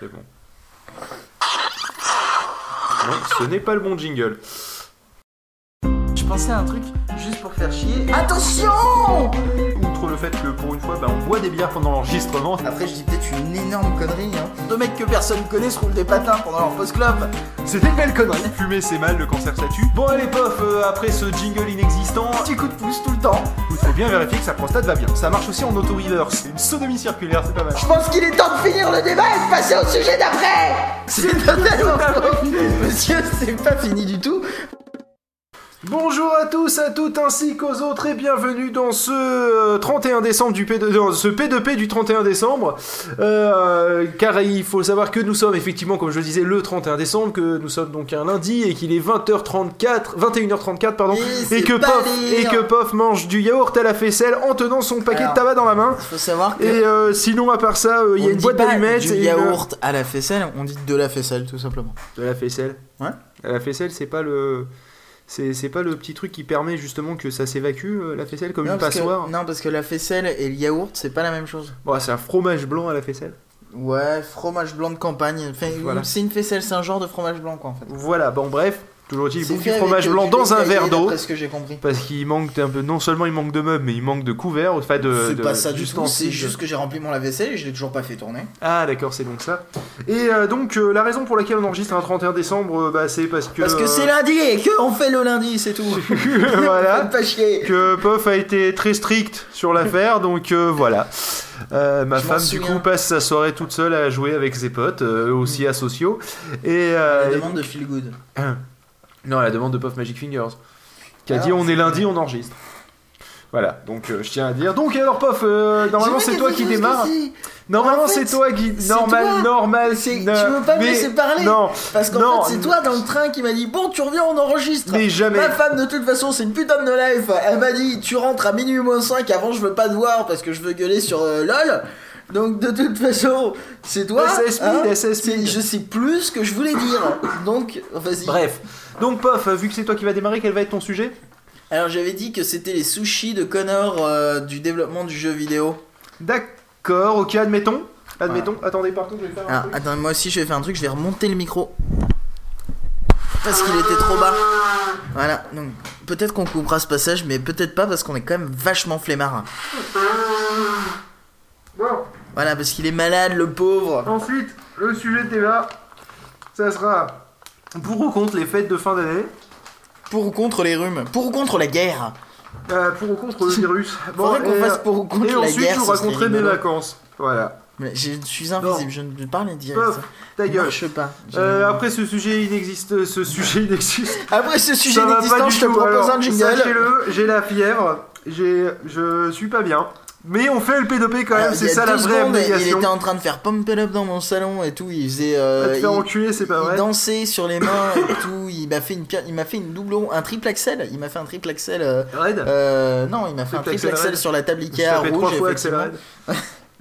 C'est bon. Non, ce n'est pas le bon jingle. Je pensais à un truc juste pour faire chier. Attention! Outre le fait que pour une fois, on boit des bières pendant l'enregistrement. Après, je dis peut-être une énorme connerie. Deux mecs que personne connaît se roulent des patins pendant leur post-club. C'était une belle connerie. Fumer c'est mal, le cancer ça tue. Bon allez pof, après ce jingle inexistant, Petit coup de pouce tout le temps. il faut bien vérifier que sa prostate va bien. Ça marche aussi en auto-reverse. C'est une sodomie circulaire, c'est pas mal. Je pense qu'il est temps de finir le débat et de passer au sujet d'après. C'est totalement faux. Monsieur, c'est pas fini du tout. Bonjour à tous, à toutes ainsi qu'aux autres et bienvenue dans ce 31 décembre du ce P2P du 31 décembre. Car il faut savoir que nous sommes effectivement, comme je le disais, le 31 décembre, que nous sommes donc un lundi et qu'il est 21h34 pardon, et que Pof mange du yaourt à la faisselle en tenant son paquet de tabac dans la main. Il faut savoir que Et sinon à part ça, il y a une boîte d'allumettes du yaourt à la faisselle, on dit de la faisselle tout simplement. De la faisselle. Ouais. La faisselle, c'est pas le petit truc qui permet justement que ça s'évacue, la faisselle, comme une passoire. Non, parce que la faisselle et le yaourt, c'est pas la même chose. Bon, c'est un fromage blanc à la faisselle. Ouais, fromage blanc de campagne. Enfin, Voilà. C'est une faisselle, c'est un genre de fromage blanc quoi en fait. Voilà, bon bref, toujours dit, il C'est bouffe fait du avec fromage blanc du dans lait un caillé, verre d'eau. d'après ce que j'ai compris. Parce qu'il manque un peu, non seulement il manque de meubles, mais il manque de couverts, enfin C'est pas ça du tout, d'ustensiles. c'est juste que j'ai rempli mon lave-vaisselle et je l'ai toujours pas fait tourner. Ah d'accord, c'est donc ça. Et donc la raison pour laquelle on enregistre un 31 décembre, c'est parce que... Parce que c'est lundi et qu'on fait le lundi, c'est tout. Voilà. Faites pas chier. Que Pof a été très strict sur l'affaire, donc voilà. Ma Je m'en femme du souviens. coup passe sa soirée toute seule à jouer avec ses potes, eux aussi asociaux. Et La demande de Feel Good. non, à la demande de Puff Magic Fingers, qui a Alors, dit on est c'est lundi, on enregistre. Voilà, donc je tiens à dire. Donc alors Puff, normalement c'est toi qui démarre. Normalement En fait, c'est toi qui... c'est Normal, toi. normal. Tu veux pas me laisser parler. Non, Parce qu'en non, fait, c'est toi dans le train qui m'a dit bon, tu reviens, on enregistre. mais jamais. Ma femme, de toute façon, c'est une putain de life. Elle m'a dit tu rentres à minuit moins 5. Avant, je veux pas te voir parce que je veux gueuler sur LOL. Donc, de toute façon, c'est toi. SS Speed, SS Speed. Je sais plus ce que je voulais dire. Donc, vas-y. Bref. Donc Puff, vu que c'est toi qui va démarrer, quel va être ton sujet? Alors, j'avais dit que c'était les sushis de Connor du développement du jeu vidéo. D'accord, ok, admettons. Admettons. Attendez, par contre, je vais faire un Alors, truc. attends, moi aussi, je vais faire un truc. Je vais remonter le micro. Parce qu'il était trop bas. Voilà, donc peut-être qu'on coupera ce passage, mais peut-être pas parce qu'on est quand même vachement flemmard. Bon. Voilà, parce qu'il est malade, le pauvre. Ensuite, le sujet de débat, ça sera pour ou contre les fêtes de fin d'année, Pour ou contre les rhumes. Pour ou contre la guerre. pour ou contre le virus. Faudrait qu'on fasse pour ou contre et la ensuite, guerre, je vous ça serait raconterai mes rigolo. vacances. Voilà. Mais je suis invisible, je ne parle et direct. Pof, ta gueule. Je pas. Après ce sujet inexiste, Après ce sujet ça va pas inexistant, du je te tout. propose Alors, un jingle. sachez-le, j'ai la fièvre, je suis pas bien. Mais on fait le P2P quand même, Alors, c'est il y a ça la 2 vraie secondes, il abnégation. était en train de faire pump it up dans mon salon et tout. Il faisait. Va te faire il- enculer, c'est pas Il vrai. dansait sur les mains et tout. Il m'a fait une doublon, un triple axel. Il m'a fait un triple axel. Raid. Non, il m'a fait un Triple triple axel axel raid. sur la table Je Ikea l'ai fait rouge. 3 fois Axel Effectivement. Red.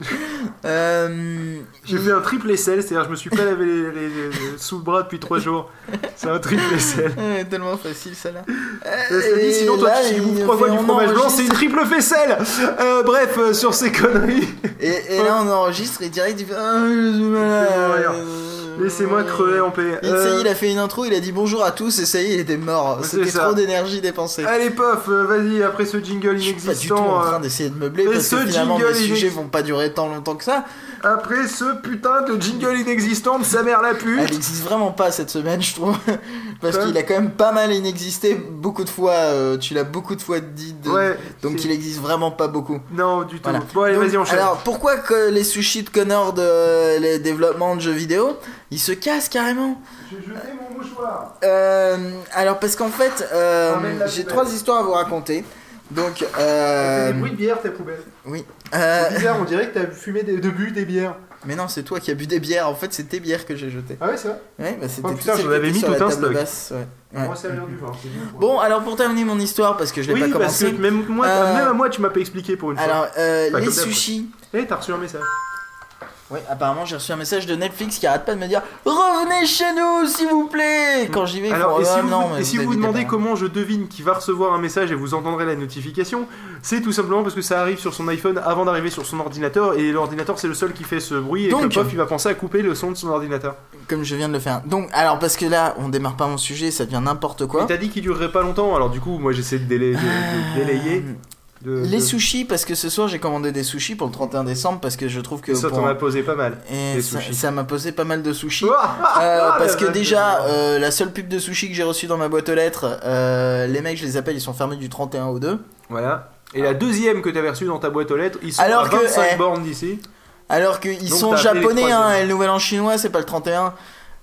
J'ai Il- fait un triple aisselle, c'est-à-dire je me suis pas lavé les sous le bras depuis 3 jours. C'est un triple aisselle. Tellement facile celle-là. Sinon toi tu bouffes 3 fois du fromage blanc, c'est une triple faisselle. Bref, sur ces conneries. Et là on enregistre et direct il fait je suis malade. Laissez-moi crever en paix. Et ça y est, il a fait une intro, il a dit bonjour à tous et ça y est, il était mort. C'est C'était ça. trop d'énergie dépensée. Allez Pof, vas-y, après ce jingle Je suis pas du tout inexistant, en train d'essayer de meubler mais parce que ce finalement jingle, mes sujets vont pas durer tant longtemps que ça. après ce putain de jingle inexistant de sa mère la pute. Elle existe vraiment pas cette semaine, je trouve. Parce Quoi qu'il a quand même pas mal inexisté beaucoup de fois. Tu l'as beaucoup de fois dit. Ouais, donc c'est- il existe vraiment pas beaucoup. Non, du tout. Voilà. Bon, allez, Donc, vas-y, enchaîne. alors pourquoi que les sushis de Connor de les développements de jeux vidéo, ils se cassent carrément. J'ai jeté mon mouchoir. Alors parce qu'en fait, Ramène la j'ai poubelle. 3 histoires à vous raconter. Donc, Ça fait des bruits de bière, ta poubelle. oui. C'est bizarre, on dirait que t'as fumé bu des bières. Mais non, c'est toi qui as bu des bières. En fait, c'est tes bières que j'ai jetées. Ah ouais, c'est vrai. Ouais, bah c'était Oh, toutes putain, celles j'en qui avais étaient mis sur tout la un table stock. basse. Ouais. Moi, ça vient du vin. Bon, alors pour terminer mon histoire, parce que je l'ai pas Oui, parce commencé. que même, moi, Euh, même à moi, tu m'as pas expliqué pour une fois. Alors, Pas les comme d'hab, sushis. Eh, t'as reçu un message. Ouais, apparemment j'ai reçu un message de Netflix qui arrête pas de me dire revenez chez nous s'il vous plaît. Quand j'y vais, alors, et si vous vous demandez comment je devine qui va recevoir un message et vous entendrez la notification, c'est tout simplement parce que ça arrive sur son iPhone avant d'arriver sur son ordinateur et l'ordinateur c'est le seul qui fait ce bruit et donc, que le pof il va penser à couper le son de son ordinateur. Comme je viens de le faire. Donc alors parce que là on démarre pas mon sujet, ça devient n'importe quoi. Mais t'as dit qu'il durerait pas longtemps, alors du coup moi j'essaie de délayer. Les sushis, parce que ce soir j'ai commandé des sushis pour le 31 décembre parce que je trouve que ça t'en a posé pas mal. Et ça m'a posé pas mal de sushis. Ah, parce que déjà la seule pub de sushis que j'ai reçue dans ma boîte aux lettres, les mecs je les appelle, ils sont fermés du 31 au 2. Voilà. Et la deuxième que t'avais reçue dans ta boîte aux lettres, ils sont alors à 25 bornes d'ici. Alors qu'ils sont japonais, hein, et le nouvel an chinois c'est pas le 31.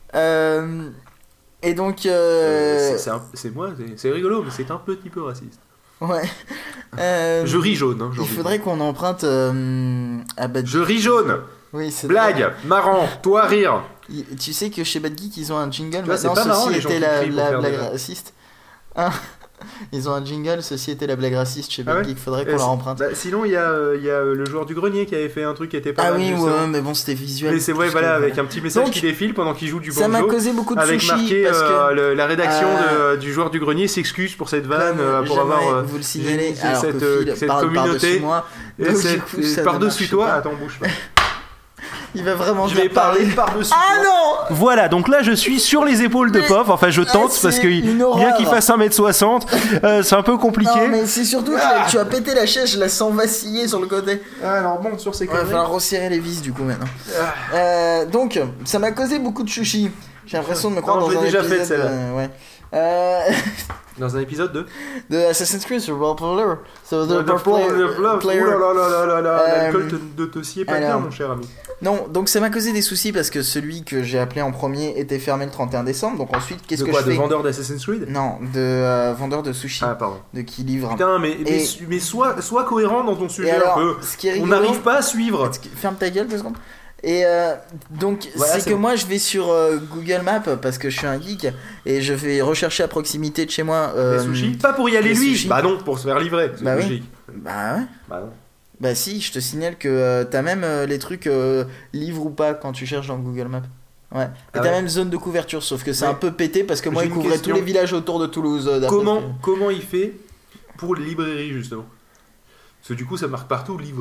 Et donc c'est moi, c'est rigolo, mais c'est un petit peu raciste. Ouais. Je ris jaune. Hein, il faudrait qu'on emprunte à Bad Geek. Je ris jaune. Oui, c'est blague, drôle. Marrant, toi rire. Tu sais que chez Bad Geek ils ont un jingle. Là, maintenant, c'est pas marrant, ceci les gens était qui la crient pour blague faire des raciste. Hein. Ils ont un jingle, ceci était la blague raciste chez Bad Geek. Faudrait qu'on leur emprunte. Sinon, il y a le joueur du grenier qui avait fait un truc qui était pas mal. Ah oui, ouais, mais bon, c'était visuel. Mais c'est vrai, voilà, avec un petit message donc, qui défile pendant qu'il joue du banjo. Ça m'a causé beaucoup de avec sushi. Marqué, parce que la rédaction du joueur du grenier s'excuse pour cette vanne, pour avoir vous le signalez, cette communauté. Et par-dessus toi, attends, bouge pas. Il va vraiment je vais parler par-dessus. Ah non. Voilà, donc là je suis sur les épaules de Pov, enfin je tente parce que bien qu'il fasse 1m60, c'est un peu compliqué. Non mais c'est surtout que tu as pété la chaise, je la sens vaciller sur le côté. Alors monte sur ces conneries. Il va falloir resserrer les vis du coup maintenant. Donc ça m'a causé beaucoup de sushi. J'ai l'impression de me croire dans un épisode. Fait celle-là. Ouais. Dans un épisode de Assassin's Creed sur Role Player. So the player. Oh là là, l'alcool de te pas bien mon cher ami. Non, donc ça m'a causé des soucis parce que celui que j'ai appelé en premier était fermé le 31 décembre. Donc ensuite, qu'est-ce que je fais ? De vendeur d'Assassin's Creed ? Non, de vendeur de sushi. Ah pardon. De qui livre. Putain, mais sois cohérent dans ton sujet un peu. On n'arrive pas à suivre. Ferme ta gueule 2 secondes. Et donc voilà, c'est que moi je vais sur Google Maps parce que je suis un geek et je vais rechercher à proximité de chez moi les sushis. Pas pour y aller lui. Sushis. Bah non, pour se faire livrer. Bah oui. Bah ouais. Bah non. Bah si, je te signale que t'as même les trucs livre ou pas quand tu cherches dans Google Maps. Ouais. Et t'as même zone de couverture, sauf que c'est un peu pété parce que moi il couvrait tous les villages autour de Toulouse. Comment il fait pour les librairies justement ? Parce que du coup ça marque partout livre.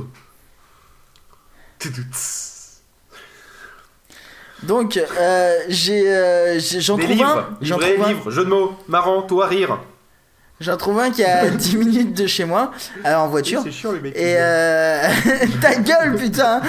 Donc j'en trouve un. Livre, jeu de mots, marrant, toi rire. J'en trouve un qui est à 10 minutes de chez moi, en voiture. C'est chiant les mecs. Et ta gueule putain.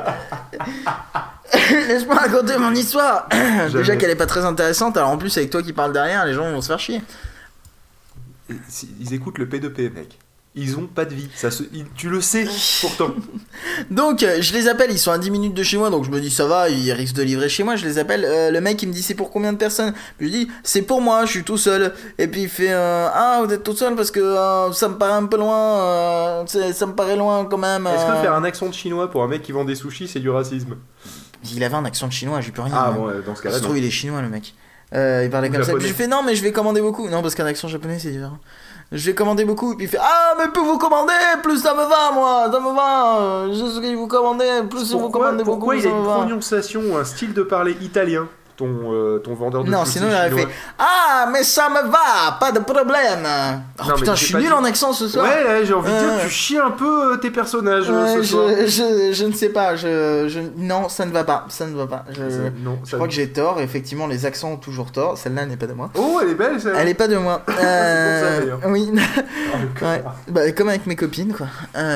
Laisse-moi raconter mon histoire. Déjà qu'elle est pas très intéressante, alors en plus avec toi qui parle derrière, les gens vont se faire chier. Ils écoutent le P2P mec. Ils ont pas de vie, tu le sais pourtant. Donc je les appelle, ils sont à 10 minutes de chez moi, donc je me dis ça va, ils risquent de livrer chez moi. Je les appelle, le mec il me dit c'est pour combien de personnes ? Je lui dis c'est pour moi, je suis tout seul. Et puis il fait ah vous êtes tout seul parce que ça me paraît un peu loin, ça me paraît loin quand même. Est-ce que faire un accent de chinois pour un mec qui vend des sushis c'est du racisme ? Il avait un accent de chinois, j'ai plus rien. Ah bon, dans ce cas-là. Ça se trouve il est chinois le mec. Il parlait comme ça. Puis je fais non mais je vais commander beaucoup. Non parce qu'un accent japonais c'est différent. Je vais commander beaucoup et puis il fait ah mais plus vous commandez plus ça me va moi, ça me va. Je sais que vous commandez plus vous commandez beaucoup. Pourquoi il a une prononciation ou un style de parler italien ton vendeur de sushis? Non sinon il aurait fait ah mais ça me va, pas de problème. Oh non, putain je suis nul en accent ce soir. Ouais j'ai envie de dire tu chies un peu tes personnages ce soir. Je ne sais pas, non ça ne va pas, je crois que j'ai tort, effectivement les accents ont toujours tort, celle-là n'est pas de moi. Oh elle est belle celle-là. Elle est pas de moi. C'est pour ça d'ailleurs. Oui. Ouais. Bah comme avec mes copines quoi.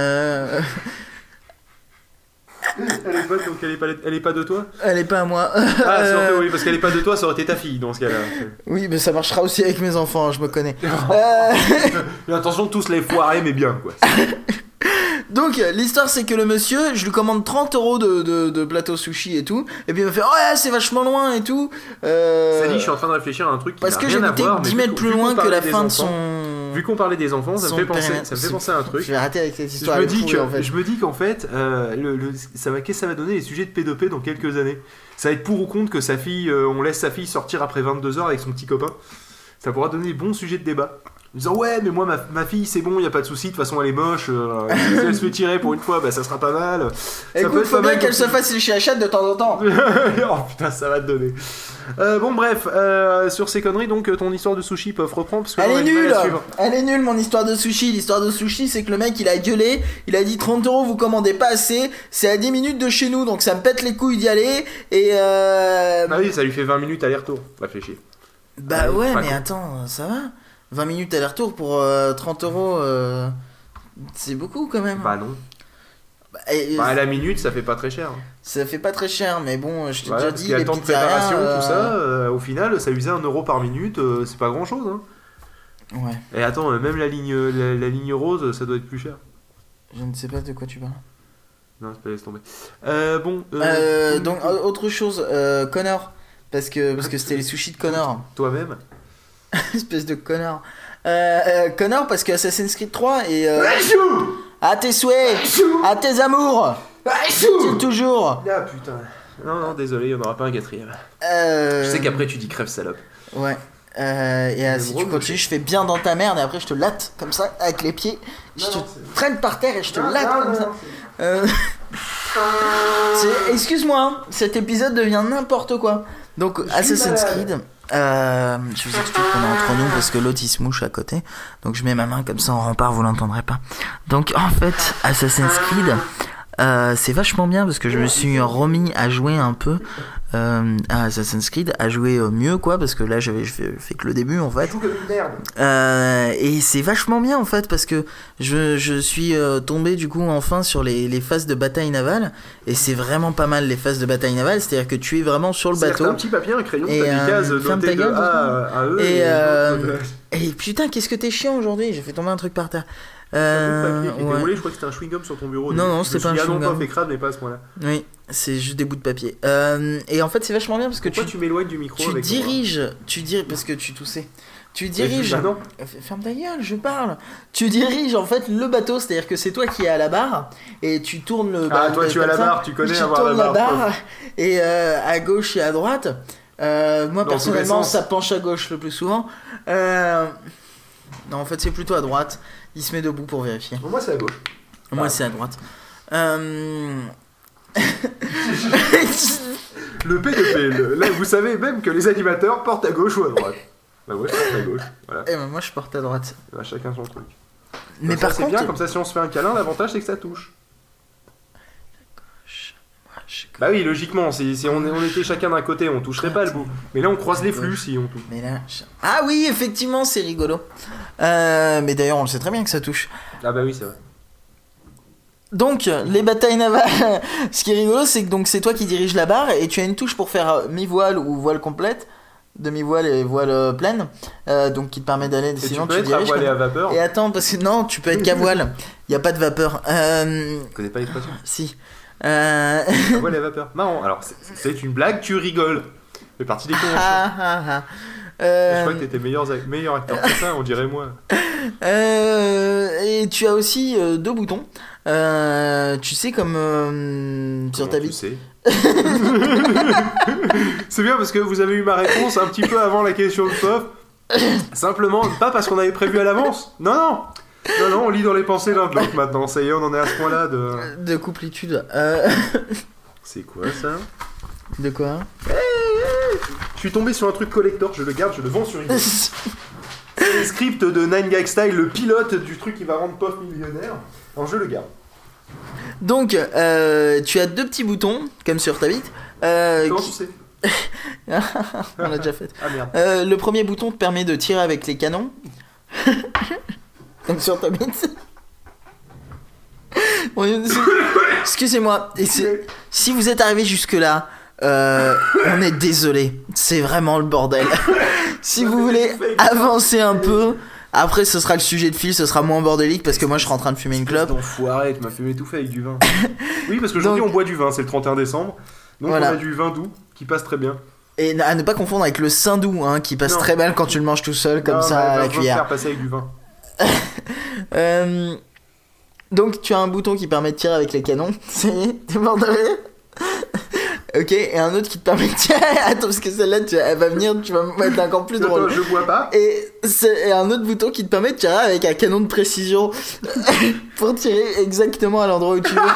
Elle est bonne, donc elle est pas de toi. Elle est pas à moi. Ah, surtout, oui, parce qu'elle est pas de toi, ça aurait été ta fille dans ce cas-là. Oui, mais ça marchera aussi avec mes enfants, je me connais. Attention de tous les foirer, mais bien, quoi. Donc, l'histoire, c'est que le monsieur, je lui commande 30 € de plateau sushi et tout, et puis il me fait, oh ouais, c'est vachement loin et tout. Ça dit, je suis en train de réfléchir à un truc qui parce n'a que rien à voir. 10 mètres plus loin que la fin de son. Vu qu'on parlait des enfants, ça me fait penser à un truc. Je vais arrêter avec cette histoire. Je me dis qu'en fait, qu'est-ce que ça va donner les sujets de P2P dans quelques années ? Ça va être pour ou contre que sa fille, on laisse sa fille sortir après 22h avec son petit copain. Ça pourra donner des bons sujets de débat. En disant ouais mais moi ma fille c'est bon, y a pas de souci, de toute façon elle est moche, si elle se fait tirer pour une fois bah ça sera pas mal. Écoute, faut bien qu'elle se fasse lécher la chatte de temps en temps. Oh putain ça va te donner. Bon bref, sur ces conneries donc ton histoire de sushi peuvent reprendre parce que elle est nulle mon histoire de sushi. L'histoire de sushi c'est que le mec il a gueulé, il a dit 30€ vous commandez pas assez, c'est à 10 minutes de chez nous donc ça me pète les couilles d'y aller et Ah oui ça lui fait 20 minutes aller-retour, réfléchis. Bah ouais mais attends ça va 20 minutes aller-retour pour 30€, c'est beaucoup quand même. Bah non. À la minute, ça fait pas très cher. Ça fait pas très cher, mais bon, je t'ai déjà dit, les temps de préparation, tout ça, au final, ça usait 1€ par minute, c'est pas grand chose. Hein. Ouais. Et attends, même la ligne rose, ça doit être plus cher. Je ne sais pas de quoi tu parles. Non, c'est pas, laisse tomber. Donc, autre chose, Connor, parce que c'était les sushis de Connor. Toi-même. Espèce de connard. Connor, parce que Assassin's Creed 3 et. À tes souhaits, à tes amours. Toujours. Ah putain. Non, désolé, il n'y en aura pas un quatrième. Je sais qu'après tu dis crève salope. Ouais. Et si tu continues, je fais bien dans ta merde et après je te latte comme ça avec les pieds. Je te traîne par terre et je te latte comme ça. Excuse-moi, hein, cet épisode devient n'importe quoi. Donc Assassin's Creed. Je vous explique qu'on est entre nous parce que l'autre il se mouche à côté. Donc je mets ma main comme ça en rempart, vous l'entendrez pas. Donc en fait, Assassin's Creed, c'est vachement bien parce que je me suis remis à jouer un peu à Assassin's Creed, à jouer mieux quoi, parce que là j'avais fait que le début en fait. Et c'est vachement bien en fait parce que je suis tombé du coup enfin sur les phases de bataille navale et c'est vraiment pas mal les phases de bataille navale, c'est-à-dire que tu es vraiment sur le bateau. C'est un petit papier, un crayon, et t'as des cases notées de A à E. Et putain, qu'est-ce que t'es chiant aujourd'hui, j'ai fait tomber un truc par terre. Je crois que c'était un chewing-gum sur ton bureau. Non, c'était pas un chewing-gum. Non, pas fait crade, mais pas à ce point-là. Oui, c'est juste des bouts de papier. Et en fait, c'est vachement bien parce que tu m'éloignes du micro avec parce que tu toussais. Tu diriges. Bah non. Ferme ta gueule, je parle. Tu diriges en fait le bateau, c'est-à-dire que c'est toi qui es à la barre et tu tournes le. Toi tu as la barre, tu connais avoir la barre. Et à gauche et à droite. Moi personnellement, ça penche à gauche le plus souvent. Non, en fait, c'est plutôt à droite. Il se met debout pour vérifier. Bon, moi, c'est à gauche. Moi, c'est à droite. Le P2P. Là, vous savez même que les animateurs portent à gauche ou à droite. Bah ouais, je porte à gauche. Voilà. Et moi, je porte à droite. Bah, chacun son truc. Mais par contre, c'est bien, comme ça, si on se fait un câlin, l'avantage, c'est que ça touche. Bah oui, logiquement, si on était chacun d'un côté, on toucherait pas le bout. Mais là, on croise les flux si on touche. Mais là, ah oui, effectivement, c'est rigolo. Mais d'ailleurs, on le sait très bien que ça touche. Ah bah oui, c'est vrai. Donc, les batailles navales, ce qui est rigolo, c'est que donc c'est toi qui diriges la barre et tu as une touche pour faire mi-voile ou voile complète, demi-voile et voile pleine, donc qui te permet d'aller. Sinon, tu peux être à voile et à vapeur. Et attends, parce que non, tu peux être qu'à voile. Il y a pas de vapeur. Tu connais pas l'expression ? Si. À voile et à vapeur. Marrant. Alors, c'est une blague, tu rigoles. C'est partie des cons. Je crois que t'étais meilleur acteur que ça, on dirait moi. Et tu as aussi deux boutons. Tu sais, comme sur ta bite. Tu sais. C'est bien parce que vous avez eu ma réponse un petit peu avant la question de Pof. Simplement, pas parce qu'on avait prévu à l'avance. Non, on lit dans les pensées l'un de l'autre maintenant. Ça y est, on en est à ce point-là de couplitude. C'est quoi ça ? De quoi ? Je suis tombé sur un truc collector, je le garde, je le vends sur eBay. C'est le script de 9gag Style, le pilote du truc qui va rendre Pof millionnaire. Alors je le garde. Donc, tu as deux petits boutons, comme sur ta bite. Comment tu sais ? On l'a déjà fait. Ah merde. Le premier bouton te permet de tirer avec les canons. Comme sur ta bite. Excusez-moi. Et si vous êtes arrivé jusque-là, on est désolé. C'est vraiment le bordel. Si vous voulez avancer un peu, après ce sera le sujet de fil, ce sera moins bordélique parce que moi je serais en train de fumer une clope. Enfoiré, tu m'as fait m'étouffer avec du vin. Oui, parce qu'aujourd'hui on boit du vin, c'est le 31 décembre. Donc voilà. On a du vin doux qui passe très bien. Et à ne pas confondre avec le saindoux hein, qui passe très mal quand tu le manges tout seul comme ça à la cuillère. Faire passer avec du vin. Donc tu as un bouton qui permet de tirer avec les canons. T'es mort de rire. Ok, et un autre qui te permet de tirer. Attends, parce que celle-là, elle va venir, tu vas être encore plus drôle. Attends, je vois pas. Et un autre bouton qui te permet de tirer avec un canon de précision pour tirer exactement à l'endroit où tu veux.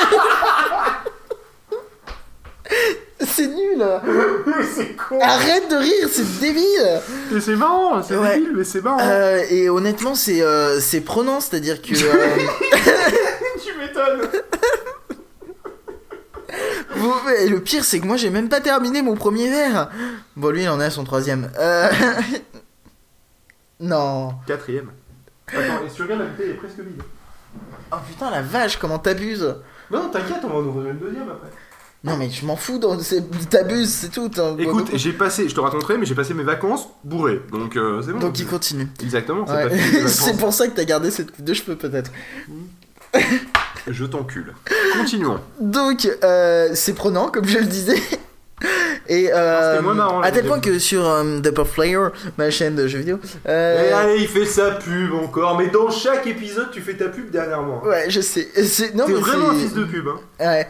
C'est nul. C'est con. Arrête de rire, c'est débile. Mais c'est marrant, c'est débile, mais c'est marrant. Et honnêtement, c'est prenant, c'est-à-dire que... Tu m'étonnes. Et le pire, c'est que moi, j'ai même pas terminé mon premier verre. Bon, lui, il en est à son 3e. Non. 4ème. Attends, et si tu regardes la bouteille, elle est presque vide. Oh putain, la vache, comment t'abuses. Non, t'inquiète, on va en ouvrir une deuxième après. Non, mais je m'en fous, t'abuses, c'est tout. Écoute, j'ai passé, je te raconterai, mais j'ai passé mes vacances bourré, donc c'est bon. Donc il continue. Exactement, c'est Ouais. pas fini, C'est pour ça que t'as gardé cette coupe de cheveux, peut-être. Je t'encule. Continuons. Donc, c'est prenant, comme je le disais. Et C'était moins marrant, à la tel point vidéo. que sur The Pop Player, ma chaîne de jeux vidéo, Et allez, il fait sa pub encore, mais dans chaque épisode, tu fais ta pub dernièrement. ouais, je sais. Non, T'es mais vraiment un c'est- fils de pub, hein. Ouais.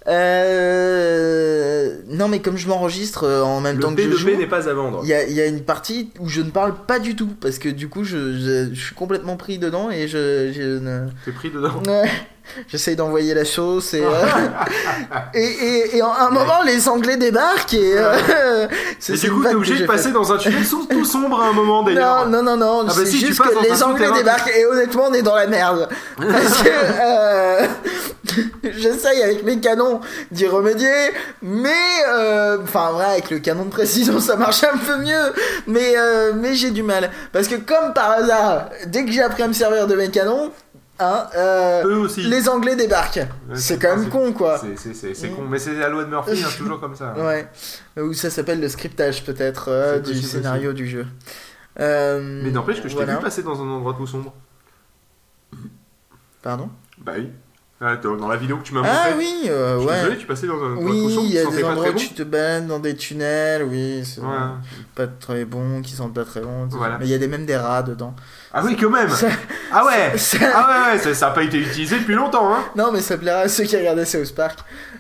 Non, mais comme je m'enregistre en même Le temps que je P2P joue, n'est pas à vendre. il y a une partie où je ne parle pas du tout parce que du coup je suis complètement pris dedans et je ne. T'es pris dedans. Ouais. J'essaye d'envoyer la sauce et et en un moment les Anglais débarquent et Et du coup, t'es obligé de passer dans un tunnel tout sombre à un moment d'ailleurs. Non, bah c'est si, tu juste passes dans que un les Anglais souterrain. débarquent et honnêtement on est dans la merde. Parce que j'essaye avec mes canons d'y remédier, mais enfin vrai avec le canon de précision ça marche un peu mieux, mais j'ai du mal. Parce que comme par hasard, dès que j'ai appris à me servir de mes canons, hein, Eux aussi. les Anglais débarquent. Ouais, C'est quand même con quoi. C'est con, mais c'est la loi de Murphy, hein, toujours comme ça. Ouais, ou ça s'appelle le scriptage peut-être C'est du possible scénario du jeu. Mais n'empêche que je t'ai voilà. vu passer dans un endroit tout sombre. Pardon. Bah oui. Ah, dans la vidéo que tu m'as Ah montrée. oui, Je suis ouais. désolé, tu passais dans un endroit tout Oui, sombre il qui y a sentait des pas endroits très où bon. tu te balades dans des tunnels, oui, c'est Ouais. pas très bon, qui sentent pas très bon. Voilà. Mais il y a même des rats dedans. Ah oui, quand même. Ça- Ah ouais. ça- Ah ouais, ça a pas été utilisé depuis longtemps, hein. Non, mais ça plaira à ceux qui regardaient South Park.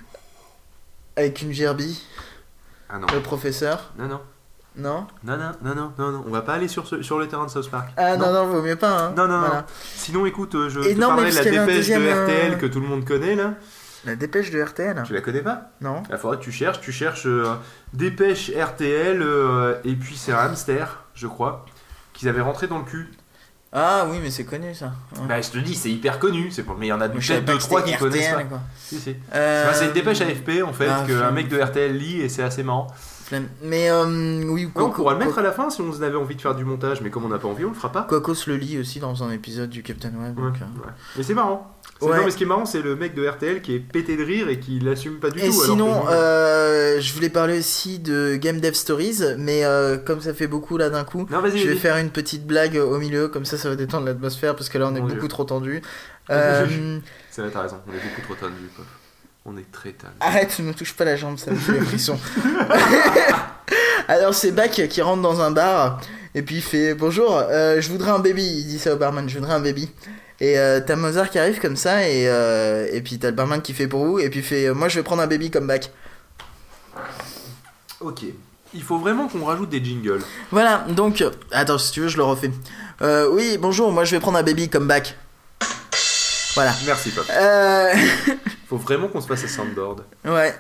Avec une gerbille, Ah non. le professeur. Non, non. Non. Non. On va pas aller sur le terrain de South Park. Ah non, vaut mieux pas. Hein. Non. Voilà. Sinon, écoute, je Et te non, mais parlerai de la parce qu'il y avait un dépêche de deuxième, RTL que tout le monde connaît, là. La dépêche de RTL. Tu la connais pas? Non. Il faudrait que tu cherches dépêche RTL, et puis c'est un hamster, je crois, qu'ils avaient rentré dans le cul. Ah oui, mais c'est connu ça. Ouais. Bah, je te dis, c'est hyper connu, mais il y en a Moi, je savais peut-être pas 2-3 que qui c'était connaissent RTL, pas. quoi. Si. C'est une dépêche AFP en fait, Ah, qu'un flemme. mec de RTL lit et c'est assez marrant. Flemme. Mais oui, Ouais, on pourra le mettre à la fin si on avait envie de faire du montage, mais comme on n'a pas envie, on le fera pas. Quacos le lit aussi dans un épisode du Captain Web. Ouais, donc, ouais. Mais c'est marrant. Ouais. Non, mais ce qui est marrant, c'est le mec de RTL qui est pété de rire et qui l'assume pas du Et tout. alors sinon, que- je voulais parler aussi de Game Dev Stories, mais comme ça fait beaucoup là d'un coup, Non, vas-y. je vais vas-y. faire une petite blague au milieu, comme ça va détendre l'atmosphère, parce que là on est Mon beaucoup Dieu. trop tendu. C'est vrai, t'as raison, on est beaucoup trop tendus, quoi. On est très tendus. Arrête, ne me touche pas la jambe, ça me fait des frissons. Alors c'est Bach qui rentre dans un bar, et puis il fait « Bonjour, je voudrais un baby », il dit ça au barman, « Je voudrais un baby ». Et t'as Mozart qui arrive comme ça, et puis t'as le barman qui fait pour vous, et puis il fait « Moi je vais prendre un baby comme Bach ». Ok. Il faut vraiment qu'on rajoute des jingles. Voilà, donc, attends, si tu veux, je le refais. Oui, bonjour, moi je vais prendre un baby comme back. Voilà. Merci, Pop. Faut vraiment qu'on se fasse un soundboard. Ouais.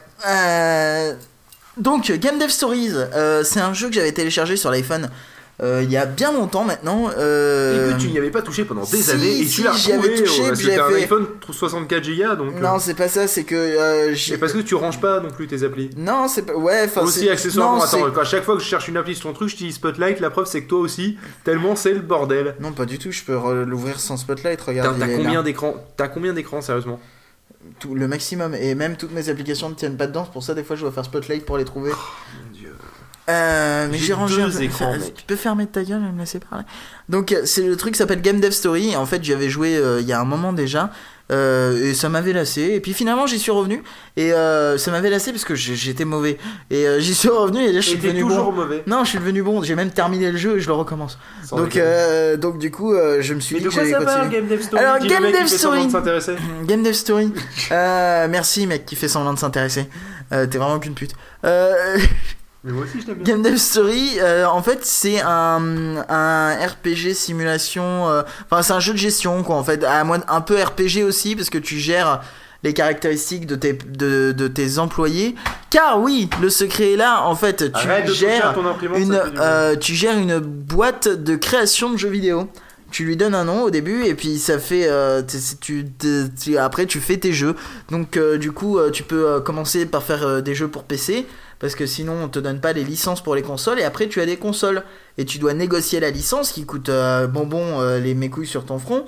Donc, Game Dev Stories, c'est un jeu que j'avais téléchargé sur l'iPhone il y a bien longtemps maintenant. Et que tu n'y avais pas touché pendant des si, années et si, tu l'as j'y avais retrouvé. touché, Parce puis que t'as un j'avais fait- iPhone 64 Go donc. Non, c'est pas ça, c'est que Et parce que tu ranges pas non plus tes applis. Non, c'est pas. Ouais, enfin. Aussi, c'est- accessoirement, non, attends, c'est- à chaque fois que je cherche une appli sur ton truc, je dis Spotlight, la preuve c'est que toi aussi, tellement c'est le bordel. Non, pas du tout, je peux l'ouvrir sans Spotlight, T'as regarde. il est combien là. d'écrans T'as combien d'écrans, sérieusement? Tout, le maximum, et même toutes mes applications ne tiennent pas dedans, c'est pour ça des fois je dois faire Spotlight pour les trouver. Mon dieu. Mais J'ai j'ai rangé deux un peu. écrans, mec. Tu peux fermer ta gueule et me laisser parler. Donc c'est le truc qui s'appelle Game Dev Story. En fait, j'y avais joué il y a un moment déjà. Et ça m'avait lassé. Et puis finalement, j'y suis revenu. Et ça m'avait lassé parce que j'étais mauvais. Et j'y suis revenu et là, je suis Et t'es devenu toujours bon. mauvais. Non, je suis devenu bon. J'ai même terminé le jeu et je le recommence. Sans Donc, déconner. donc du coup, je me suis Mais dit de que quoi j'allais ça parle, continuer. Game Dev Story? Alors, Dis le Game mec qui Dev fait semblant de Story. s'intéresser. Game Dev Story. Merci, mec, qui fait semblant de s'intéresser. T'es vraiment qu'une pute. Euh, Mais moi aussi, je t'aime bien. Game Dev Story, en fait, c'est un RPG simulation. Enfin, c'est un jeu de gestion, quoi, en fait. Un peu RPG aussi, parce que tu gères les caractéristiques de tes employés. Car oui, le secret est là, en fait, Arrête de toucher à ton imprimante, ça fait du bruit. tu gères une boîte de création de jeux vidéo. Tu lui donnes un nom au début et puis ça fait après tu fais tes jeux. Donc du coup tu peux commencer par faire des jeux pour PC parce que sinon on te donne pas les licences pour les consoles et après tu as des consoles et tu dois négocier la licence qui coûte bonbon les mécouilles sur ton front.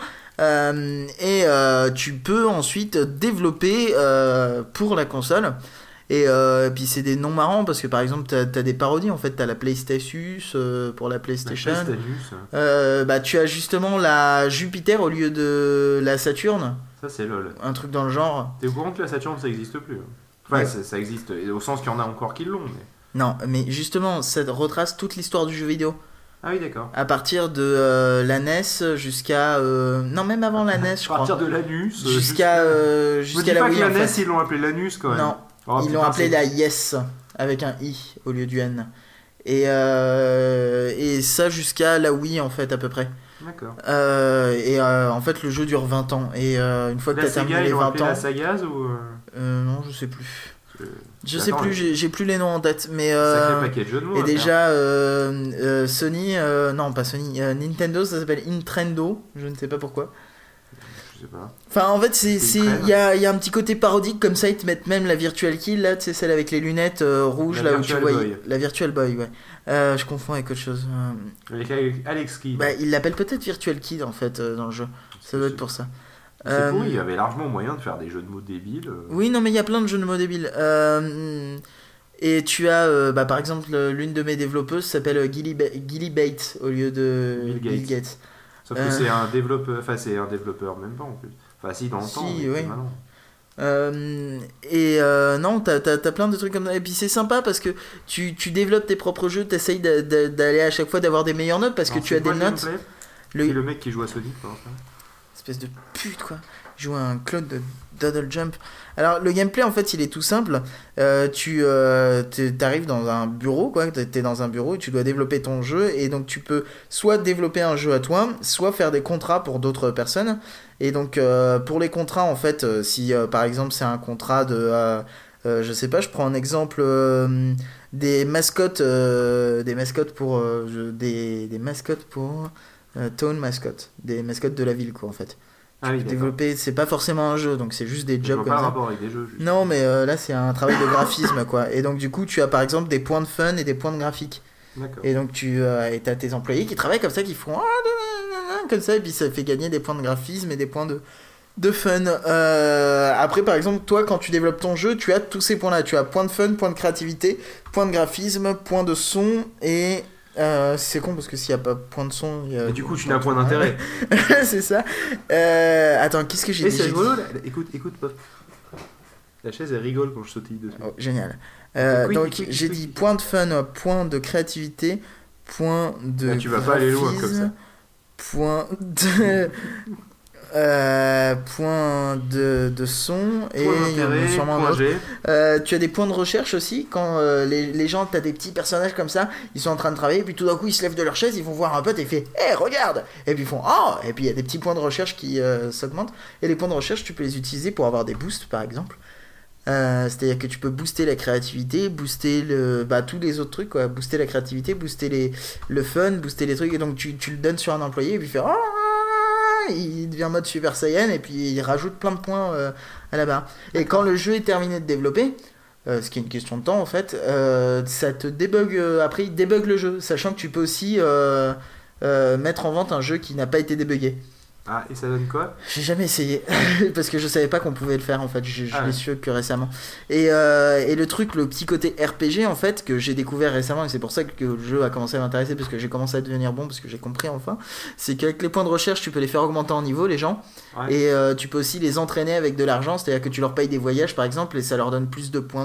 Tu peux ensuite développer pour la console. Et puis c'est des noms marrants parce que par exemple t'as des parodies en fait, t'as la PlayStation pour la PlayStation. Tu as justement la Jupiter au lieu de la Saturne. Ça c'est lol. Un truc dans le genre. T'es au courant que la Saturne ça existe plus? Enfin Ouais. ça existe au sens qu'il y en a encore qui l'ont. Mais... Non, mais justement ça retrace toute l'histoire du jeu vidéo. Ah oui d'accord. À partir de la NES jusqu'à non même avant la NES je À crois. partir de l'anus Jusqu'à Me dis la pas Wii que la en NES fait. ils l'ont appelé l'anus quand même. Non, Oh, ils putain, l'ont appelé c'est- la Yes avec un I au lieu du N. Et ça jusqu'à la Wii en fait à peu près. D'accord. En fait le jeu dure 20 ans et une fois que La t'as terminé Sega les ils l'ont 20 appelé ans... la Sagaz ou... non je sais plus. Je sais Attends, plus, j'ai plus les noms en tête. Mais Sacré paquet de jeux de mots. et à faire. déjà Sony, non pas Sony, Nintendo ça s'appelle Nintendo, je ne sais pas pourquoi. Je sais pas. Enfin en fait C'est il une y a un petit côté parodique comme ça, ils te mettent même la Virtual Key là, tu sais celle avec les lunettes rouges La là où tu Virtual vois Boy. la Virtual Boy ouais. Je confonds avec autre chose. Avec Alex Kidd. Bah il l'appelle peut-être Virtual Kid en fait dans le jeu. Ça doit être pour ça. C'est pourri, il y avait largement moyen de faire des jeux de mots débiles. Oui non mais il y a plein de jeux de mots débiles. Et tu as par exemple l'une de mes développeuses s'appelle Gilly Bates au lieu de Bill Gates. Sauf que c'est un développeur, enfin c'est un développeur même pas en plus. Enfin si dans le Si, temps, mais oui. c'est maintenant. Non, t'as plein de trucs comme ça. Et puis c'est sympa parce que tu développes tes propres jeux, t'essayes d'aller à chaque fois d'avoir des meilleures notes parce que Alors, tu as c'est des quoi le notes. gameplay Le... C'est le mec qui joue à Sonic par exemple. Espèce de pute quoi. Je joue à un clone de Doodle Jump. Alors le gameplay en fait il est tout simple. T'arrives dans un bureau quoi. T'es dans un bureau et tu dois développer ton jeu et donc tu peux soit développer un jeu à toi, soit faire des contrats pour d'autres personnes. Et donc pour les contrats en fait, si par exemple c'est un contrat de je sais pas, je prends un exemple des mascottes pour des mascottes pour Town Mascot, des mascottes de la ville quoi en fait. Ah oui, d'accord. Développer, c'est pas forcément un jeu donc c'est juste des Je jobs vois comme pas le ça. rapport avec des jeux. Juste. Non mais là c'est un travail de graphisme quoi. Et donc du coup tu as par exemple des points de fun et des points de graphique. D'accord. Et donc tu as tes employés qui travaillent comme ça, qui font comme ça et puis ça fait gagner des points de graphisme et des points de fun. Après par exemple toi quand tu développes ton jeu tu as tous ces points là, tu as point de fun, point de créativité, point de graphisme, point de son et c'est con parce que s'il n'y a pas point de son il y a... Et du coup tu n'as point d'intérêt. c'est ça. Attends qu'est-ce que j'ai Et dit c'est J'ai rigolo dit- là. Écoute Pop. La chaise elle rigole quand je sautille dessus. Oh, génial. Oui, Donc oui, j'ai oui. dit point de fun, point de créativité, point de Là, tu vas pas aller loin comme ça. point de point de son et Point il y en a d'intérêt, sûrement un point autre. G. Tu as des points de recherche aussi quand les gens, t'as des petits personnages comme ça, ils sont en train de travailler et puis tout d'un coup ils se lèvent de leur chaise, ils vont voir un pote et ils font hé regarde et puis ils font oh et puis il y a des petits points de recherche qui s'augmentent et les points de recherche tu peux les utiliser pour avoir des boosts par exemple. C'est-à-dire que tu peux booster la créativité, booster tous les autres trucs quoi, booster la créativité, booster le fun, booster les trucs et donc tu le donnes sur un employé et puis il fait il devient mode Super Saiyan et puis il rajoute plein de points à la barre. Et quand le jeu est terminé de développer, ce qui est une question de temps en fait, ça te débug, après il débug le jeu, sachant que tu peux aussi mettre en vente un jeu qui n'a pas été débugué. Ah et ça donne quoi? J'ai jamais essayé parce que je savais pas qu'on pouvait le faire en fait, je Ah l'ai ouais. su que récemment. Et le truc, le petit côté RPG en fait que j'ai découvert récemment et c'est pour ça que le jeu a commencé à m'intéresser parce que j'ai commencé à devenir bon parce que j'ai compris enfin, c'est qu'avec les points de recherche tu peux les faire augmenter en niveau les gens. Ouais. Et tu peux aussi les entraîner avec de l'argent, c'est-à-dire que tu leur payes des voyages par exemple et ça leur donne plus de points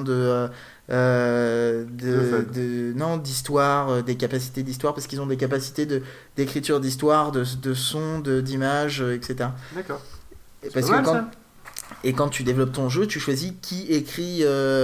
d'histoire, des capacités d'histoire parce qu'ils ont des capacités d'écriture d'histoire, de son, d'image, etc. D'accord. Et C'est parce pas mal, que quand ça. Et quand tu développes ton jeu, tu choisis qui écrit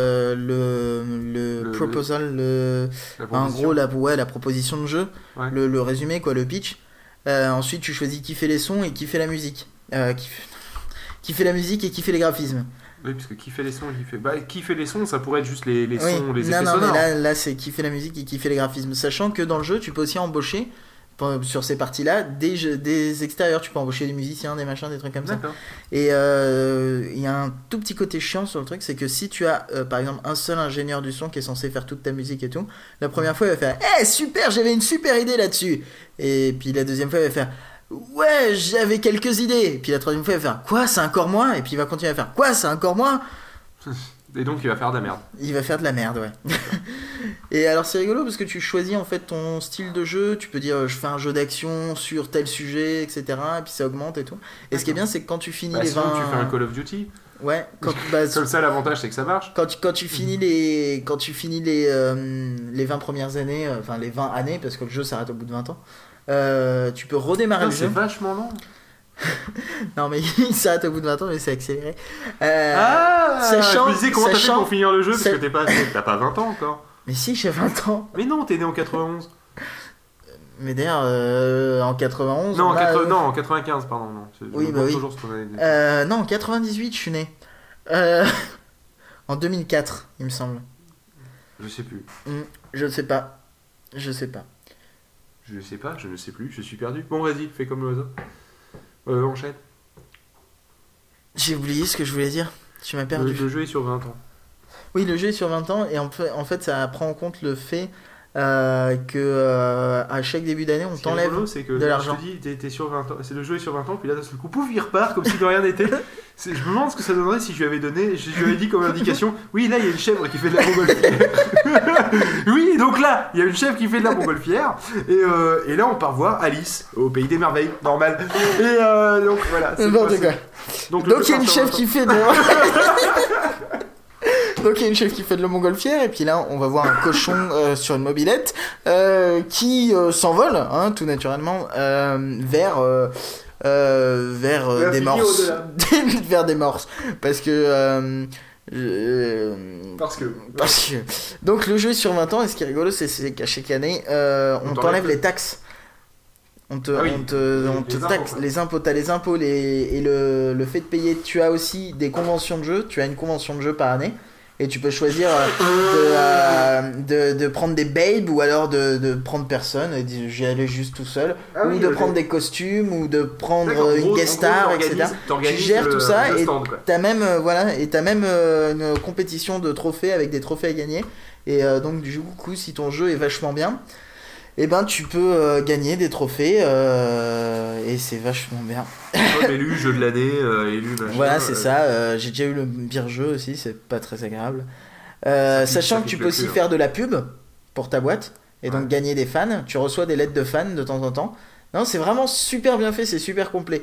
le proposal, en gros la proposition de jeu, Ouais. le résumé, quoi, le pitch. Ensuite, tu choisis qui fait les sons et qui fait la musique. Qui fait la musique et qui fait les graphismes. Oui, parce que qui fait les sons, qui fait les sons, ça pourrait être juste les Oui. sons, les Non, effets non, sonores. mais là c'est qui fait la musique et qui fait les graphismes. Sachant que dans le jeu, tu peux aussi embaucher, sur ces parties-là, des extérieurs. Tu peux embaucher des musiciens, des machins, des trucs comme ça. D'accord. Et il y a un tout petit côté chiant sur le truc, c'est que si tu as par exemple un seul ingénieur du son qui est censé faire toute ta musique et tout, la première fois il va faire super, j'avais une super idée là-dessus. Et puis la deuxième fois il va faire ouais, j'avais quelques idées. Et puis la troisième fois il va faire quoi, c'est encore moi. Et puis il va continuer à faire quoi, c'est encore moi. Et donc il va faire de la merde. Il va faire de la merde, ouais. Et alors c'est rigolo parce que tu choisis en fait ton style de jeu. Tu peux dire je fais un jeu d'action sur tel sujet, etc. Et puis ça augmente et tout. Et ce qui est bien, c'est que quand tu finis les 20... Sinon, tu fais un Call of Duty. Ouais, Comme ça, l'avantage, c'est que ça marche. quand tu finis les 20 premières années, enfin les 20 années, parce que le jeu s'arrête au bout de 20 ans, tu peux redémarrer le C'est jeu. vachement long. Non, mais il s'arrête au bout de 20 ans, mais c'est accéléré. Je me disais comment t'as fait pour finir le jeu, parce sa- que t'as pas 20 ans encore. Mais si, j'ai 20 ans. Mais non, t'es né en 91. Mais d'ailleurs, en 91. Non, on a, non, en 95, pardon. Non. Oui, Je bah me oui. toujours ce qu'on avait dit. Non, en 98, je suis né. En 2004, il me semble. Je sais plus. Je sais pas. Je sais pas. Je sais pas, je ne sais plus, je suis perdu. Bon, vas-y, fais comme l'oiseau. Enchaîne. J'ai oublié ce que je voulais dire. Tu m'as perdu. Le jeu est sur 20 ans. Oui, le jeu est sur 20 ans et en fait ça prend en compte le fait que à chaque début d'année on Ce qui est t'enlève rigolo, c'est que de l'argent. Je te dis, t'es sur 20 ans. C'est le jeu est sur 20 ans, puis là, d'un seul coup, pouf, il repart comme si de rien n'était. Je me demande ce que ça donnerait si je lui avais donné, je lui avais dit comme indication, oui, là, il y a une chèvre qui fait de la montgolfière. Oui, donc là, il y a une chèvre qui fait de la montgolfière. Et là, on part voir Alice au pays des merveilles, normal. Et donc voilà. C'est N'importe quoi. Donc Donc il y a une chef qui fait de Donc il y a une chef qui fait de la montgolfière et puis là on va voir un cochon sur une mobilette qui s'envole tout naturellement vers des morses. Vers des morses parce que Parce que donc le jeu est sur 20 ans et ce qui est rigolo c'est qu'à chaque année on t'enlève les taxes. On te taxe les impôts, t'as les impôts et le fait de payer. Tu as aussi des conventions de jeu, tu as une convention de jeu par année et tu peux choisir de prendre des babes ou alors de prendre personne et dire j'y allais juste tout seul ou de prendre des costumes ou de prendre une guest star, etc. Tu gères tout ça et t'as même une compétition de trophées avec des trophées à gagner et donc du coup si ton jeu est vachement bien, et ben tu peux gagner des trophées et c'est vachement bien. Élu jeu de l'année, élu machin. Voilà, c'est ça. J'ai déjà eu le pire jeu aussi, c'est pas très agréable. Sachant que tu peux aussi faire de la pub pour ta boîte et donc gagner des fans. Tu reçois des lettres de fans de temps en temps. Non, c'est vraiment super bien fait, c'est super complet.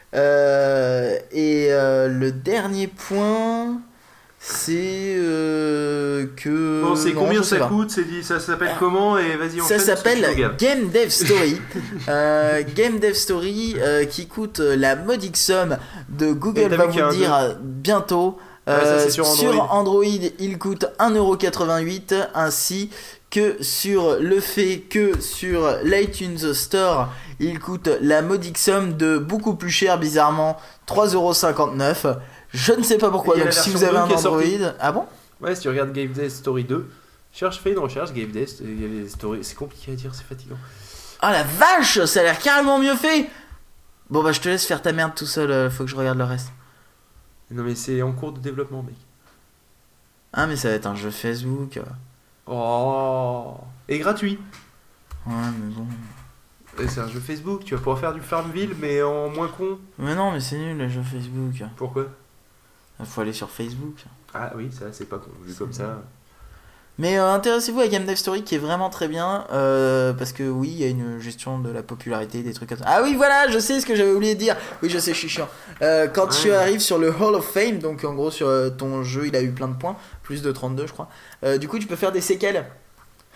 Le dernier point, c'est que. Bon, c'est non, combien je sais ça pas. coûte, ça s'appelle comment et vas-y on Ça s'appelle Game Dev Story. Game Dev Story qui coûte la modique somme de Google va vous le dire bientôt. Ça, c'est sur Android, il coûte 1,88€ ainsi que sur le fait que sur l'iTunes Store, il coûte la modique somme de beaucoup plus cher bizarrement, 3,59€. Je ne sais pas pourquoi. Donc si vous avez un Android, ah bon? Ouais, si tu regardes Game Dev Story 2, fais une recherche Game Dev Story, c'est compliqué à dire, c'est fatigant. Ah la vache, ça a l'air carrément mieux fait. Bon bah je te laisse faire ta merde tout seul, faut que je regarde le reste. Non mais c'est en cours de développement, mec. Ah mais ça va être un jeu Facebook. Oh, et gratuit. Ouais mais bon. Et c'est un jeu Facebook, tu vas pouvoir faire du Farmville mais en moins con. Mais non mais c'est nul le jeu Facebook. Pourquoi? Faut aller sur Facebook. Ah oui, ça c'est pas con, vu comme ça. Mais intéressez-vous à Game Dev Story qui est vraiment très bien parce que oui, il y a une gestion de la popularité, des trucs comme ça. Ah oui, voilà, je sais ce que j'avais oublié de dire. Oui, je sais, je suis chiant. Quand tu arrives sur le Hall of Fame, donc en gros sur ton jeu, il a eu plein de points, plus de 32 je crois. Du coup, tu peux faire des séquelles.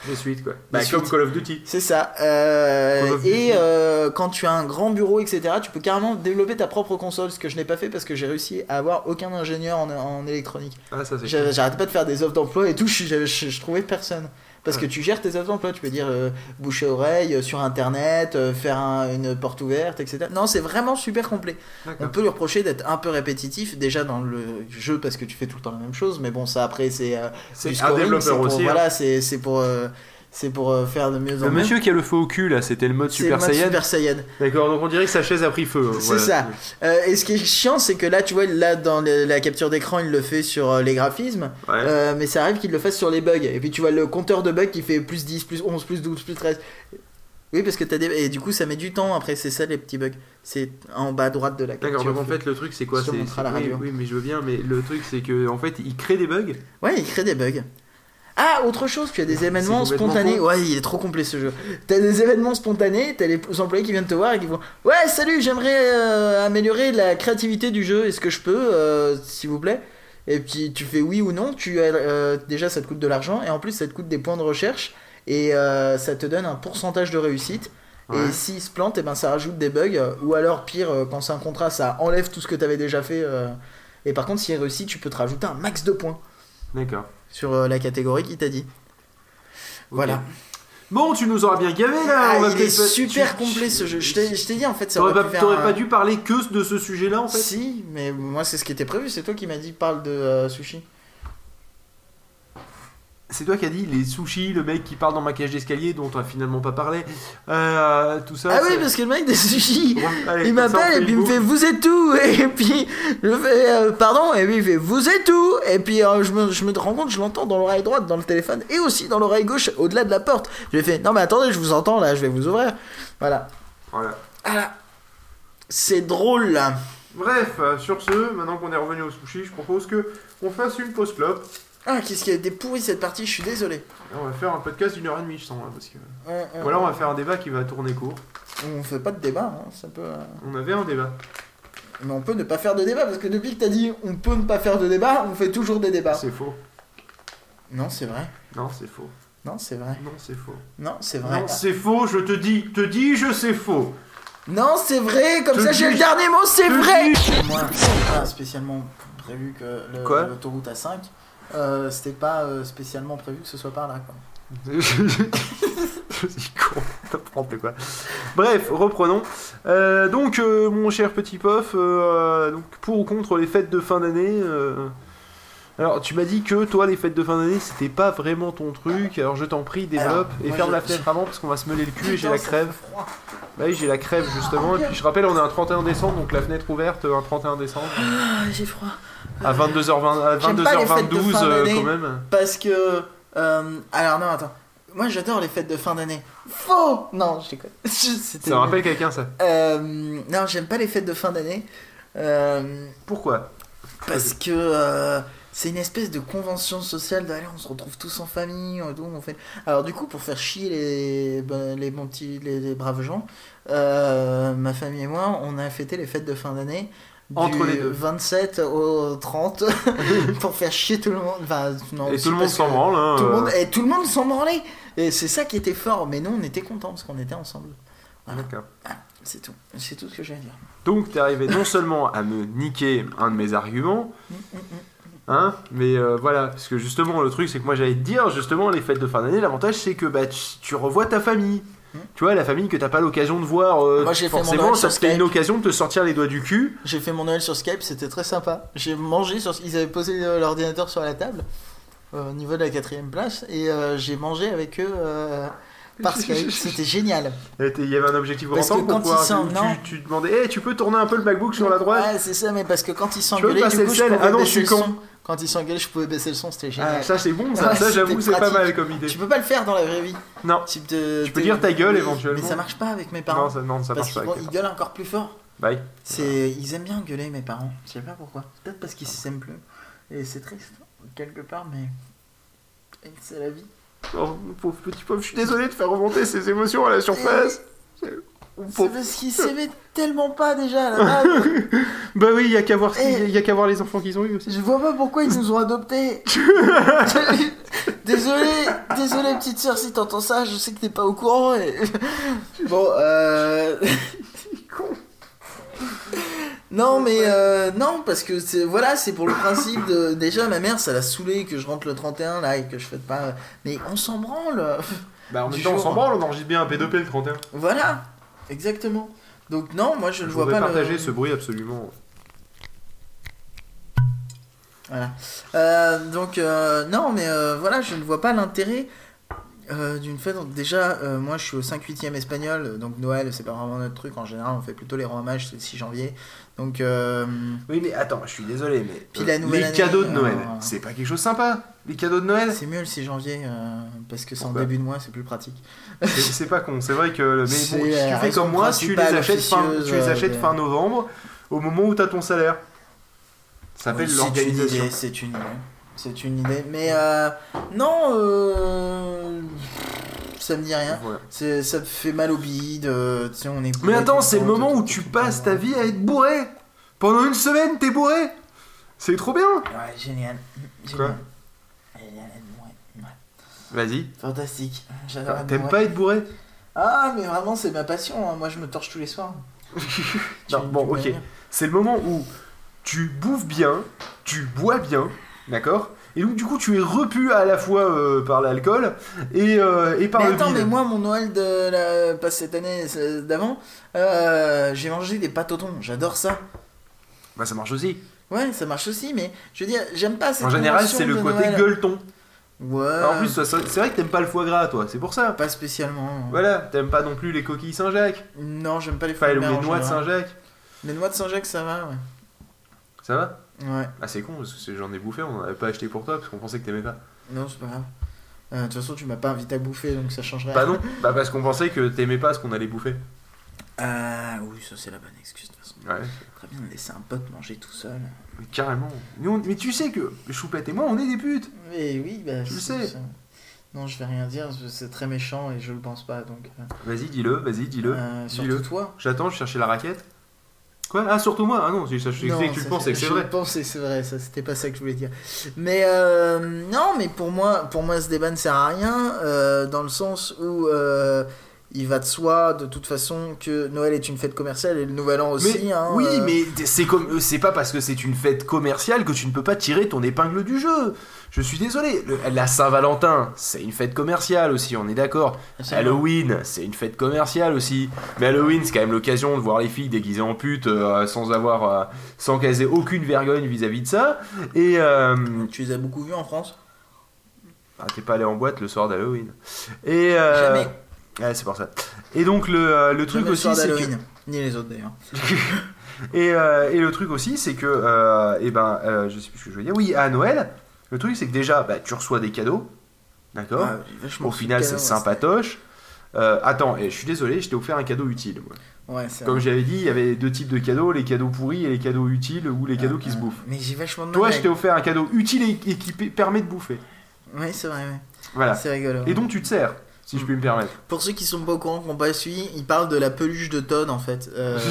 Les suites, quoi. Les Comme suites. Call of Duty. C'est ça. of Duty. Et quand tu as un grand bureau, etc., tu peux carrément développer ta propre console, ce que je n'ai pas fait parce que j'ai réussi à avoir aucun ingénieur en électronique. Ah, ça, c'est J'arrêtais pas de faire des offres d'emploi et tout, je trouvais personne. Parce que tu gères tes offres d'emploi, tu peux dire bouche à oreille, sur internet, faire une porte ouverte, etc. Non, c'est vraiment super complet. D'accord. On peut lui reprocher d'être un peu répétitif, déjà dans le jeu parce que tu fais tout le temps la même chose, mais bon, ça après c'est C'est du un scoring, développeur c'est pour, aussi, hein. Voilà, c'est pour faire de mieux en Le mieux. monsieur qui a le feu au cul, là, c'était le mode C'est Super le mode Saiyan. Super Saiyan. D'accord, donc on dirait que sa chaise a pris feu. C'est ça. Et ce qui est chiant, c'est que là, tu vois, là, dans la capture d'écran, il le fait sur les graphismes, Ouais. mais ça arrive qu'il le fasse sur les bugs. Et puis tu vois le compteur de bugs qui fait plus 10, plus 11, plus 12, plus 13. Oui, parce que t'as des... Et du coup, ça met du temps après, c'est ça les petits bugs. C'est en bas à droite de la capture. D'accord, donc en fait, le truc, c'est quoi? Je te montrerai à la radio. Oui, mais je veux bien, mais le truc, c'est que en fait, il crée des bugs. Ouais, il crée des bugs. Ah, autre chose, tu as des événements complètement spontanés. con. Ouais, il est trop complet ce jeu. T'as des événements spontanés, t'as les employés qui viennent te voir et qui vont ouais, salut, j'aimerais améliorer la créativité du jeu, est-ce que je peux, s'il vous plaît? Et puis tu fais oui ou non, déjà ça te coûte de l'argent et en plus ça te coûte des points de recherche et ça te donne un pourcentage de réussite. Ouais. Et s'il se plante, et ben ça rajoute des bugs. Ou alors, pire, quand c'est un contrat, ça enlève tout ce que t'avais déjà fait. Et par contre, s'il réussit, tu peux te rajouter un max de points D'accord. sur la catégorie qu'il t'a dit. Voilà. Bon, tu nous auras bien gavé là. Ah, on va il est peut-être- super tu- complet ce jeu. Je t'ai dit en fait, ça T'aurais aurait pas, pu faire t'aurais un- pas dû parler que de ce sujet-là en fait. Si, mais moi c'est ce qui était prévu. C'est toi qui m'as dit parle de sushi. C'est toi qui as dit les sushis, le mec qui parle dans ma cage d'escalier dont on a finalement pas parlé. Tout ça. Ah oui, c'est- parce que le mec des sushis, Bon, allez, il comme ça, on m'appelle fait et puis il me le fait mot. vous êtes où? Et puis je fais pardon, et puis il fait vous êtes où? Et puis je me rends compte, je l'entends dans l'oreille droite dans le téléphone et aussi dans l'oreille gauche au-delà de la porte. Je lui ai fait non mais attendez, je vous entends là, je vais vous ouvrir. Voilà. Voilà. Ah là. C'est drôle là. Bref, sur ce, maintenant qu'on est revenu au sushi, je propose que on fasse une pause clope. Ah, qu'est-ce qui a été pourri cette partie, je suis désolé. On va faire un podcast d'1h30, je sens, hein, parce que. Ou alors on va faire un débat qui va tourner court. On fait pas de débat, hein, ça peut. On avait un débat. Mais on peut ne pas faire de débat parce que depuis que t'as dit on peut ne pas faire de débat, on fait toujours des débats. C'est faux. Non, c'est vrai. Non, c'est faux. Non, c'est vrai. Non, c'est faux. Non, c'est vrai. Non, c'est faux, je te dis, je sais faux. Non, c'est vrai. Comme Te ça, j'ai dis- le dernier mot. C'est te vrai. dis- Moi, c'est pas spécialement prévu que Quoi l'autoroute A5. C'était pas spécialement prévu que ce soit par là. Quoi. Je suis con, n'importe quoi. Bref, reprenons. Donc, mon cher petit Pof, donc, pour ou contre les fêtes de fin d'année Alors, tu m'as dit que toi, les fêtes de fin d'année, c'était pas vraiment ton truc. Alors, je t'en prie, développe Alors, et moi, ferme je- la fenêtre avant parce qu'on va se mêler le cul et j'ai Putain, la ça crève. fait froid. Bah oui, j'ai la crève justement. Et puis, je rappelle, on est un 31 décembre, donc la fenêtre ouverte un 31 décembre Ah, j'ai froid. à 22h20, à J'aime pas les fêtes de 22h22 fin d'année. quand même. Parce que. Alors, non, attends. Moi, j'adore les fêtes de fin d'année. Faux. Non, je déconne. C'était Ça me rappelle quelqu'un ça. Non, j'aime pas les fêtes de fin d'année. Pourquoi? Parce que c'est une espèce de convention sociale d'aller, on se retrouve tous en famille, on fait. Alors du coup, pour faire chier les bons petits, les braves gens, ma famille et moi, on a fêté les fêtes de fin d'année Entre du les deux. 27 au 30 pour faire chier tout le monde. Enfin, non, Et aussi tout le monde parce s'en que branle. Hein, tout le monde s'en branlait. Et c'est ça qui était fort. Mais nous, on était contents parce qu'on était ensemble. Voilà. D'accord. C'est tout. C'est tout ce que j'ai à dire. Donc t'es arrivé non seulement à me niquer un de mes arguments, hein, mais voilà, parce que justement le truc c'est que moi j'allais te dire justement les fêtes de fin d'année, l'avantage c'est que bah tu revois ta famille. Tu vois, la famille que t'as pas l'occasion de voir, Moi, j'ai fait mon forcément, Noël ça sur c'était une Skype. occasion de te sortir les doigts du cul. J'ai fait mon Noël sur Skype, c'était très sympa. J'ai mangé sur. Ils avaient posé l'ordinateur sur la table au niveau de la 4ème place et j'ai mangé avec eux par Skype. C'était génial. Il y avait un objectif Parce grand que pour quand pouvoir. ils sont- non. Tu demandais, tu peux tourner un peu le MacBook sur la droite. Ouais, c'est ça, mais parce que quand ils Tu veux s'engueulaient, passer du le coup, je sel? pouvais Ah non, je baisser suis le con. son. Quand ils s'engueulaient, je pouvais baisser le son, c'était génial. Ah, ça c'est bon, ça, Ouais, ça j'avoue, c'était c'est pas pratique. mal comme idée. Tu peux pas le faire dans la vraie vie. Non, Tu tu peux dire ta gueule éventuellement. Mais ça marche pas avec mes parents. non, ça parce marche pas. qu'ils avec ils les gueulent encore plus fort. Bye. Ils aiment bien gueuler, mes parents. Je sais pas pourquoi. Peut-être parce qu'ils s'aiment plus. Et c'est triste, quelque part, mais c'est la vie. Oh, mon pauvre petit pauvre, je suis désolé de faire remonter ces émotions à la surface. C'est parce qu'ils s'aimaient tellement pas déjà à la base. Bah oui, il y a qu'à voir, Eh. y a qu'à voir les enfants qu'ils ont eu aussi. Je vois pas pourquoi ils nous ont adoptés. Désolé, petite sœur, si t'entends ça, je sais que t'es pas au courant. Bon, Non, mais non, parce que c'est pour le principe de. Déjà, ma mère, ça l'a saoulé que je rentre le 31 là et que je fête pas. Mais on s'en branle. Bah, en même temps, on s'en branle, on enregistre bien un P2P le 31. Voilà, exactement. Donc, non, moi je ne vois pas. Partager ce bruit absolument. Voilà. Non, mais voilà, je ne vois pas l'intérêt d'une fête. Déjà, moi je suis au 5/8e espagnol, donc Noël, c'est pas vraiment notre truc. En général, on fait plutôt les rois mages, c'est le 6 janvier. Donc. Oui, mais attends, je suis désolé, mais. Puis la nouvelle les année, cadeaux de Noël, c'est pas quelque chose de sympa. Les cadeaux de Noël. C'est mieux le 6 janvier, parce que c'est Pourquoi en début de mois, c'est plus pratique. C'est pas con, c'est vrai que. Mais C'est bon, la tu fais raison comme moi, tu les principale achètes fin novembre, au moment où t'as ton salaire. Ça s'appelle Oui, l'organisation. C'est une idée. Mais non, ça me dit rien. Ouais. Ça me fait mal au bide. Tu sais, on est Mais attends, c'est le moment où tu passes ta vie à être bourré. Pendant une semaine, t'es bourré. C'est trop bien. Ouais, génial. Quoi ? Ouais. Vas-y. Fantastique. J'adore. T'aimes pas être bourré ? Ah, mais vraiment, c'est ma passion. Hein. Moi, je me torche tous les soirs. Non, bon, ok. C'est le moment où tu bouffes bien, tu bois bien, d'accord ? Et donc, du coup, tu es repu à la fois par l'alcool et par mais le attends, bide. mais moi, mon Noël pas cette année, d'avant, j'ai mangé des pâtes au thon. J'adore ça. Bah, ça marche aussi. Ouais, ça marche aussi, mais je veux dire, j'aime pas cette En général, convention c'est le de côté Noël. gueuleton. Ouais. En plus, c'est vrai que t'aimes pas le foie gras, toi. C'est pour ça. Pas spécialement. Voilà, t'aimes pas non plus les coquilles Saint-Jacques. Non, j'aime pas les Enfin, fruits les de mer en noix de général. Saint-Jacques. Les noix de Saint-Jacques, ça va, ouais. Ça va ? Ouais. Ah, c'est con, parce que j'en ai bouffé, on en avait pas acheté pour toi, parce qu'on pensait que t'aimais pas. Non, c'est pas grave. De toute façon, tu m'as pas invité à bouffer, donc ça changerait. Bah non, bah parce qu'on pensait que t'aimais pas ce qu'on allait bouffer. Oui, ça c'est la bonne excuse de toute façon. Ouais. Très bien de laisser un pote manger tout seul. Mais carrément. Mais tu sais que Choupette et moi, on est des putes. Mais oui, bah. Tu le sais. Ça. Non, je vais rien dire, c'est très méchant et je le pense pas, donc. Vas-y, dis-le. Surtout toi. J'attends, je cherchais la raquette. Quoi ? Ah, surtout moi ? Ah non, je sais que tu le penses, c'est que c'est vrai. Je pense et c'est vrai, ça c'était pas ça que je voulais dire. Mais non, mais pour moi ce débat ne sert à rien, dans le sens où il va de soi de toute façon que Noël est une fête commerciale et le Nouvel An aussi. Mais, hein, oui, mais c'est pas parce que c'est une fête commerciale que tu ne peux pas tirer ton épingle du jeu. Je suis désolé. La Saint-Valentin, c'est une fête commerciale aussi, on est d'accord. Halloween, c'est une fête commerciale aussi. Mais Halloween, c'est quand même l'occasion de voir les filles déguisées en pute sans qu'elles aient aucune vergogne vis-à-vis de ça. Et tu les as beaucoup vus en France ? Ah, t'es pas allé en boîte le soir d'Halloween. Et Jamais. Ouais, c'est pour ça. Et donc le truc Jamais aussi, le soir c'est d'Halloween, ni les autres d'ailleurs. et le truc aussi, c'est que je sais plus ce que je veux dire. Oui, à Noël, le truc c'est que déjà, tu reçois des cadeaux, d'accord. Au final, c'est sympatoche. Attends, je suis désolé, je t'ai offert un cadeau utile. Moi. Ouais, c'est Comme vrai. j'avais dit, il y avait deux types de cadeaux, les cadeaux pourris et les cadeaux utiles ou les cadeaux qui se bouffent. Mais j'ai vachement de Toi, mal je t'ai offert un cadeau utile et qui permet de bouffer. Oui, c'est vrai, ouais. Voilà. C'est rigolo. Et donc tu te sers, si je puis me permettre. Pour ceux qui sont pas au courant, qui n'ont pas suivi, il parle de la peluche de Todd en fait.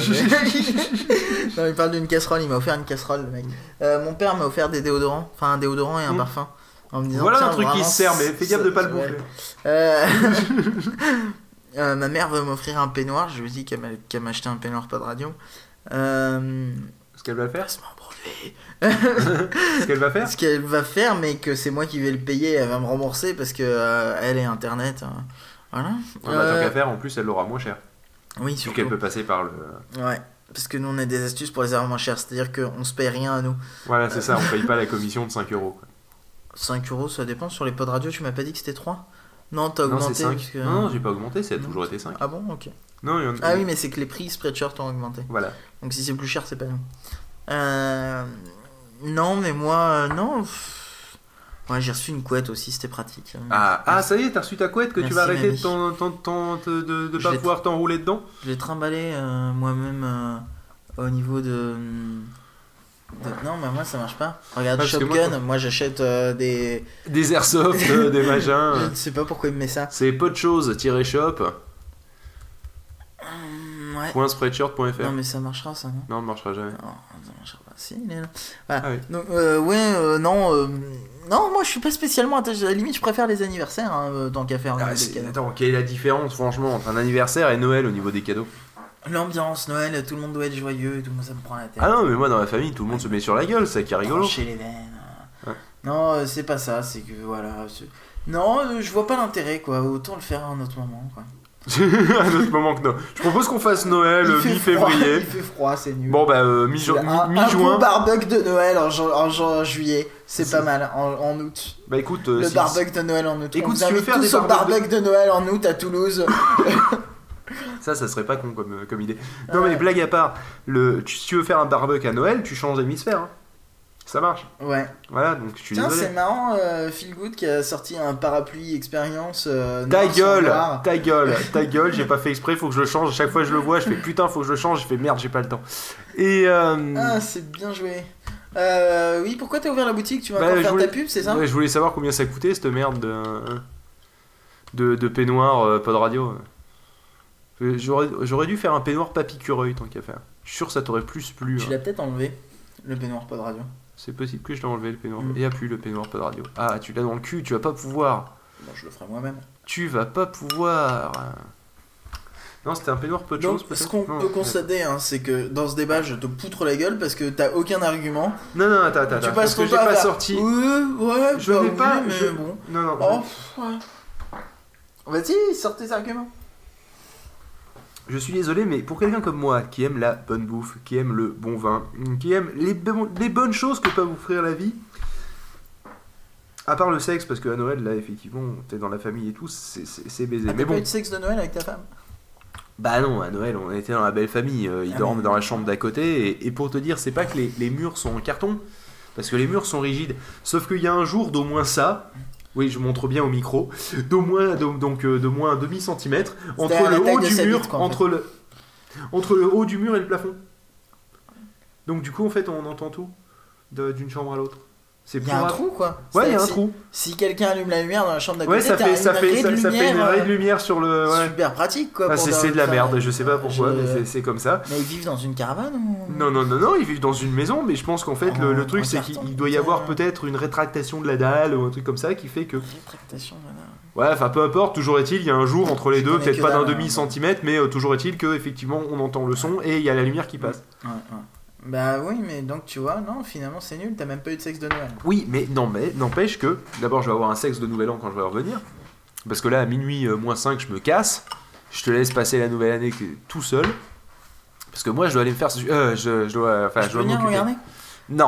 Non, il parle d'une casserole, il m'a offert une casserole le mec. Mon père m'a offert des déodorants, enfin un déodorant et un parfum. En me disant, Voilà tiens, un truc qui vraiment, se sert, mais fais gaffe de pas le bouffer. Ma mère veut m'offrir un peignoir, je lui ai dit qu'elle m'a acheté un peignoir pas de radio. Ce qu'elle va faire Laisse-moi brevet. Ce qu'elle va faire Ce qu'elle va faire, mais que c'est moi qui vais le payer, elle va me rembourser parce que elle est internet. Voilà. Tant qu'à faire, en plus elle l'aura moins cher. Oui, Vu surtout. qu'elle peut passer par le. Ouais, parce que nous on a des astuces pour les avoir moins chers, c'est-à-dire qu'on se paye rien à nous. Voilà, c'est ça, on paye pas la commission de 5 €. Quoi. 5 euros, ça dépend. Sur les pods radio, tu m'as pas dit que c'était 3 ? Non, t'as Non, augmenté. c'est 5. Parce que... Non, j'ai pas augmenté, ça a toujours été 5. Ah bon, ok. Non, il y en a... Ah oui, mais c'est que les prix Spreadshirt ont augmenté. Voilà. Donc si c'est plus cher, c'est pas nous. Non, mais moi, non. Ouais, j'ai reçu une couette aussi, c'était pratique. Ça y est, t'as reçu ta couette que tu Merci, vas arrêter mamie. de pas pouvoir t'enrouler dedans. Je l'ai trimballé moi-même au niveau de... Non, mais moi ça marche pas. Regarde, Parce que Shopgun, moi j'achète des... Des airsoft, des machins. Je ne sais pas pourquoi il me met ça. C'est pas de choses, shop. Ouais, Ouais. .spreadshirt.fr. Non, mais ça marchera, ça, non? Non, ça marchera jamais. Non, ça marchera pas. Si, il est là. Voilà. Ah oui. Donc, non, moi je suis pas spécialement attaché. À la limite, je préfère les anniversaires tant qu'à faire des cadeaux. Attends, quelle est la différence, franchement, entre un anniversaire et Noël au niveau des cadeaux? L'ambiance, Noël, tout le monde doit être joyeux, tout le monde ça me prend la tête. Ah non, mais moi dans ma famille, tout le monde se met sur la gueule, c'est ça qui est rigolo. Trancher les veines. Ouais. Non, c'est pas ça, c'est que voilà. Non, je vois pas l'intérêt quoi. Autant le faire à un autre moment quoi. À un autre moment que non. Je propose qu'on fasse Noël Il fait mi-février. Il fait froid, c'est nul. Bon bah Un mi-juin. beau barbecue de Noël en juillet, c'est pas mal. En août. Bah écoute, Le barbecue de Noël en août. Écoute, on si tu veux invite faire tous des au barbecues barbecue de Noël en août à Toulouse. ça serait pas con comme idée. Non mais blague à part, si tu veux faire un barbecue à Noël, tu changes d'hémisphère. Hein. Ça marche. Ouais. Voilà, donc je suis Tiens, désolé. c'est marrant, Feel Good qui a sorti un parapluie expérience. Ta noir gueule, sans noir. ta gueule, j'ai pas fait exprès, faut que je le change. À chaque fois que je le vois, je fais putain, faut que je le change. Je fais merde, j'ai pas le temps. Et Ah, c'est bien joué. Oui, pourquoi t'as ouvert la boutique? Tu vas Bah, encore je faire voulais- ta pub, c'est ça? ouais, je voulais savoir combien ça coûtait cette merde de peignoir Pod Radio. J'aurais dû faire un peignoir Papy-Cureuil tant qu'à faire. Je suis sûr que ça t'aurait plus plu. Tu Hein. l'as peut-être enlevé, le peignoir pas de radio. C'est possible que je l'ai enlevé le peignoir. Mm. Il n'y a plus le peignoir Pod Radio. Ah, tu l'as dans le cul, tu vas pas pouvoir. Bon, je le ferai moi-même. Tu vas pas pouvoir. Non, c'était un peignoir peu de Donc, choses peut-être. ce qu'on Non, peut constater, hein, c'est que dans ce débat, je te poutre la gueule parce que t'as aucun argument. Non, attends. Tu Parce passes que ton j'ai temps à pas faire, sorti. Ouais, Je bah n'ai oui, pas. mais bon. Non. Oh, ouais. Vas-y, sors tes arguments. Je suis désolé, mais pour quelqu'un comme moi, qui aime la bonne bouffe, qui aime le bon vin, qui aime les bonnes choses que peut vous offrir la vie, à part le sexe, parce qu'à Noël, là, effectivement, t'es dans la famille et tout, c'est baisé. Ah, Mais t'as pas eu bon, de sexe de Noël avec ta femme? bah non, à Noël, on était dans la belle famille, ils Ah, dorment mais- dans la chambre d'à côté, et pour te dire, c'est pas que les murs sont en carton, parce que les murs sont rigides, sauf qu'il y a un jour d'au moins ça. Oui, je montre bien au micro. D'au moins un demi-centimètre entre C'est-à-dire la le taille haut de du sa mur, bite, quoi, en entre le haut du mur et le plafond. Donc du coup, en fait, on entend tout d'une chambre à l'autre. C'est Il y a un pour- trou quoi. Ouais, il y a un C'est-à-dire trou. Si quelqu'un allume la lumière dans la chambre d'à Ouais, côté, ça t'as fait une raie de lumière, lumière sur le. Ouais. super pratique quoi. Ah, pour c'est de la faire- merde. Je sais pas pourquoi, Je- mais c'est comme ça. Mais ils vivent dans une caravane ou... Non, ils vivent dans une maison, mais je pense qu'en fait, le En truc, c'est carton, qu'il doit y avoir putain. peut-être une rétractation de la dalle ou un truc comme ça qui fait que. Rétractation, voilà. Ouais, enfin peu importe, toujours est-il, il y a un jour entre les Je deux, connais peut-être que pas d'un dalle, demi-centimètre, mais toujours est-il que effectivement on entend le son et il y a la lumière qui passe. Ouais. Bah oui, mais donc tu vois, non, finalement c'est nul, t'as même pas eu de sexe de Noël. Oui, mais n'empêche que d'abord je vais avoir un sexe de nouvel an quand je vais revenir, parce que là à minuit moins 5 je me casse, je te laisse passer la nouvelle année tout seul, parce que moi je dois aller me faire, je dois venir m'occuper. regarder. Non.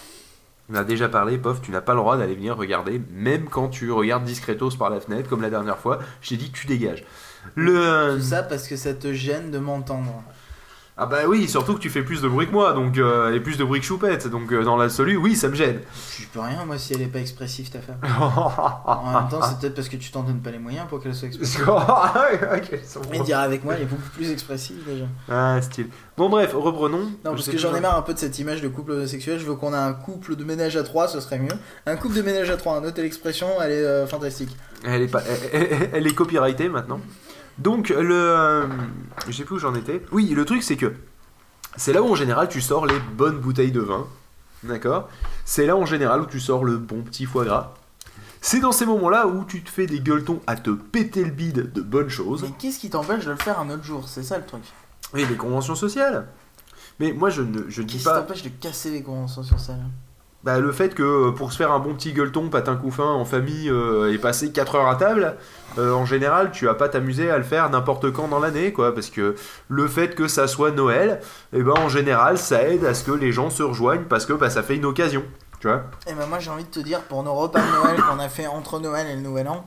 On a déjà parlé, pof, tu n'as pas le droit d'aller venir regarder, même quand tu regardes discretos par la fenêtre, comme la dernière fois, je t'ai dit que tu dégages. Tout ça parce que ça te gêne de m'entendre. Ah bah oui, surtout que tu fais plus de bruit que moi, donc et plus de bruit que Choupette, donc dans l'absolu, oui, ça me gêne. Je peux rien moi si elle est pas expressive ta femme. En même temps c'est peut-être parce que tu t'en donnes pas les moyens pour qu'elle soit expressive. Ok, Mais dire avec moi elle est beaucoup plus expressive déjà. Ah, style. Bon bref, reprenons. Non, Je parce sais que plus j'en ai jamais. marre un peu de cette image de couple homosexuel. Je veux qu'on ait un couple de ménage à trois, ce serait mieux. Un couple de ménage à trois, notez l'expression, elle est fantastique. Elle est copyrightée maintenant. Donc, je sais plus où j'en étais. Oui, le truc, c'est que c'est là où en général tu sors les bonnes bouteilles de vin. D'accord. C'est là en général où tu sors le bon petit foie gras. C'est dans ces moments-là où tu te fais des gueuletons à te péter le bide de bonnes choses. Mais qu'est-ce qui t'empêche de le faire un autre jour? C'est ça le truc. Et les conventions sociales. Mais moi, je dis Qu'est-ce qui pas. t'empêche de casser les conventions sur ça? Bah, le fait que pour se faire un bon petit gueuleton, patin couffin en famille et passer 4 heures à table, en général, tu vas pas t'amuser à le faire n'importe quand dans l'année, quoi. Parce que le fait que ça soit Noël, et ben en général, ça aide à ce que les gens se rejoignent parce que bah, ça fait une occasion, tu vois. Et ben moi j'ai envie de te dire, pour nos repas de Noël qu'on a fait entre Noël et le Nouvel An,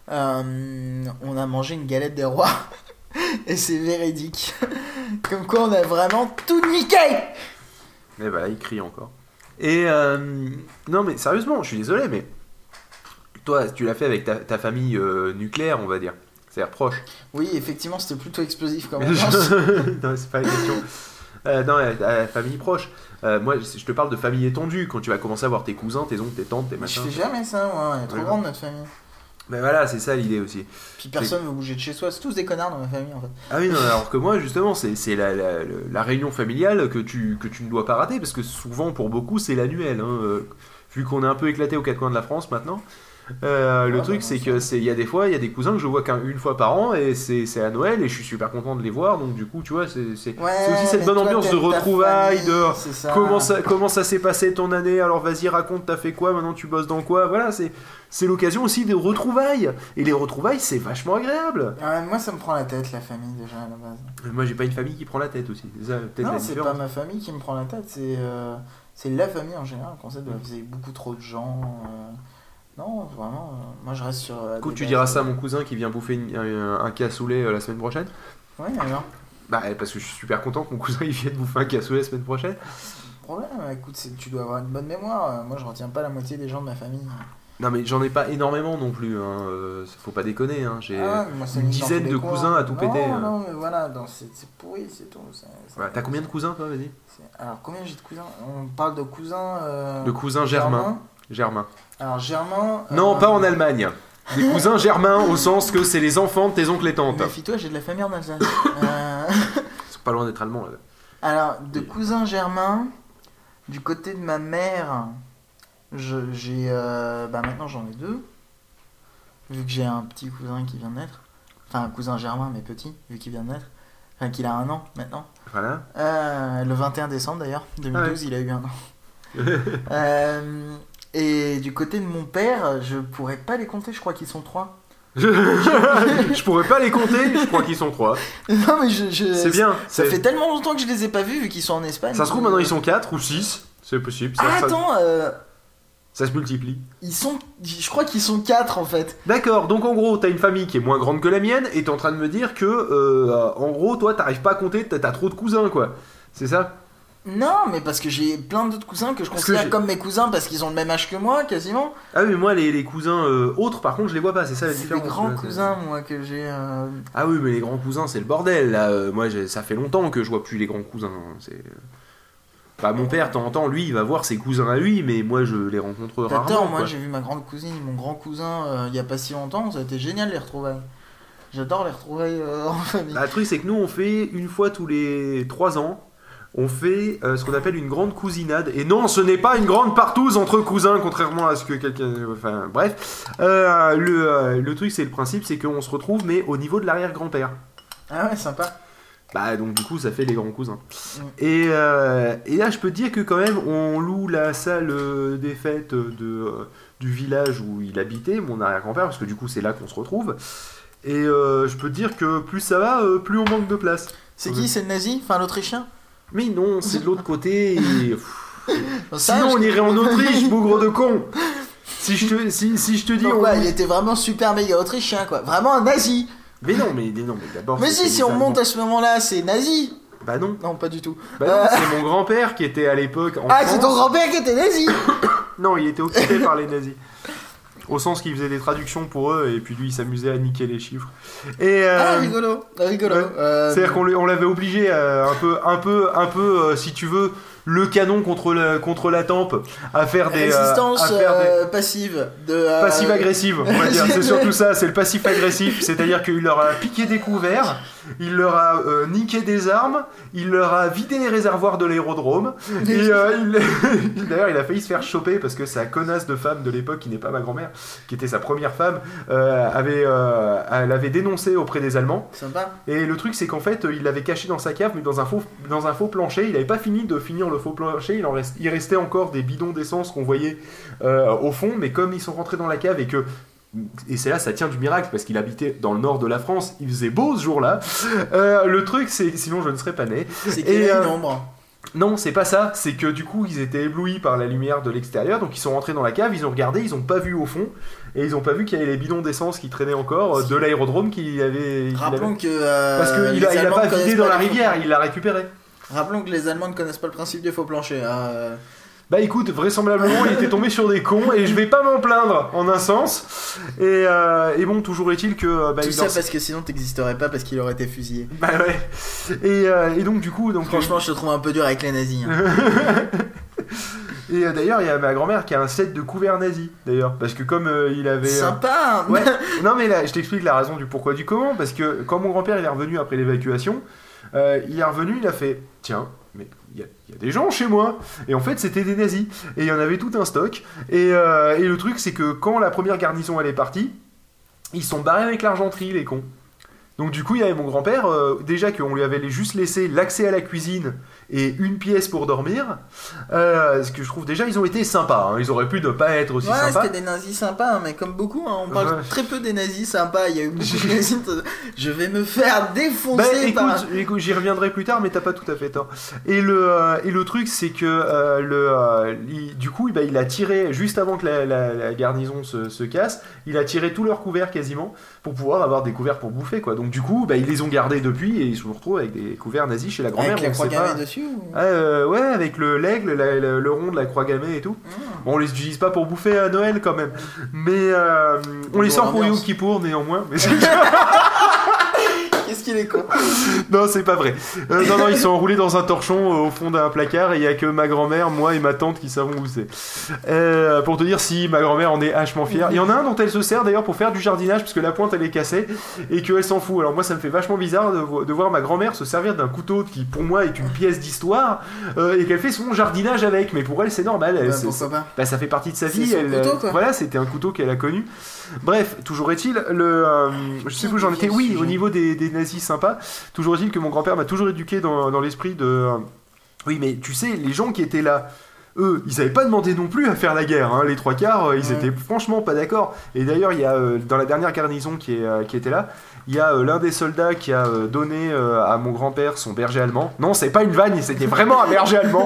on a mangé une galette des rois. Et c'est véridique. Comme quoi on a vraiment tout niqué. Et voilà, il crie encore. Et non, mais sérieusement, je suis désolé, mais toi, tu l'as fait avec ta famille nucléaire, on va dire. C'est-à-dire proche. Oui, effectivement, c'était plutôt explosif comme ambiance. Non, c'est pas la question. Non, la famille proche. Moi, je te parle de famille étendue. Quand tu vas commencer à voir tes cousins, tes oncles, tes tantes, tes Mais je machins. fais jamais ça, moi. Elle est trop Ouais. grande notre famille. Ben voilà, c'est ça l'idée aussi. Puis personne veut bouger de chez soi, c'est tous des connards dans ma famille en fait. Ah oui, non, alors que moi, justement, c'est la réunion familiale que tu ne dois pas rater, parce que souvent, pour beaucoup, c'est l'annuel. Hein, vu qu'on est un peu éclaté aux quatre coins de la France maintenant. Le truc, c'est que il y a des fois, il y a des cousins que je vois qu'une fois par an, et c'est à Noël, et je suis super content de les voir, donc du coup, tu vois, c'est aussi cette bonne ambiance de retrouvailles, comment ça s'est passé ton année, alors vas-y, raconte, t'as fait quoi, maintenant tu bosses dans quoi, voilà, c'est l'occasion aussi des retrouvailles, et les retrouvailles, c'est vachement agréable. Ouais, moi, ça me prend la tête, la famille, déjà, à la base. Moi, j'ai pas une famille qui prend la tête aussi. C'est ça, peut-être non, la c'est différence. pas ma famille qui me prend la tête, c'est la famille en général, le concept de vous avez beaucoup trop de gens. Non, vraiment, moi je reste sur. Écoute, tu diras ça à mon cousin qui vient bouffer un cassoulet la semaine prochaine. Ouais, alors. Bah, parce que je suis super content que mon cousin il vienne bouffer un cassoulet la semaine prochaine. Problème, écoute, tu dois avoir une bonne mémoire. Moi je retiens pas la moitié des gens de ma famille. Non, mais j'en ai pas énormément non plus, hein. Faut pas déconner, hein. J'ai moi, une dizaine de cousins à tout péter. Non, mais voilà, c'est pourri, c'est tout. Voilà, t'as combien de cousins toi, vas-y? Alors, combien j'ai de cousins? On parle de cousins. De cousins Germain. Alors, Germain. Non, pas en Allemagne. Des cousins germains au sens que c'est les enfants de tes oncles et tantes. Méfie-toi, j'ai de la famille en Alsace. Ils sont pas loin d'être allemands là. Alors, de cousins germains, du côté de ma mère, j'ai. Maintenant j'en ai 2. Vu que j'ai un petit cousin qui vient de naître. Enfin, un cousin germain, mais petit, vu qu'il vient de naître. Enfin, qu'il a 1 an maintenant. Voilà. Le 21 décembre d'ailleurs, 2012, il a eu 1 an. Et du côté de mon père, je pourrais pas les compter, je crois qu'ils sont 3. Je pourrais pas les compter, je crois qu'ils sont 3. Non mais c'est bien. Ça fait tellement longtemps que je les ai pas vus vu qu'ils sont en Espagne. Ça se trouve maintenant ils sont 4 ou 6, c'est possible. Attends, ça se multiplie. Je crois qu'ils sont 4 en fait. D'accord, donc en gros t'as une famille qui est moins grande que la mienne et t'es en train de me dire que en gros toi t'arrives pas à compter, t'as trop de cousins quoi. C'est ça? Non, mais parce que j'ai plein d'autres cousins que je considère comme mes cousins parce qu'ils ont le même âge que moi, quasiment. Ah oui, mais moi, les cousins autres, par contre, je les vois pas, c'est ça la différence. C'est les grands cousins, moi, que j'ai... Ah oui, mais les grands cousins, c'est le bordel, là. Moi, ça fait longtemps que je vois plus les grands cousins. Bah, mon père, de temps en temps, lui, il va voir ses cousins à lui, mais moi, je les rencontre rarement. Attends, moi, j'ai vu ma grande cousine, mon grand cousin, il y a pas si longtemps, ça a été génial, les retrouvailles. J'adore les retrouvailles en famille. Bah, le truc, c'est que nous, on fait une fois tous les 3 ans, on fait ce qu'on appelle une grande cousinade. Et non, ce n'est pas une grande partouze entre cousins, contrairement à ce que quelqu'un... Enfin, bref. Le truc, c'est le principe, c'est qu'on se retrouve, mais au niveau de l'arrière-grand-père. Ah ouais, sympa. Bah, donc du coup, ça fait les grands cousins. Et là, je peux te dire que quand même, on loue la salle des fêtes du village où il habitait, mon arrière-grand-père, parce que du coup, c'est là qu'on se retrouve. Et je peux te dire que plus ça va, plus on manque de place. C'est qui? C'est le nazi? Enfin, l'Autrichien? Mais non, c'est de l'autre côté. Et... Sinon, on irait en Autriche, bougre de con. Si je te dis. Pourquoi il était vraiment super méga autrichien, quoi. Vraiment un nazi. Mais non, mais d'abord. Mais si on monte à ce moment-là, c'est nazi. Bah non. Non, pas du tout. Bah non, c'est mon grand-père qui était à l'époque en France. Ah, c'est ton grand-père qui était nazi. Non, il était occupé par les nazis. Au sens qu'il faisait des traductions pour eux et puis lui il s'amusait à niquer les chiffres. Et, rigolo. Ouais. C'est-à-dire qu'on l'avait obligé un peu si tu veux, le canon contre la tempe à faire des résistance passive passive agressive, on va dire. C'est surtout ça, c'est le passif agressif, c'est-à-dire qu'il leur a piqué des couverts, il leur a niqué des armes, il leur a vidé les réservoirs de l'aérodrome et d'ailleurs il a failli se faire choper parce que sa connasse de femme de l'époque, qui n'est pas ma grand-mère, qui était sa première femme, elle avait dénoncé auprès des Allemands. Sympa. Et le truc c'est qu'en fait il l'avait caché dans sa cave mais dans un faux plancher. Il n'avait pas fini de finir le faux plancher, il restait encore des bidons d'essence qu'on voyait au fond, mais comme ils sont rentrés dans la cave et c'est là, ça tient du miracle parce qu'il habitait dans le nord de la France, il faisait beau ce jour-là. Le truc c'est, sinon je ne serais pas né. C'est qu'il y a une ombre. Non, c'est pas ça, c'est que du coup ils étaient éblouis par la lumière de l'extérieur, donc ils sont rentrés dans la cave, ils ont regardé, ils ont pas vu au fond, et ils ont pas vu qu'il y avait les bidons d'essence qui traînaient encore de l'aérodrome qu'il avait... Rappelons que... parce qu'il a pas vidé dans la rivière, il l'a récupéré. Rappelons que les Allemands ne connaissent pas le principe du faux plancher. Bah écoute, vraisemblablement il était tombé sur des cons et je vais pas m'en plaindre en un sens. Et bon, toujours est-il que... Tout ça parce que sinon t'existerais pas parce qu'il aurait été fusillé. Bah ouais. Et donc du coup... Franchement je te trouve un peu dur avec les nazis. Hein. Et d'ailleurs, il y a ma grand-mère qui a un set de couverts nazis, d'ailleurs. Parce que comme il avait... Sympa. Ouais. Non mais là, je t'explique la raison du pourquoi du comment. Parce que quand mon grand-père il est revenu après l'évacuation, il est revenu, il a fait... Tiens, mais il y a des gens chez moi. Et en fait, c'était des nazis. Et il y en avait tout un stock. Et le truc, c'est que quand la première garnison elle est partie, ils sont barrés avec l'argenterie, les cons. Donc du coup, il y avait mon grand-père, déjà qu'on lui avait juste laissé l'accès à la cuisine et une pièce pour dormir. Ce que je trouve déjà, ils ont été sympas. Hein. Ils auraient pu ne pas être aussi sympas. Ouais, c'était des nazis sympas, mais comme beaucoup, hein, on parle très peu des nazis sympas. Il y a eu beaucoup de nazis. Je vais me faire défoncer écoute, j'y reviendrai plus tard, mais t'as pas tout à fait tort. Et le truc, c'est que du coup, il a tiré, juste avant que la garnison se casse, il a tiré tous leurs couverts quasiment pour pouvoir avoir des couverts pour bouffer, quoi. Donc du coup, ils les ont gardés depuis et ils se retrouvent avec des couverts nazis chez la grand-mère. Avec la croix gammée dessus ou... Ouais, avec l'aigle, le rond de la croix gammée et tout. Bon, on les utilise pas pour bouffer à Noël quand même, mais on les sort pour Yom Kippour néanmoins. Mais Qu'est-ce qu'il est con. Non, c'est pas vrai. Non, ils sont enroulés dans un torchon au fond d'un placard et il y a que ma grand-mère, moi et ma tante qui savons où c'est. Pour te dire si ma grand-mère en est hachement fière. Il y en a un dont elle se sert d'ailleurs pour faire du jardinage parce que la pointe elle est cassée et qu'elle s'en fout. Alors moi ça me fait vachement bizarre de voir ma grand-mère se servir d'un couteau qui pour moi est une pièce d'histoire et qu'elle fait son jardinage avec. Mais pour elle c'est normal. Pourquoi pas ça fait partie de sa vie. Couteau, quoi. Voilà, c'était un couteau qu'elle a connu. Bref, toujours est-il, je sais où j'en étais. Oui, au niveau des nazis sympas, toujours est-il que mon grand-père m'a toujours éduqué dans l'esprit de... Oui, mais tu sais, les gens qui étaient là, eux, ils n'avaient pas demandé non plus à faire la guerre. Hein. Les trois quarts, ils étaient franchement pas d'accord. Et d'ailleurs, il y a dans la dernière garnison qui était là, il y a l'un des soldats qui a donné à mon grand-père son berger allemand. Non, c'est pas une vanne, c'était vraiment un berger allemand.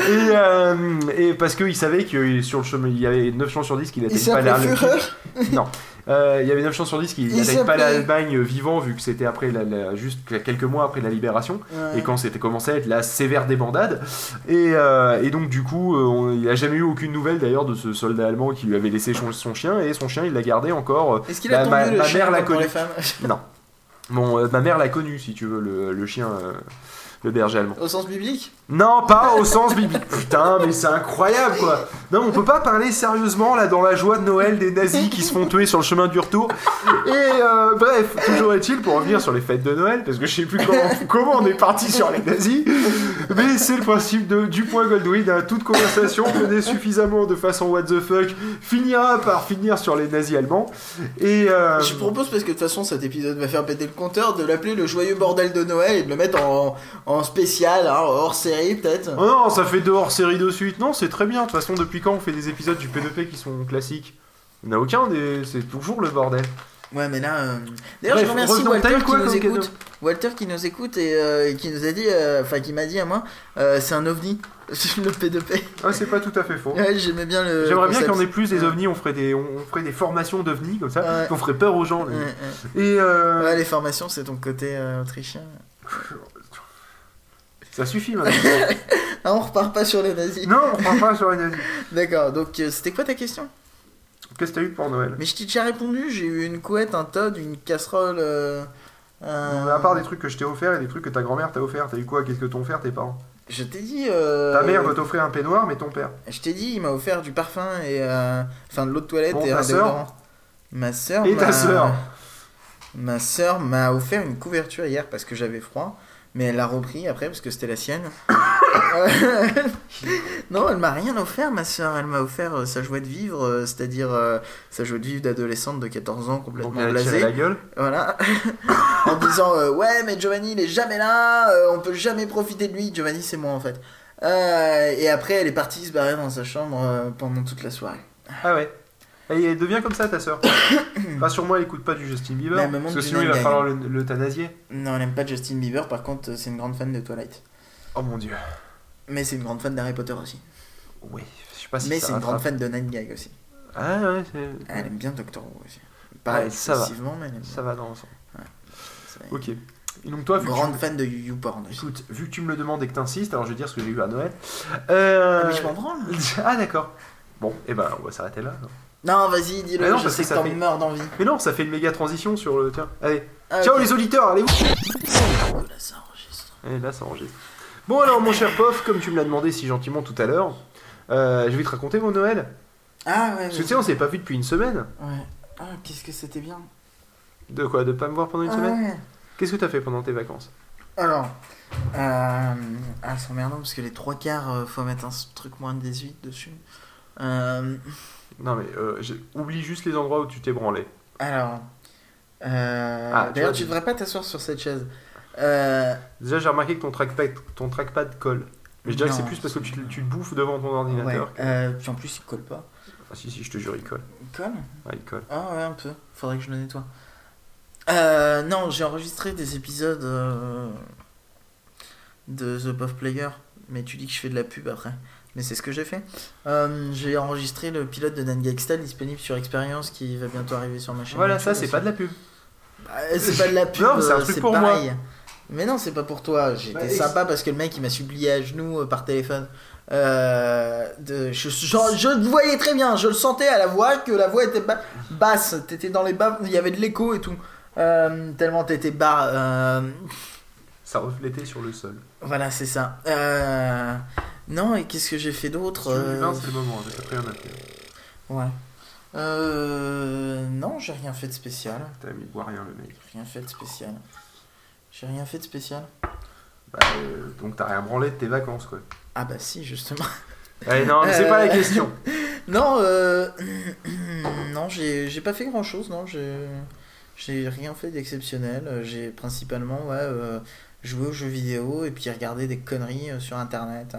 Et parce qu'il savait que sur le chemin, il y avait 9 chances sur 10 qu'il n'atteigne pas l'Allemagne. Non. Il y avait 9 chances sur 10 qu'il n'atteigne pas l'Allemagne vivant, vu que c'était après juste quelques mois après la libération, et quand c'était commencé à être la sévère débandade. Et donc, du coup, il n'a jamais eu aucune nouvelle d'ailleurs de ce soldat allemand qui lui avait laissé son chien, et son chien il l'a gardé encore. Est-ce qu'il a tombé le chien l'a pour connu. les femmes? Non. Bon, ma mère l'a connu, si tu veux, le chien, le berger allemand. Au sens biblique? Non, pas au sens biblique. Putain, mais c'est incroyable, quoi. Non, on peut pas parler sérieusement, là, dans la joie de Noël des nazis qui se font tuer sur le chemin du retour. Et bref, toujours est-il, pour revenir sur les fêtes de Noël, parce que je sais plus comment on est parti sur les nazis, mais c'est le principe du point Goldwyn, hein. Toute conversation menée suffisamment de façon what the fuck finira par finir sur les nazis allemands. Et je propose, parce que de toute façon cet épisode va faire péter le compteur, de l'appeler le joyeux bordel de Noël et de le mettre en spécial, hein, hors série peut-être. Oh non, ça fait 2 hors série de suite. Non, c'est très bien. De toute façon, depuis quand on fait des épisodes du P2P qui sont classiques? On n'a aucun c'est toujours le bordel. Ouais, mais là. D'ailleurs, je remercie Walter qui nous écoute et qui nous a dit, qui m'a dit à moi, c'est un ovni, le P2P. Ah, c'est pas tout à fait faux. Ouais, j'aimais bien le. J'aimerais bien qu'il y en ait plus des ovnis, on ferait des formations d'ovnis comme ça, on ferait peur aux gens. Et ouais, les formations, c'est ton côté autrichien. Ça suffit maintenant. Ah, on repart pas sur les nazis. Non, on repart pas sur les nazis. D'accord, donc c'était quoi ta question? Qu'est-ce que t'as eu pour Noël? Mais je t'ai déjà répondu, j'ai eu une couette, un Todd, une casserole. À part des trucs que je t'ai offert et des trucs que ta grand-mère t'a offert, t'as eu quoi? Qu'est-ce que t'ont offert tes parents? Je t'ai dit. Ta mère doit t'offrir un peignoir, mais ton père? Je t'ai dit, il m'a offert du parfum et. de l'eau de toilette et ta un déodorant. Ma soeur. Et ta soeur? Ma soeur m'a offert une couverture hier parce que j'avais froid. Mais elle l'a repris après parce que c'était la sienne. Non, elle m'a rien offert, ma soeur. Elle m'a offert sa joie de vivre, c'est-à-dire sa joie de vivre d'adolescente de 14 ans complètement blasée. La gueule. Voilà. En disant ouais, mais Giovanni il est jamais là, on peut jamais profiter de lui. Giovanni c'est moi en fait. Et après elle est partie se barrer dans sa chambre pendant toute la soirée. Ah ouais. Et elle devient comme ça ta soeur. Rassure-moi, elle écoute pas du Justin Bieber. Parce que sinon il va falloir l'euthanasier. Non, elle aime pas Justin Bieber, par contre c'est une grande fan de Twilight. Oh mon dieu. Mais c'est une grande fan d'Harry Potter aussi. Oui, je sais pas si mais ça c'est une grande fan de Night Gag aussi. Ah ouais, elle aime bien Doctor Who aussi. Pas excessivement, mais elle aime bien. Ça va dans l'ensemble. Ouais. Ok. Et donc toi, grande fan de YouPorn aussi. Écoute, vu que tu me le demandes et que t'insistes, alors je vais dire ce que j'ai eu à Noël. Mais je m'en branle. Ah d'accord. Bon, et ben on va s'arrêter là. Non, vas-y, dis-le, non, je sais que t'en meurs d'envie. Mais non, ça fait une méga transition sur le... Tiens, allez. Ciao les auditeurs, allez-vous. Là, ça enregistre. Et là, ça enregistre. Bon alors, mon cher Pof, comme tu me l'as demandé si gentiment tout à l'heure, Je vais te raconter mon Noël. Ah ouais. Parce que tu sais, on s'est pas vu depuis une semaine. Ouais. Ah, qu'est-ce que c'était bien. De quoi? De pas me voir pendant une semaine? Ouais. Qu'est-ce que t'as fait pendant tes vacances? Alors, c'est emmerdant parce que les 3/4, faut mettre un truc moins de 18 dessus. Non mais oublie juste les endroits où tu t'es branlé. Alors, tu d'ailleurs, vois, tu devrais pas t'asseoir sur cette chaise. Déjà, j'ai remarqué que ton trackpad colle. Mais je dirais que c'est Non, plus parce que tu le bouffes devant ton ordinateur. Ouais. Puis en plus, il colle pas. Ah si, je te jure, il colle. Il colle? Ouais, il colle. Ah ouais, un peu. Faudrait que je le nettoie. Non, j'ai enregistré des épisodes de The Buff Player, mais tu dis que je fais de la pub après. Mais c'est ce que j'ai fait. J'ai enregistré le pilote de Dan Gextal disponible sur Experience qui va bientôt arriver sur ma chaîne. Voilà, YouTube ça, c'est aussi. pas de la pub. Bah, c'est pas de la pub, Non, c'est un truc pour pareil. moi. Mais non, c'est pas pour toi. J'étais Bah, sympa parce que le mec il m'a supplié à genoux par téléphone. Je le voyais très bien, je le sentais à la voix que la voix était basse. T'étais dans les bas, il y avait de l'écho et tout. Tellement t'étais bas. Ça reflétait sur le sol. Voilà, c'est ça. Non, et qu'est-ce que j'ai fait d'autre? Sur le vin, c'est le moment, j'ai pris un appel. Ouais. Non, j'ai rien fait de spécial. T'as mis boire rien, le mec. Rien fait de spécial. J'ai rien fait de spécial. Bah, donc t'as rien branlé de tes vacances, quoi. Ah bah si, justement. Allez, non, mais c'est pas la question. Non, non, j'ai pas fait grand chose, non, j'ai rien fait d'exceptionnel. J'ai principalement joué aux jeux vidéo et puis regardé des conneries sur internet.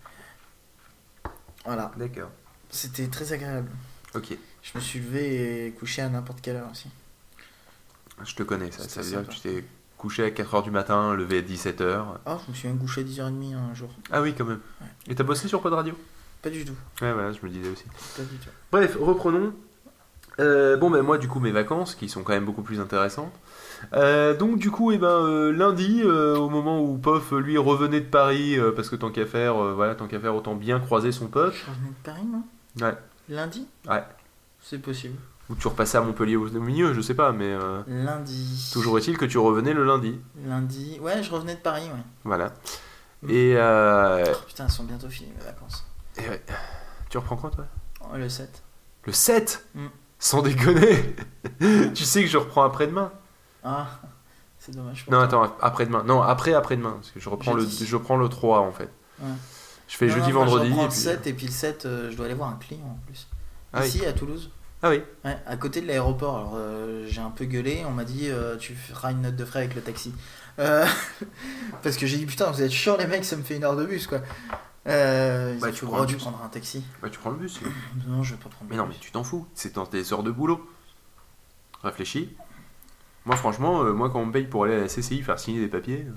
Voilà, D'accord. c'était très agréable. Ok. Je me suis levé et couché à n'importe quelle heure aussi. Je te connais, ça. C'était Ça veut dire sympa. que tu t'es couché à 4h du matin, levé à 17h. Oh, je me suis même couché à 10h30 un jour. Ah oui, quand même. Ouais. Et t'as bossé sur Pod Radio? Pas du tout, Ouais, voilà, je me disais aussi. pas du tout. Bref, reprenons. Bon, ben moi, du coup, mes vacances, qui sont quand même beaucoup plus intéressantes. Donc, du coup, lundi, au moment où Pof, lui, revenait de Paris, parce que tant qu'à faire, autant bien croiser son pote. Je revenais de Paris, non? Ouais. Lundi? Ouais. C'est possible. Ou tu repassais à Montpellier au milieu, je sais pas, mais Lundi. toujours est-il que tu revenais le lundi. Lundi. Ouais, je revenais de Paris, ouais. Voilà. Et, Oh, putain, elles sont bientôt finies mes vacances. et ouais. Tu reprends quand, toi? Oh, le 7. Le 7. Mm. Sans déconner. Tu sais que je reprends après-demain. Ah, c'est dommage. Pour Non, toi. attends, après-demain. Non, après-demain. Parce que je reprends Jeudi. je prends le 3, en fait. Ouais. Je fais Non, jeudi, non, moi, vendredi. Je reprends Et le puis... 7 et puis le 7, je dois aller voir un client en plus. Ah Ici, à Toulouse. Ah oui. Ouais, à côté de l'aéroport. Alors, j'ai un peu gueulé. On m'a dit, tu feras une note de frais avec le taxi. Parce que j'ai dit, putain, vous êtes chiants, les mecs, ça me fait 1 heure de bus, quoi. Bah, tu prends le dû bus. prendre un taxi. Bah, tu prends le bus. Non, je vais pas prendre Mais le non, mais bus. tu t'en fous. C'est dans tes heures de boulot. Réfléchis. Moi, franchement, moi, quand on me paye pour aller à la CCI faire signer des papiers,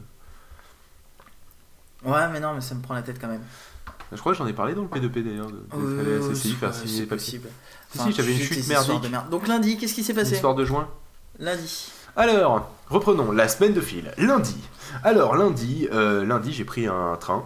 Ouais, mais non, mais ça me prend la tête quand même. je crois que j'en ai parlé dans le P2P d'ailleurs. D'aller à la CCI faire signer c'est des papiers. possible. Si, j'avais une juste chute des histoires merdique. de merde. Donc lundi, qu'est-ce qui s'est passé? Histoire de juin. Lundi. Alors, reprenons la semaine de fil. Lundi. Alors, lundi, j'ai pris un train.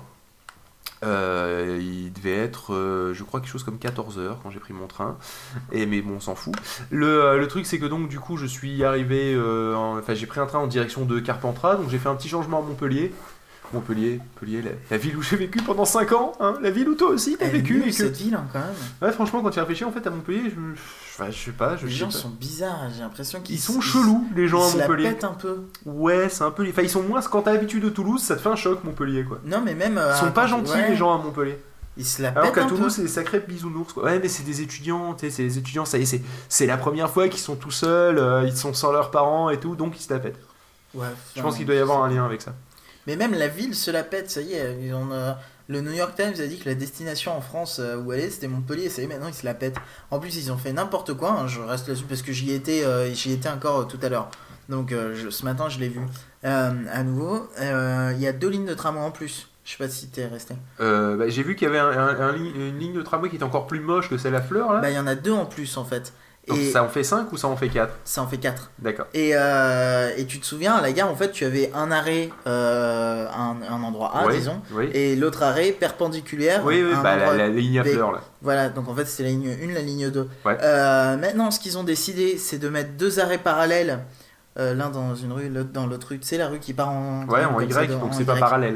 Il devait être, je crois, quelque chose comme 14h quand j'ai pris mon train. Mais bon, on s'en fout. Le truc, c'est que donc, du coup, je suis arrivé. J'ai pris un train en direction de Carpentras. Donc, j'ai fait un petit changement à Montpellier. Montpellier, la ville où j'ai vécu pendant 5 ans. Hein, la ville où toi aussi t'as Elle est vécu. nulle, Et que... cette ville, hein, quand même. Ouais, franchement, quand tu réfléchis en fait à Montpellier, je sais pas. Les gens sont bizarres, j'ai l'impression qu'ils Ils sont chelous, les gens ils à se la Montpellier. pètent un peu. Ouais, c'est un peu. Enfin, ils sont moins. Quand t'as l'habitude de Toulouse, ça te fait un choc, Montpellier, quoi. Non, mais même. Ils sont pas gentils, ouais, les gens à Montpellier. Ils se la Alors pètent qu'à un Toulouse, peu. c'est des sacrés bisounours, quoi. Ouais, mais c'est des étudiants, tu sais, c'est des étudiants, ça y est, c'est la première fois qu'ils sont tout seuls, ils sont sans leurs parents et tout, donc ils se la pètent. Ouais, Je pense qu'il doit y avoir un lien avec ça. Mais même la ville se la pète, ça y est. Le New York Times a dit que la destination en France où elle est, c'était Montpellier. Ça y est, maintenant ils se la pètent. En plus, ils ont fait n'importe quoi. Hein, je reste là-dessus parce que j'y étais encore tout à l'heure. Donc ce matin, je l'ai vu à nouveau. Il y a 2 lignes de tramway en plus. Je sais pas si t'es resté. J'ai vu qu'il y avait une ligne de tramway qui était encore plus moche que celle à fleurs, là. Bah, il y en a 2 en plus en fait. Donc Et ça en fait 5 ou ça en fait 4? ça en fait 4. D'accord. Et tu te souviens, à la gare, en fait, tu avais un arrêt, un endroit A, Oui, disons, oui. et l'autre arrêt perpendiculaire. Oui, à un bah, endroit la ligne à B. fleurs, là. Voilà, donc en fait, c'était la ligne 1, la ligne 2. Ouais. Maintenant, ce qu'ils ont décidé, c'est de mettre 2 arrêts parallèles, l'un dans une rue, l'autre dans l'autre rue. Tu sais, la rue qui part en. Ouais, en comme ça, Y, donc en c'est pas Y. parallèle.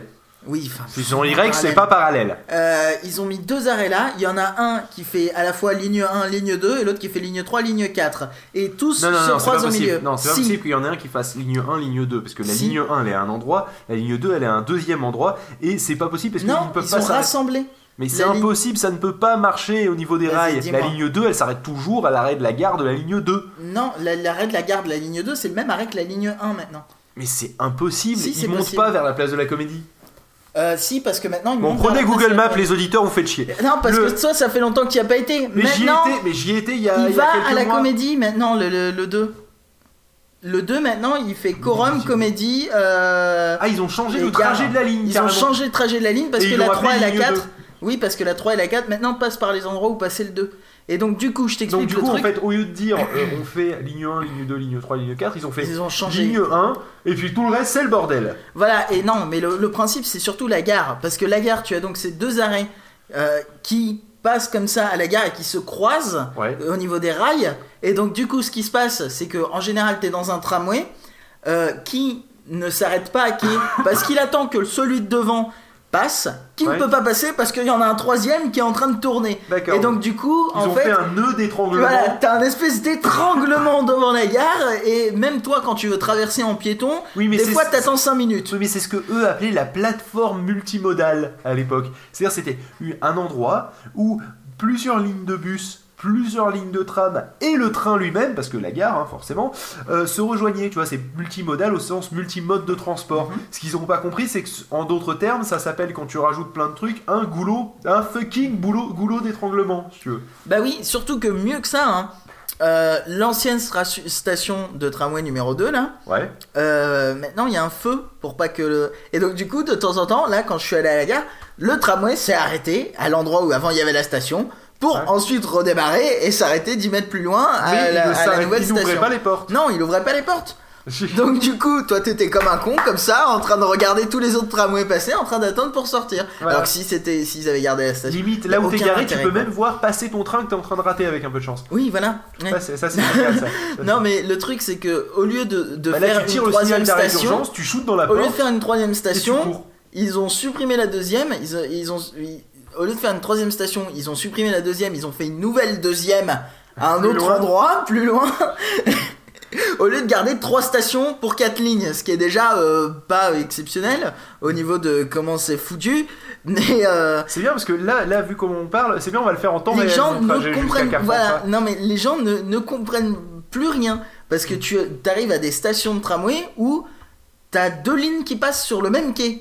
Oui, enfin. Si sont Y, c'est pas parallèle. Ils ont mis 2 arrêts là. Il y en a un qui fait à la fois ligne 1, ligne 2 et l'autre qui fait ligne 3, ligne 4. Et tous se croisent au milieu. Non, c'est pas possible qu'il y en ait un qui fasse ligne 1, ligne 2. Parce que la ligne 1, elle est à un endroit, la ligne 2, elle est à un deuxième endroit. Et c'est pas possible parce qu'ils ne peuvent pas sont rassemblés. Mais c'est impossible, ça ne peut pas marcher au niveau des rails. La ligne 2, elle s'arrête toujours à l'arrêt de la gare de la ligne 2. Non, l'arrêt de la gare de la ligne 2, c'est le même arrêt que la ligne 1 maintenant. Mais c'est impossible, si, ils montent pas vers la place de la Comédie. Si, parce que maintenant ils montent. Bon, prenez Google Maps, les auditeurs, vous faites chier. Non, parce que ça fait longtemps que tu n'y as pas été. Mais maintenant, j'y étais il y a quelques mois. Il va à la Comédie maintenant, le 2. Le 2 maintenant il fait Corum, Comédie. Ils ont changé le trajet de la ligne. Ils ont changé le trajet de la ligne parce que la 3 et la 4. 2. Oui, parce que la 3 et la 4 maintenant passent par les endroits où passait le 2. Et donc du coup je t'explique le truc. Donc du coup en fait au lieu de dire on fait ligne 1, ligne 2, ligne 3, ligne 4, ils ont changé ligne 1 et puis tout le reste c'est le bordel. Voilà, et non mais le principe c'est surtout la gare. Parce que la gare tu as donc ces 2 arrêts qui passent comme ça à la gare et qui se croisent au niveau des rails. Et donc du coup ce qui se passe c'est que en général t'es dans un tramway qui ne s'arrête pas à quai parce qu'il attend que celui de devant passe, qui ne peut pas passer parce qu'il y en a un troisième qui est en train de tourner. D'accord. Et donc du coup, ils ont fait un nœud d'étranglement. Voilà, t'as un espèce d'étranglement devant la gare et même toi quand tu veux traverser en piéton, des fois t'attends 5 minutes. Oui, mais c'est ce que eux appelaient la plateforme multimodale à l'époque. C'est-à-dire c'était un endroit où plusieurs lignes de bus, plusieurs lignes de tram et le train lui-même, parce que la gare, forcément, se rejoignaient. Tu vois, c'est multimodal au sens multimode de transport. Ce qu'ils n'ont pas compris, c'est que, en d'autres termes, ça s'appelle, quand tu rajoutes plein de trucs, un fucking goulot d'étranglement, si tu veux. Bah oui, surtout que mieux que ça, l'ancienne station de tramway numéro 2, là, maintenant il y a un feu pour pas que le... Et donc du coup, de temps en temps, là, quand je suis allé à la gare, le tramway s'est arrêté à l'endroit où avant il y avait la station, pour ensuite redémarrer et s'arrêter 10 mètres plus loin à la nouvelle station. Il n'ouvrait pas les portes. Non, il ouvrait pas les portes. Donc du coup, toi t'étais comme un con, comme ça, en train de regarder tous les autres tramways passer, en train d'attendre pour sortir. Voilà. Alors que s'ils avaient gardé la station... Limite, là où t'es garé, tu peux même voir passer ton train que t'es en train de rater avec un peu de chance. Oui, voilà. Ça c'est génial, ça. Non mais le truc c'est que au lieu de faire une troisième station, tu shootes dans la porte. Au lieu de faire une troisième station, ils ont supprimé la deuxième, au lieu de faire une troisième station, ils ont supprimé la deuxième, ils ont fait une nouvelle deuxième à un autre endroit, plus loin. Au lieu de garder 3 stations pour 4 lignes, ce qui est déjà pas exceptionnel au niveau de comment c'est foutu. Mais c'est bien parce que là vu comment on parle, c'est bien, on va le faire en temps réel. Les gens ne comprennent non mais les gens ne comprennent plus rien parce que tu arrives à des stations de tramway où t'as 2 lignes qui passent sur le même quai.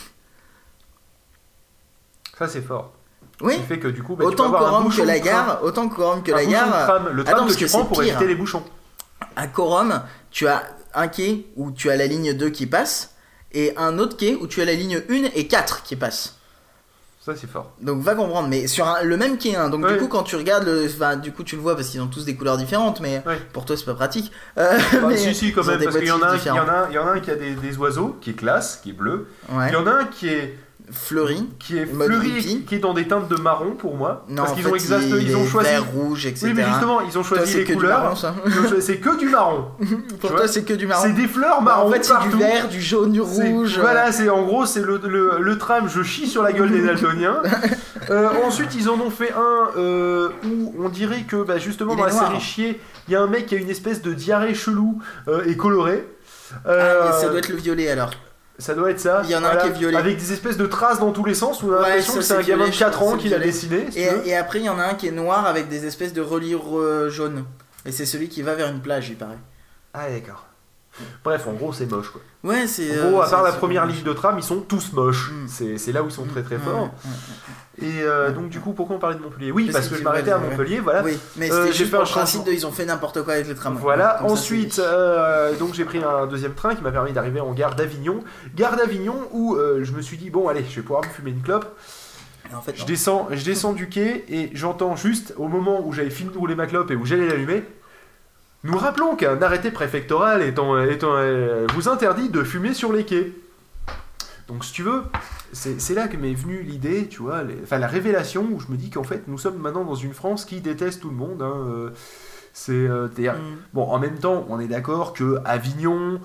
Ça c'est fort. Oui. Ce qui fait que du coup, autant Corum que la gare, le tram que tu prends pour éviter les bouchons. À Corum, tu as un quai où tu as la ligne 2 qui passe et un autre quai où tu as la ligne 1 et 4 qui passent. Ça c'est fort. Donc va comprendre, mais sur le même quai, hein. Donc du coup quand tu regardes du coup tu le vois parce qu'ils ont tous des couleurs différentes, mais pour toi c'est pas pratique. Mais si quand même, parce qu'il y en a un qui a des oiseaux, qui est classe, qui est bleu. Il y en a un qui est fleuri, qui est dans des teintes de marron pour moi. Non, parce qu'ils ont choisi vert, rouge, etc. Oui, mais justement, ils ont choisi les couleurs. Marron, c'est que du marron. Pour toi, c'est que du marron. C'est des fleurs marron. En fait, c'est du vert, du jaune, du rouge. Voilà, en gros, c'est le tram. Je chie sur la gueule des daltoniens. Ensuite, ils en ont fait un où on dirait que justement dans la série Chier, il y a un mec qui a une espèce de diarrhée chelou et coloré. Ça doit être le violet alors. Ça doit être ça. Il y en a un qui est violet. Avec des espèces de traces dans tous les sens. On a l'impression que c'est un gamin de 4 ans qui l'a dessiné. Et après, il y en a un qui est noir avec des espèces de reliures jaunes. Et c'est celui qui va vers une plage, il paraît. Ah, d'accord. Bref, en gros, c'est moche, quoi. Ouais, c'est. En gros, à part la première ligne de tram, ils sont tous moches. C'est là où ils sont très très forts. Et donc, du coup, pourquoi on parlait de Montpellier ? Oui, parce que je m'arrêtais à Montpellier, voilà. Oui, mais c'était juste pour le principe de ils ont fait n'importe quoi avec les trams. Voilà, ensuite, donc j'ai pris un deuxième train qui m'a permis d'arriver en gare d'Avignon. Gare d'Avignon où je me suis dit, bon, allez, je vais pouvoir me fumer une clope. En fait, je descends du quai et j'entends juste, au moment où j'avais fini de rouler ma clope et où j'allais l'allumer, nous rappelons qu'un arrêté préfectoral vous interdit de fumer sur les quais. Donc, si tu veux, c'est là que m'est venue l'idée, tu vois, la révélation où je me dis qu'en fait, nous sommes maintenant dans une France qui déteste tout le monde. Bon, en même temps, on est d'accord que Avignon,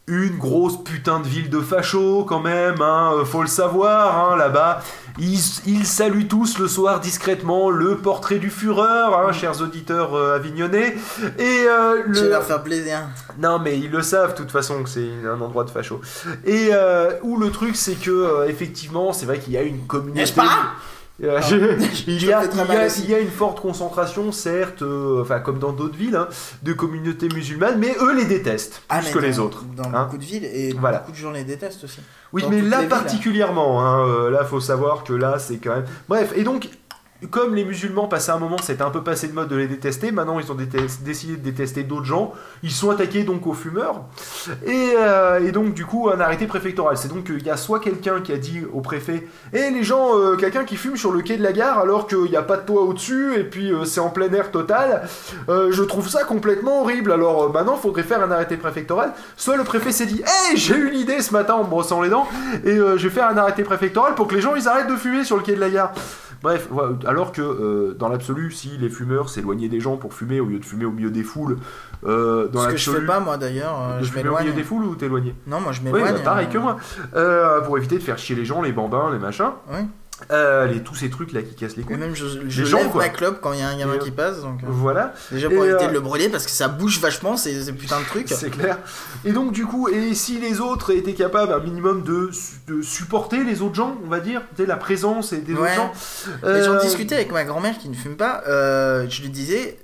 une grosse putain de ville de fachos quand même, hein, faut le savoir, hein, là-bas. Ils saluent tous le soir discrètement le portrait du Führer, hein, chers auditeurs avignonnais. Et Je vais leur faire plaisir. non, mais ils le savent, de toute façon, que c'est un endroit de facho. Et où le truc, c'est que, effectivement, c'est vrai qu'il y a une communauté. N'est-ce pas Il y a une forte concentration, certes, comme dans d'autres villes, hein, de communautés musulmanes, mais eux les détestent plus que les autres. Dans hein. beaucoup de villes, et Voilà. beaucoup de gens les détestent aussi. Oui, Dans mais toutes là les villes, particulièrement, hein, là faut savoir que là c'est quand même... Bref, et donc, comme les musulmans passaient un moment, c'était un peu passé de mode de les détester, maintenant ils ont décidé de détester d'autres gens, ils sont attaqués donc aux fumeurs, et donc du coup un arrêté préfectoral, c'est donc qu'il y a soit quelqu'un qui a dit au préfet « Eh les gens, quelqu'un qui fume sur le quai de la gare alors qu'il n'y a pas de toit au-dessus, et puis c'est en plein air total, je trouve ça complètement horrible, alors maintenant il faudrait faire un arrêté préfectoral », soit le préfet s'est dit « Hey, j'ai eu l'idée ce matin en me brossant les dents, et je vais faire un arrêté préfectoral pour que les gens ils arrêtent de fumer sur le quai de la gare ». Bref, voilà, alors que dans l'absolu, si les fumeurs s'éloignaient des gens pour fumer au lieu de fumer au milieu des foules, dans Ce que je fais pas moi d'ailleurs, de je fumer au m'éloigne. milieu des foules ou t'éloigner? Non, moi je Oui, m'éloigne. pareil que moi. Pour éviter de faire chier les gens, les bambins, les machins. Oui. tous ces trucs là qui cassent les Et couilles. même je Les gens, lève quoi. ma clope quand il y a un gamin Et, qui passe. Donc, Voilà. déjà pour Et, éviter de le brûler parce que ça bouge vachement ces putains de trucs. C'est clair. Et donc du coup, et si les autres étaient capables un minimum de supporter les autres gens, on va dire, tu sais, la présence des autres gens. Et j'en discutais avec ma grand-mère qui ne fume pas. Je lui disais,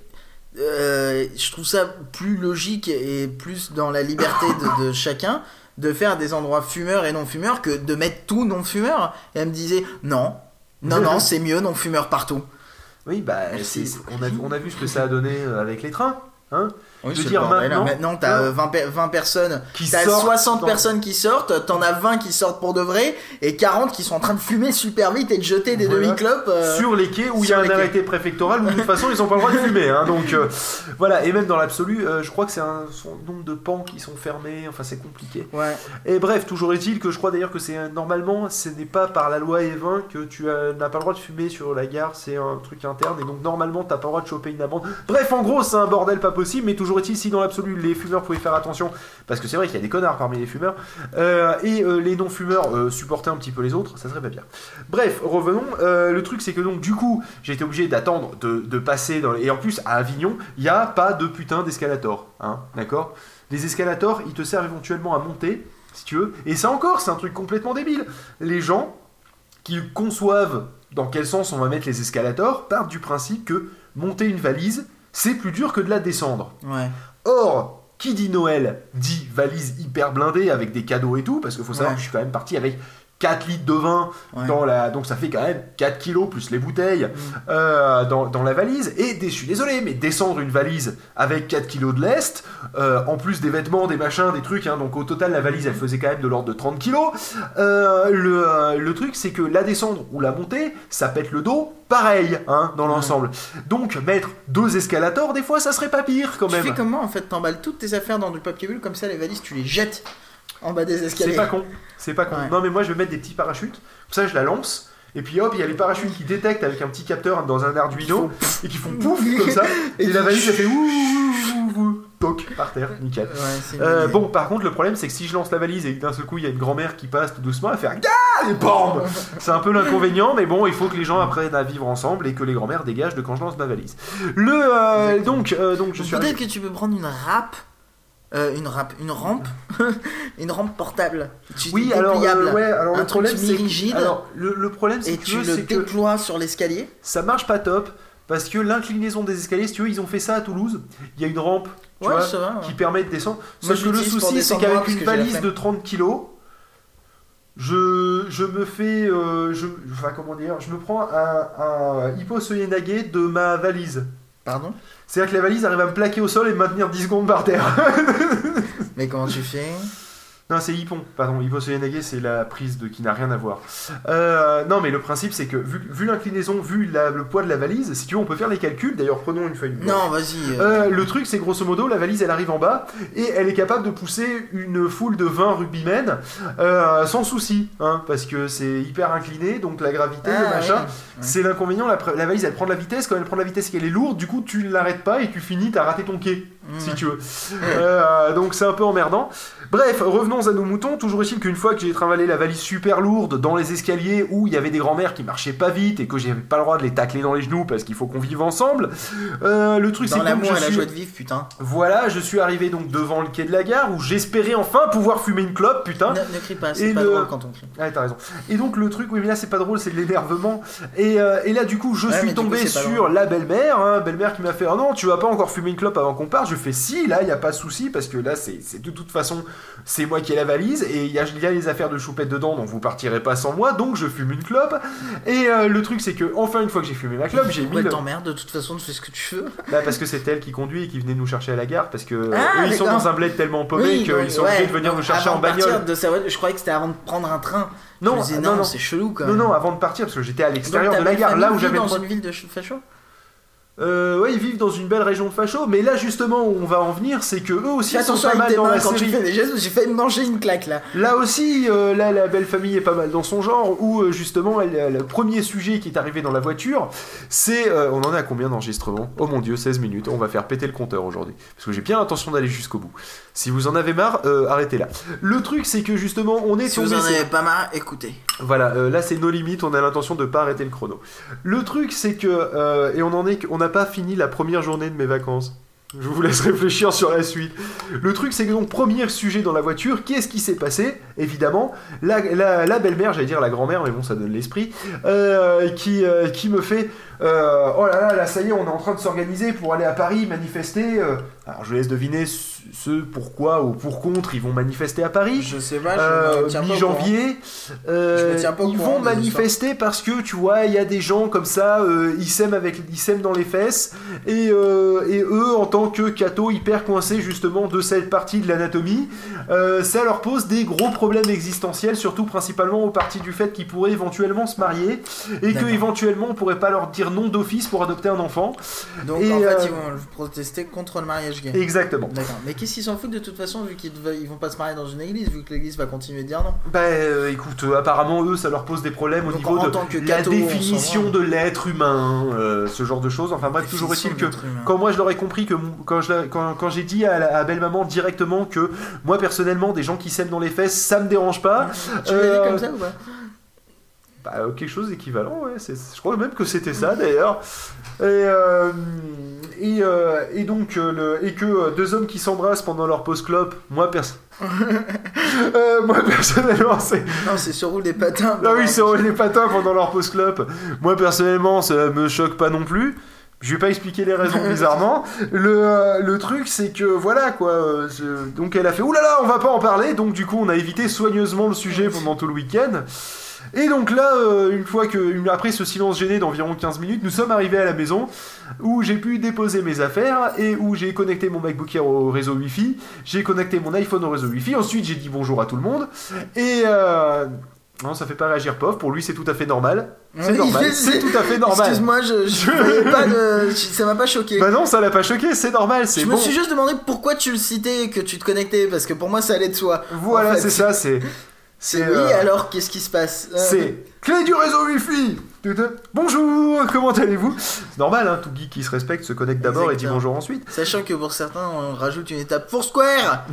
je trouve ça plus logique et plus dans la liberté de chacun de faire des endroits fumeurs et non fumeurs que de mettre tout non fumeur. Et elle me disait non, c'est mieux non fumeur partout. Oui, bah, on a vu ce que ça a donné avec les trains. Hein, oui, je veux dire, maintenant t'as 20 personnes, t'as 60 personnes qui sortent, t'en as 20 qui sortent pour de vrai et 40 qui sont en train de fumer super vite et de jeter des demi-clopes sur les quais où il y a un arrêté préfectoral où de toute façon ils ont pas le droit de fumer, hein, donc voilà. Et même dans l'absolu, je crois que c'est un nombre de pans qui sont fermés, enfin c'est compliqué. Ouais. Et bref, toujours est-il que je crois d'ailleurs que c'est normalement ce n'est pas par la loi E20 que tu n'as pas le droit de fumer sur la gare, c'est un truc interne et donc normalement t'as pas le droit de choper une amende. Bref, en gros c'est un bordel pas possible, mais toujours est-il si dans l'absolu les fumeurs pouvaient faire attention, parce que c'est vrai qu'il y a des connards parmi les fumeurs, et les non-fumeurs supportaient un petit peu les autres, ça serait pas bien. Bref, revenons, le truc c'est que donc du coup j'ai été obligé d'attendre de passer dans... Et en plus à Avignon, il n'y a pas de putain d'escalator, hein, d'accord? Les escalators, ils te servent éventuellement à monter, si tu veux, et ça encore, c'est un truc complètement débile. Les gens qui conçoivent dans quel sens on va mettre les escalators partent du principe que monter une valise, c'est plus dur que de la descendre. Ouais. Or, qui dit Noël dit valise hyper blindée avec des cadeaux et tout, parce qu'il faut savoir que je suis quand même parti avec 4 litres de vin dans la... Donc ça fait quand même 4 kilos plus les bouteilles dans la valise. Et je suis désolé, mais descendre une valise avec 4 kilos de lest, en plus des vêtements, des machins, des trucs, hein, donc au total la valise elle faisait quand même de l'ordre de 30 kilos. Le truc c'est que la descendre ou la monter, ça pète le dos, pareil, hein, dans l'ensemble. Donc mettre 2 escalators, des fois ça serait pas pire quand même. Tu fais comment en fait? T'emballes toutes tes affaires dans du papier bulle, comme ça les valises tu les jettes en bas des escaliers. C'est pas con. Ouais. Non mais moi je vais mettre des petits parachutes, comme ça je la lance, et puis hop, il y a les parachutes qui détectent avec un petit capteur dans un Arduino, et qui font pouf comme ça, et la valise elle fait ouh, toc, par terre, nickel. Ouais, bon, par contre le problème c'est que si je lance la valise et que d'un seul coup il y a une grand-mère qui passe tout doucement, elle fait un gars et bam. C'est un peu l'inconvénient, mais bon, il faut que les gens apprennent à vivre ensemble et que les grand-mères dégagent de quand je lance ma valise. Donc je suis... Peut-être que tu peux prendre une rampe, une rampe portable. Oui, alors un le problème c'est rigide. Alors le problème c'est et que tu le déploies sur l'escalier. Ça marche pas top parce que l'inclinaison des escaliers, si tu veux, ils ont fait ça à Toulouse. Il y a une rampe, tu vois, qui permet de descendre. Sauf que le souci c'est qu'avec une valise de 30 kilos, je me fais, je me prends un hyposoyenagé de ma valise. Pardon? C'est-à-dire que la valise arrive à me plaquer au sol et me maintenir 10 secondes par terre. Mais comment tu fais? Non, c'est Hippon, pardon. Hyposoyenagé, c'est la prise qui n'a rien à voir. Non, mais le principe, c'est que vu l'inclinaison, vu le poids de la valise, si tu veux, on peut faire les calculs. D'ailleurs, prenons une feuille blanche. Non, vas-y. Le truc, c'est grosso modo, la valise, elle arrive en bas et elle est capable de pousser une foule de 20 rugbymen sans souci, hein, parce que c'est hyper incliné, donc la gravité, le machin, ouais. C'est l'inconvénient. La valise, elle prend de la vitesse. Quand elle prend de la vitesse et qu'elle est lourde, du coup, tu ne l'arrêtes pas et tu finis, t'as raté ton quai. si tu veux. Donc c'est un peu emmerdant. Bref, revenons à nos moutons. Toujours est-il qu'une fois que j'ai trimballé la valise super lourde dans les escaliers où il y avait des grands-mères qui marchaient pas vite et que j'avais pas le droit de les tacler dans les genoux parce qu'il faut qu'on vive ensemble, le truc c'est Dans que l'amour donc, et la joie de vivre, putain. Voilà, je suis arrivé donc devant le quai de la gare où j'espérais enfin pouvoir fumer une clope, putain. Ne crie pas, c'est pas drôle quand on crie. Ah, t'as raison. Et donc le truc, oui, mais là c'est pas drôle, c'est de l'énervement. Et là du coup, je suis tombé sur la belle-mère, belle-mère qui m'a fait: oh non, tu vas pas encore fumer une clope avant qu'on parte. Je fais: si, là, y a pas de souci parce que là, c'est de toute façon, c'est moi qui ai la valise et il y a les affaires de Choupette dedans, donc vous partirez pas sans moi, donc je fume une clope. Et le truc, c'est que enfin, une fois que j'ai fumé ma clope, j'ai mis. T'emmerdes, de toute façon, tu fais ce que tu veux. Bah, parce que c'est elle qui conduit et qui venait nous chercher à la gare parce que eux ils sont d'accord. dans un bled tellement paumé qu'ils sont obligés de venir nous chercher en bagnole. Je croyais que c'était avant de prendre un train. Non, je me disais, non, c'est chelou quand même. Non, avant de partir parce que j'étais à l'extérieur de la gare, là où j'avais dans une ville de facho. Ouais, ils vivent dans une belle région de facho, mais là justement où on va en venir, c'est que eux aussi sont pas mal dans la quand série. Tu fais des gestes, j'ai failli me manger une claque là. Là aussi, là la belle famille est pas mal dans son genre, où justement le premier sujet qui est arrivé dans la voiture, c'est on en est à combien d'enregistrements? Oh mon dieu, 16 minutes, on va faire péter le compteur aujourd'hui, parce que j'ai bien l'intention d'aller jusqu'au bout. Si vous en avez marre, arrêtez là. Le truc c'est que justement on est si vous en avez pas marre, écoutez. Voilà, là c'est nos limites, on a l'intention de pas arrêter le chrono. Le truc c'est que, et on n'a pas fini la première journée de mes vacances. Je vous laisse réfléchir sur la suite. Le truc c'est que donc, premier sujet dans la voiture, qu'est-ce qui s'est passé? Évidemment, la belle-mère, j'allais dire la grand-mère, mais bon ça donne l'esprit, qui me fait... oh là, ça y est, on est en train de s'organiser pour aller à Paris manifester. Alors je laisse deviner ce pourquoi ou pour contre ils vont manifester à Paris. Je sais pas, mi-janvier. Ils vont manifester parce que tu vois, il y a des gens comme ça, ils s'aiment dans les fesses et eux en tant que cathos hyper coincés justement de cette partie de l'anatomie, ça leur pose des gros problèmes existentiels, surtout principalement au parti du fait qu'ils pourraient éventuellement se marier et que éventuellement on pourrait pas leur dire non d'office pour adopter un enfant. Donc en fait ils vont protester contre le mariage gay. Exactement. D'accord. Mais qu'est-ce qu'ils s'en foutent de toute façon vu qu'ils vont pas se marier dans une église, vu que l'église va continuer de dire non? Bah écoute, apparemment eux ça leur pose des problèmes au niveau de la définition de l'être humain, ce genre de choses. Enfin bref, toujours est-il que quand moi je leur ai compris que quand j'ai dit à belle maman directement que moi personnellement des gens qui s'aiment dans les fesses ça me dérange pas. Tu l'as dit comme ça ou pas? Bah, quelque chose d'équivalent, ouais. Je crois même que c'était ça d'ailleurs. Et donc que deux hommes qui s'embrassent pendant leur pause clope, moi personnellement c'est sur roule des patins. Ah oui, c'est roule des patins pendant leur pause clope. Moi personnellement ça me choque pas non plus. Je vais pas expliquer les raisons bizarrement. Le truc c'est que voilà quoi. Donc elle a fait oulala, on va pas en parler. Donc du coup on a évité soigneusement le sujet pendant tout le week-end. Et donc là, après ce silence gêné d'environ 15 minutes, nous sommes arrivés à la maison où j'ai pu déposer mes affaires et où j'ai connecté mon MacBook Air au réseau Wi-Fi, j'ai connecté mon iPhone au réseau Wi-Fi, ensuite j'ai dit bonjour à tout le monde et... Non, ça fait pas réagir Pov, pour lui c'est tout à fait normal. C'est normal, c'est tout à fait normal. Excuse-moi, je voyais pas de... Ça m'a pas choqué. Bah non, ça l'a pas choqué, c'est normal, c'est bon. Je me suis juste demandé pourquoi tu le citais et que tu te connectais, parce que pour moi ça allait de soi. Voilà, en fait. C'est ça, oui, alors qu'est-ce qui se passe? C'est clé du réseau Wi-Fi. Bonjour, comment allez-vous? C'est normal, hein, tout geek qui se respecte se connecte d'abord et dit bonjour ensuite. Sachant que pour certains, on rajoute une étape Foursquare.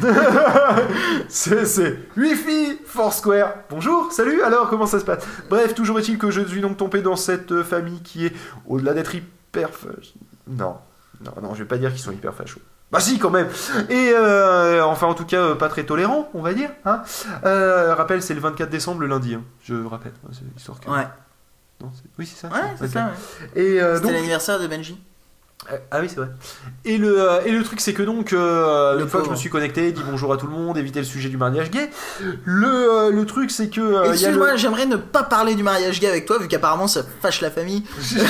c'est Wi-Fi, Foursquare. Bonjour, salut, alors comment ça se passe? Bref, toujours est-il que je suis donc tombé dans cette famille qui est, au-delà d'être hyper... Non, je vais pas dire qu'ils sont hyper fachos. Bah si quand même. Et enfin en tout cas pas très tolérant on va dire hein. Rappel c'est le 24 décembre le lundi hein. Je rappelle c'est histoire que... Ouais. Non, oui c'est ça. Ouais c'est ça ouais. Et c'était donc... l'anniversaire de Benji. Ah oui c'est vrai. Et le truc c'est que donc une fois que je me suis connecté, dit bonjour à tout le monde, éviter le sujet du mariage gay. Le truc c'est que excuse-moi, j'aimerais ne pas parler du mariage gay avec toi vu qu'apparemment ça fâche la famille.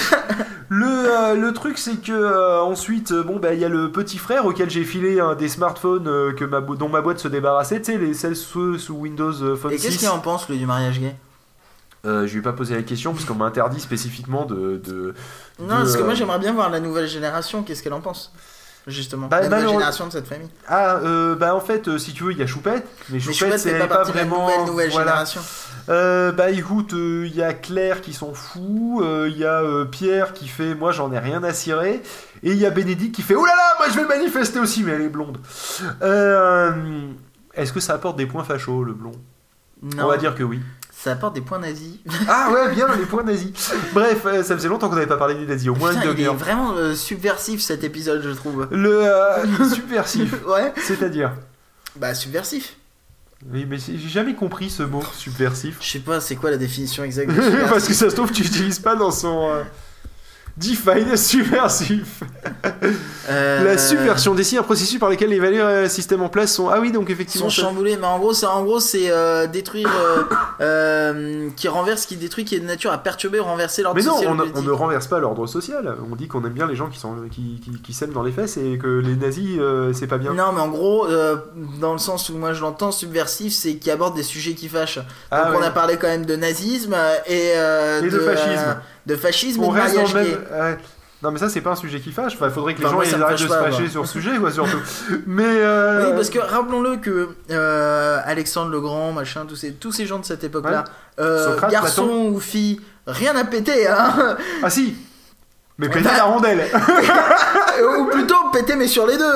Le truc c'est que ensuite il y a le petit frère auquel j'ai filé des smartphones dont ma boîte se débarrassait, tu sais celles sous Windows Phone 6. Et qu'est-ce qu'il en pense lui du mariage gay? Je lui ai pas posé la question parce qu'on m'a interdit spécifiquement de non, parce que moi j'aimerais bien voir la nouvelle génération, qu'est-ce qu'elle en pense justement, la nouvelle génération de cette famille. En fait si tu veux il y a Choupette, mais Choupette c'est pas vraiment la nouvelle génération. Écoute, il y a Claire qui s'en fout, il y a Pierre qui fait moi j'en ai rien à cirer, Et il y a Bénédicte qui fait oh là là, moi je vais manifester aussi, mais elle est blonde. Est-ce que ça apporte des points fachos, le blond? Non. On va dire que oui. Ça apporte des points nazis. Ah ouais, bien, les points nazis. Bref, ça faisait longtemps qu'on n'avait pas parlé des nazis, au moins Putain, une il est demi-heure. vraiment subversif cet épisode, je trouve. Le subversif, Ouais. c'est-à-dire? Bah, subversif. Oui, mais j'ai jamais compris ce mot, subversif. Je sais pas, c'est quoi la définition exacte de subversif? Parce que ça se trouve, tu n'utilises pas dans son... Define subversif. La subversion décide un processus par lequel les valeurs système en place sont... Ah oui, donc effectivement... Sont chamboulés, mais en gros c'est détruire... qui renverse, qui détruit, qui est de nature à perturber ou renverser l'ordre mais non, social. on ne renverse pas l'ordre social. On dit qu'on aime bien les gens qui s'aiment dans les fesses et que les nazis, c'est pas bien. Non, mais en gros, dans le sens où moi je l'entends, subversif, c'est qui aborde des sujets qui fâchent. Donc on a parlé quand même de nazisme et de fascisme. De fascisme on et de reste dans mariage le gay. même... Non mais ça c'est pas un sujet qui fâche, enfin, faudrait que les gens moi, ils ça me arrêtent de fâche se pas, fâcher moi. sur ce sujet quoi surtout. Mais Oui, parce que rappelons-le que Alexandre le Grand, machin, tous ces gens de cette époque-là, Socrate, garçons Platon. ou filles, rien à péter, hein. Ah si. Mais péter la rondelle. Ou plutôt péter mais sur les deux.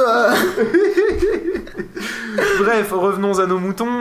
Bref, revenons à nos moutons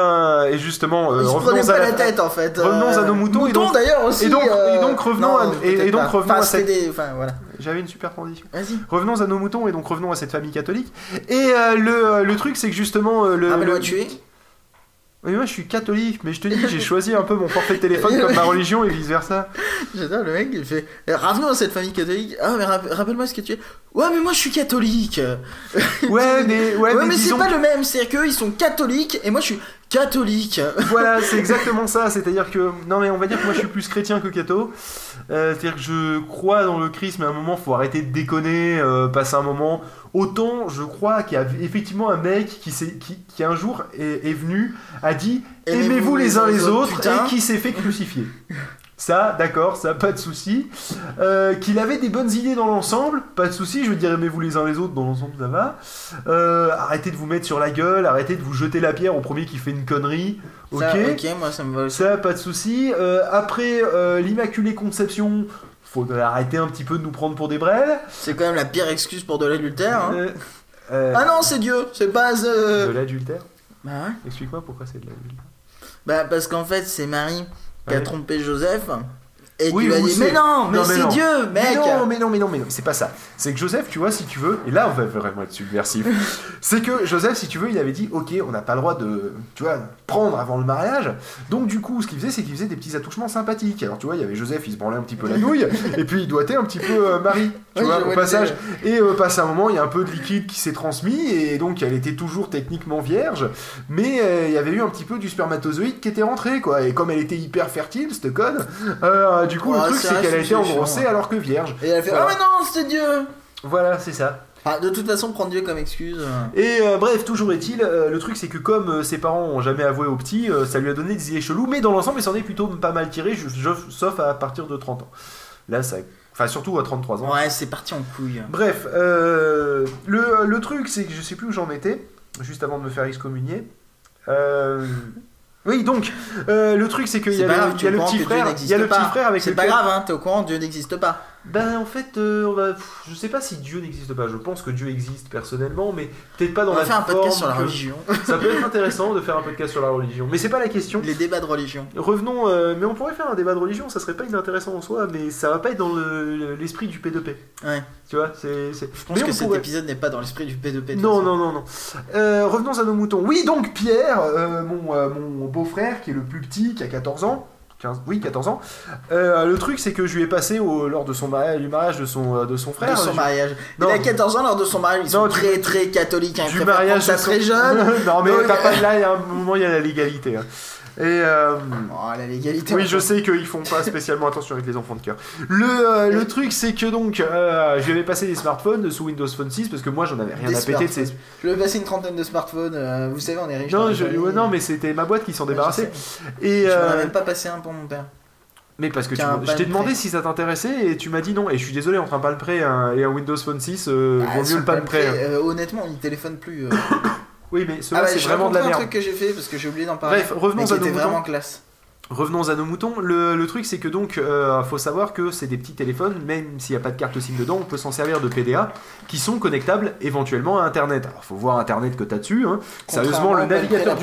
et justement Ils se revenons prenaient à pas la tête en fait. Revenons à nos moutons et donc d'ailleurs aussi. et donc revenons non, à et donc pas. revenons Enfin, à cette... Enfin voilà. J'avais une super transition. Vas-y. Revenons à nos moutons et donc revenons à cette famille catholique. Et le truc c'est que justement Rappelle-moi tu es. Oui, moi je suis catholique, mais je te dis, j'ai choisi un peu mon forfait de téléphone comme ma religion et vice versa. J'adore le mec, il fait revenons à cette famille catholique. Ah, mais rappelle-moi ce que tu es. Ouais, mais moi je suis catholique. Ouais, mais c'est disons... pas le même, c'est-à-dire qu'eux ils sont catholiques et moi je suis catholique. Voilà, c'est exactement ça. C'est-à-dire que. Non, mais on va dire que moi je suis plus chrétien que catho. C'est-à-dire que je crois dans le Christ, mais à un moment faut arrêter de déconner, passer un moment. Autant je crois qu'il y a effectivement un mec qui un jour est venu, a dit aimez-vous les uns les autres, putain. et qui s'est fait crucifier. Ça, d'accord, ça, pas de souci. Qu'il avait des bonnes idées dans l'ensemble, pas de souci. Je veux dire, aimez-vous les uns les autres, dans l'ensemble, ça va. Arrêtez de vous mettre sur la gueule, arrêtez de vous jeter la pierre au premier qui fait une connerie. Ok, ok, moi ça me va aussi. ça, pas de souci. Après, l'Immaculée Conception, faudrait arrêter un petit peu de nous prendre pour des brels. C'est quand même la pire excuse pour de l'adultère. Hein. Ah non, c'est Dieu, c'est pas. De l'adultère. Bah ouais. Explique-moi pourquoi c'est de l'adultère. Bah parce qu'en fait c'est Marie qui a Ouais. trompé Joseph. Et Oui, tu lui as ou dit c'est- mais non, mais Non, mais c'est non. Dieu, mec. Mais non, c'est pas ça. C'est que Joseph, tu vois, si tu veux, et là on va vraiment être subversif, c'est que Joseph, si tu veux, il avait dit, ok, on n'a pas le droit de, tu vois, prendre avant le mariage, donc du coup, ce qu'il faisait, c'est qu'il faisait des petits attouchements sympathiques. Alors tu vois, il y avait Joseph, il se branlait un petit peu la nouille, et puis il doigtait un petit peu Marie, tu Oui, vois, je au vois passage. l'idée. Et passé un moment, il y a un peu de liquide qui s'est transmis, et donc elle était toujours techniquement vierge, mais il y avait eu un petit peu du spermatozoïde qui était rentré, quoi, et comme elle était hyper fertile, cette conne, du coup, Ouais, le truc, c'est c'est vrai, qu'elle a c'est été méchant, engrossée ouais. alors que vierge. Et elle a fait Voilà. oh mais non, c'est Dieu. Voilà, c'est ça. Enfin, de toute façon, prendre Dieu comme excuse. Et bref, toujours est-il, le truc c'est que comme ses parents ont jamais avoué au petit, ça lui a donné des idées cheloues, mais dans l'ensemble, il s'en est plutôt pas mal tiré, sauf à partir de 30 ans. Là, ça... Enfin, surtout à 33 ans. Ouais, c'est parti en couille. Bref, le truc c'est que je sais plus où j'en étais, juste avant de me faire excommunier. Oui, donc, le truc c'est qu'il y C'est a pas grave, le tu es au courant petit que Dieu frère, il y a n'existe le pas. petit frère avec C'est lequel... pas grave, hein, t'es au courant, Dieu n'existe pas. Ben en fait, je sais pas si Dieu n'existe pas. Je pense que Dieu existe personnellement, mais peut-être pas dans On la va faire un forme podcast sur la que- religion. Ça peut être intéressant de faire un podcast sur la religion, mais c'est pas la question. Les débats de religion. Revenons, mais on pourrait faire un débat de religion, ça serait pas inintéressant en soi, mais ça va pas être dans l'esprit du P2P. Ouais. Tu vois, Je pense Mais que on cet pourrait- épisode n'est pas dans l'esprit du P2P. de toute Non, façon. non. Revenons à nos moutons. Oui, donc Pierre, mon beau-frère, qui est le plus petit, qui a 14 ans. 14 ans. Le truc, c'est que je lui ai passé lors de son mariage, du mariage de son frère. De son mariage. Non. Il a 14 ans lors de son mariage. Ils Non, sont très très catholiques. Hein. Ils Du préfèrent mariage prendre de ça son- très jeune. Non, mais Donc, t'as pas là, il y a un moment, il y a la légalité. Hein. Et Oh, la légalité. oui, je sais qu'ils font pas spécialement attention avec les enfants de cœur. Le truc, c'est que donc, je lui avais passé des smartphones sous Windows Phone 6 parce que moi, j'en avais rien Des à péter de ces. smartphones. Je lui ai passé une trentaine de smartphones. Vous savez, on est riches. Non, dans la je, famille. ouais, non, mais c'était ma boîte qui s'en Ouais, débarrassait. je sais. Et Je m'en ai même pas passé un pour mon père. mais parce que Qui a un je t'ai pan demandé prêt. si ça t'intéressait et tu m'as dit non. Et je suis désolé, entre un pan prêt et un Windows Phone 6, vaut mieux son le pan pan prêt. prêt, honnêtement, il téléphone plus. Oui, mais cela, Ah ouais, c'est je vraiment de la raconterai un merde. truc que j'ai fait parce que j'ai oublié d'en parler. Bref, revenons mais qui à nos était moutons. vraiment classe. Revenons à nos moutons. Le truc, c'est que donc, faut savoir que c'est des petits téléphones, même s'il n'y a pas de carte SIM dedans, on peut s'en servir de PDA, qui sont connectables éventuellement à Internet. Alors, faut voir Internet que t'as dessus. Hein. Sérieusement, le navigateur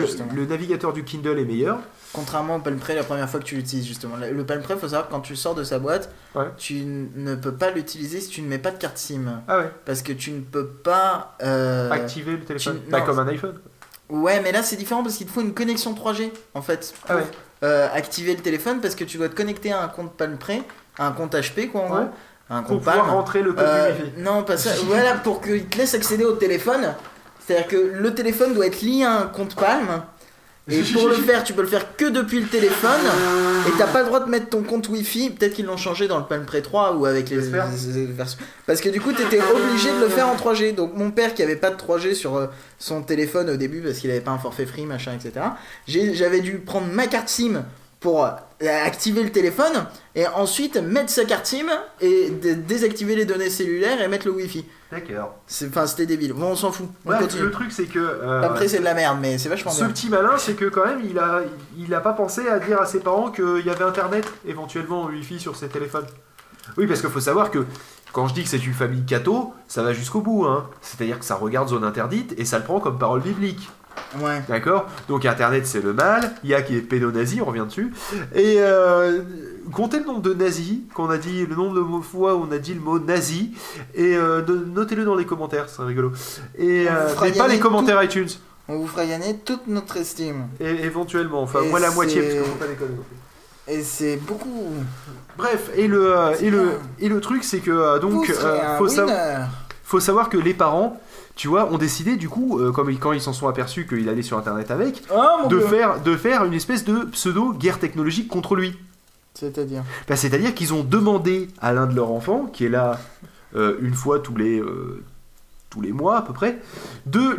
du Kindle est meilleur. Contrairement au Palm Pre la première fois que tu l'utilises justement. Le Palm Pre, faut savoir que quand tu le sors de sa boîte, tu ne peux pas l'utiliser si tu ne mets pas de carte SIM. Ah ouais. Parce que tu ne peux pas activer le téléphone. Comme un iPhone. Ouais, mais là c'est différent parce qu'il te faut une connexion 3G en fait. Pour, activer le téléphone parce que tu dois te connecter à un compte Palm Pre, à un compte HP quoi en gros. Un compte pour pouvoir rentrer le code du Wi-Fi. Non, pas ça. Voilà, pour qu'il te laisse accéder au téléphone. C'est-à-dire que le téléphone doit être lié à un compte Palm. Et pour le faire, tu peux le faire que depuis le téléphone. Et t'as pas le droit de mettre ton compte Wi-Fi. Peut-être qu'ils l'ont changé dans le Palm Pre 3 ou avec les versions. Parce que du coup, t'étais obligé de le faire en 3G. Donc mon père qui avait pas de 3G sur son téléphone au début parce qu'il avait pas un forfait free, machin, etc. J'avais dû prendre ma carte SIM pour activer le téléphone et ensuite mettre sa carte SIM et désactiver les données cellulaires et mettre le Wi-Fi. D'accord. C'était débile. Bon, on s'en fout. Le truc, c'est que. Après, c'est de la merde, mais c'est vachement bien. Ce petit malin, c'est que quand même, il a pas pensé à dire à ses parents qu'il y avait Internet, éventuellement Wi-Fi sur ses téléphones. Oui, parce qu'il faut savoir que quand je dis que c'est une famille catho, ça va jusqu'au bout. Hein. C'est-à-dire que ça regarde zone interdite et ça le prend comme parole biblique. Ouais. D'accord. Donc Internet c'est le mal, il y a qui est pédo-nazi, on revient dessus. Et comptez le nombre de nazis qu'on a dit, le nombre de fois où on a dit le mot nazi, et notez-le dans les commentaires, c'est rigolo. Et pas les commentaires iTunes. On vous fera gagner toute notre estime. Et éventuellement, enfin moi la moitié, parce que faut pas déconner. Et c'est beaucoup. Bref, et le truc c'est que donc faut savoir que les parents, tu vois, ont décidé du coup, quand ils s'en sont aperçus qu'il allait sur Internet avec, de faire une espèce de pseudo-guerre technologique contre lui. C'est-à-dire c'est-à-dire qu'ils ont demandé à l'un de leurs enfants, qui est là une fois tous les mois à peu près, de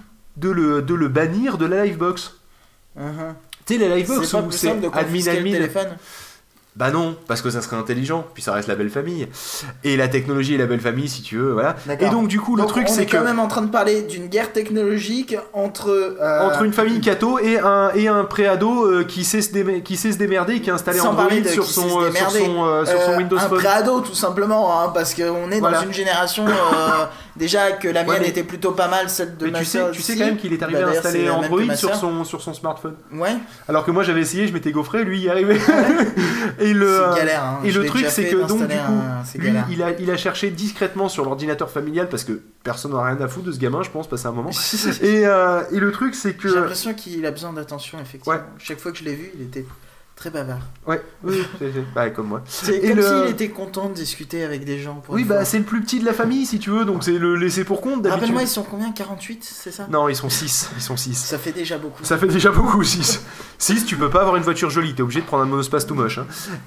le bannir de la Livebox. Tu sais, la Livebox où c'est admin. Bah non, parce que ça serait intelligent, puis ça reste la belle famille. Et la technologie et la belle famille, si tu veux, voilà. D'accord. Et donc du coup, le truc c'est que... on est quand même en train de parler d'une guerre technologique entre une famille catho et un préado qui sait se démerder et qui a installé Android sur son Windows Phone. Un préado tout simplement, hein, parce qu'on est dans une génération... Déjà que la mienne était plutôt pas mal, celle de ma sœur. Tu sais quand même qu'il est arrivé à installer Android sur son smartphone. Ouais. Alors que moi j'avais essayé, je m'étais gaufré, lui il y arrivait. C'est galère. Hein. Et le truc c'est que donc du coup, lui il a cherché discrètement sur l'ordinateur familial parce que personne n'a rien à foutre de ce gamin, je pense, passer un moment. et le truc c'est que... J'ai l'impression qu'il a besoin d'attention, effectivement. Ouais. Chaque fois que je l'ai vu, il était... très bavard. Ouais, oui, comme moi. C'est comme s'il était content de discuter avec des gens. Oui, c'est le plus petit de la famille, si tu veux, donc c'est le laisser pour compte d'habitude. Rappelle-moi, ils sont combien? 48, c'est ça? Non, ils sont 6. Ça fait déjà beaucoup. 6. 6, tu peux pas avoir une voiture jolie, t'es obligé de prendre un monospace tout moche. Hein.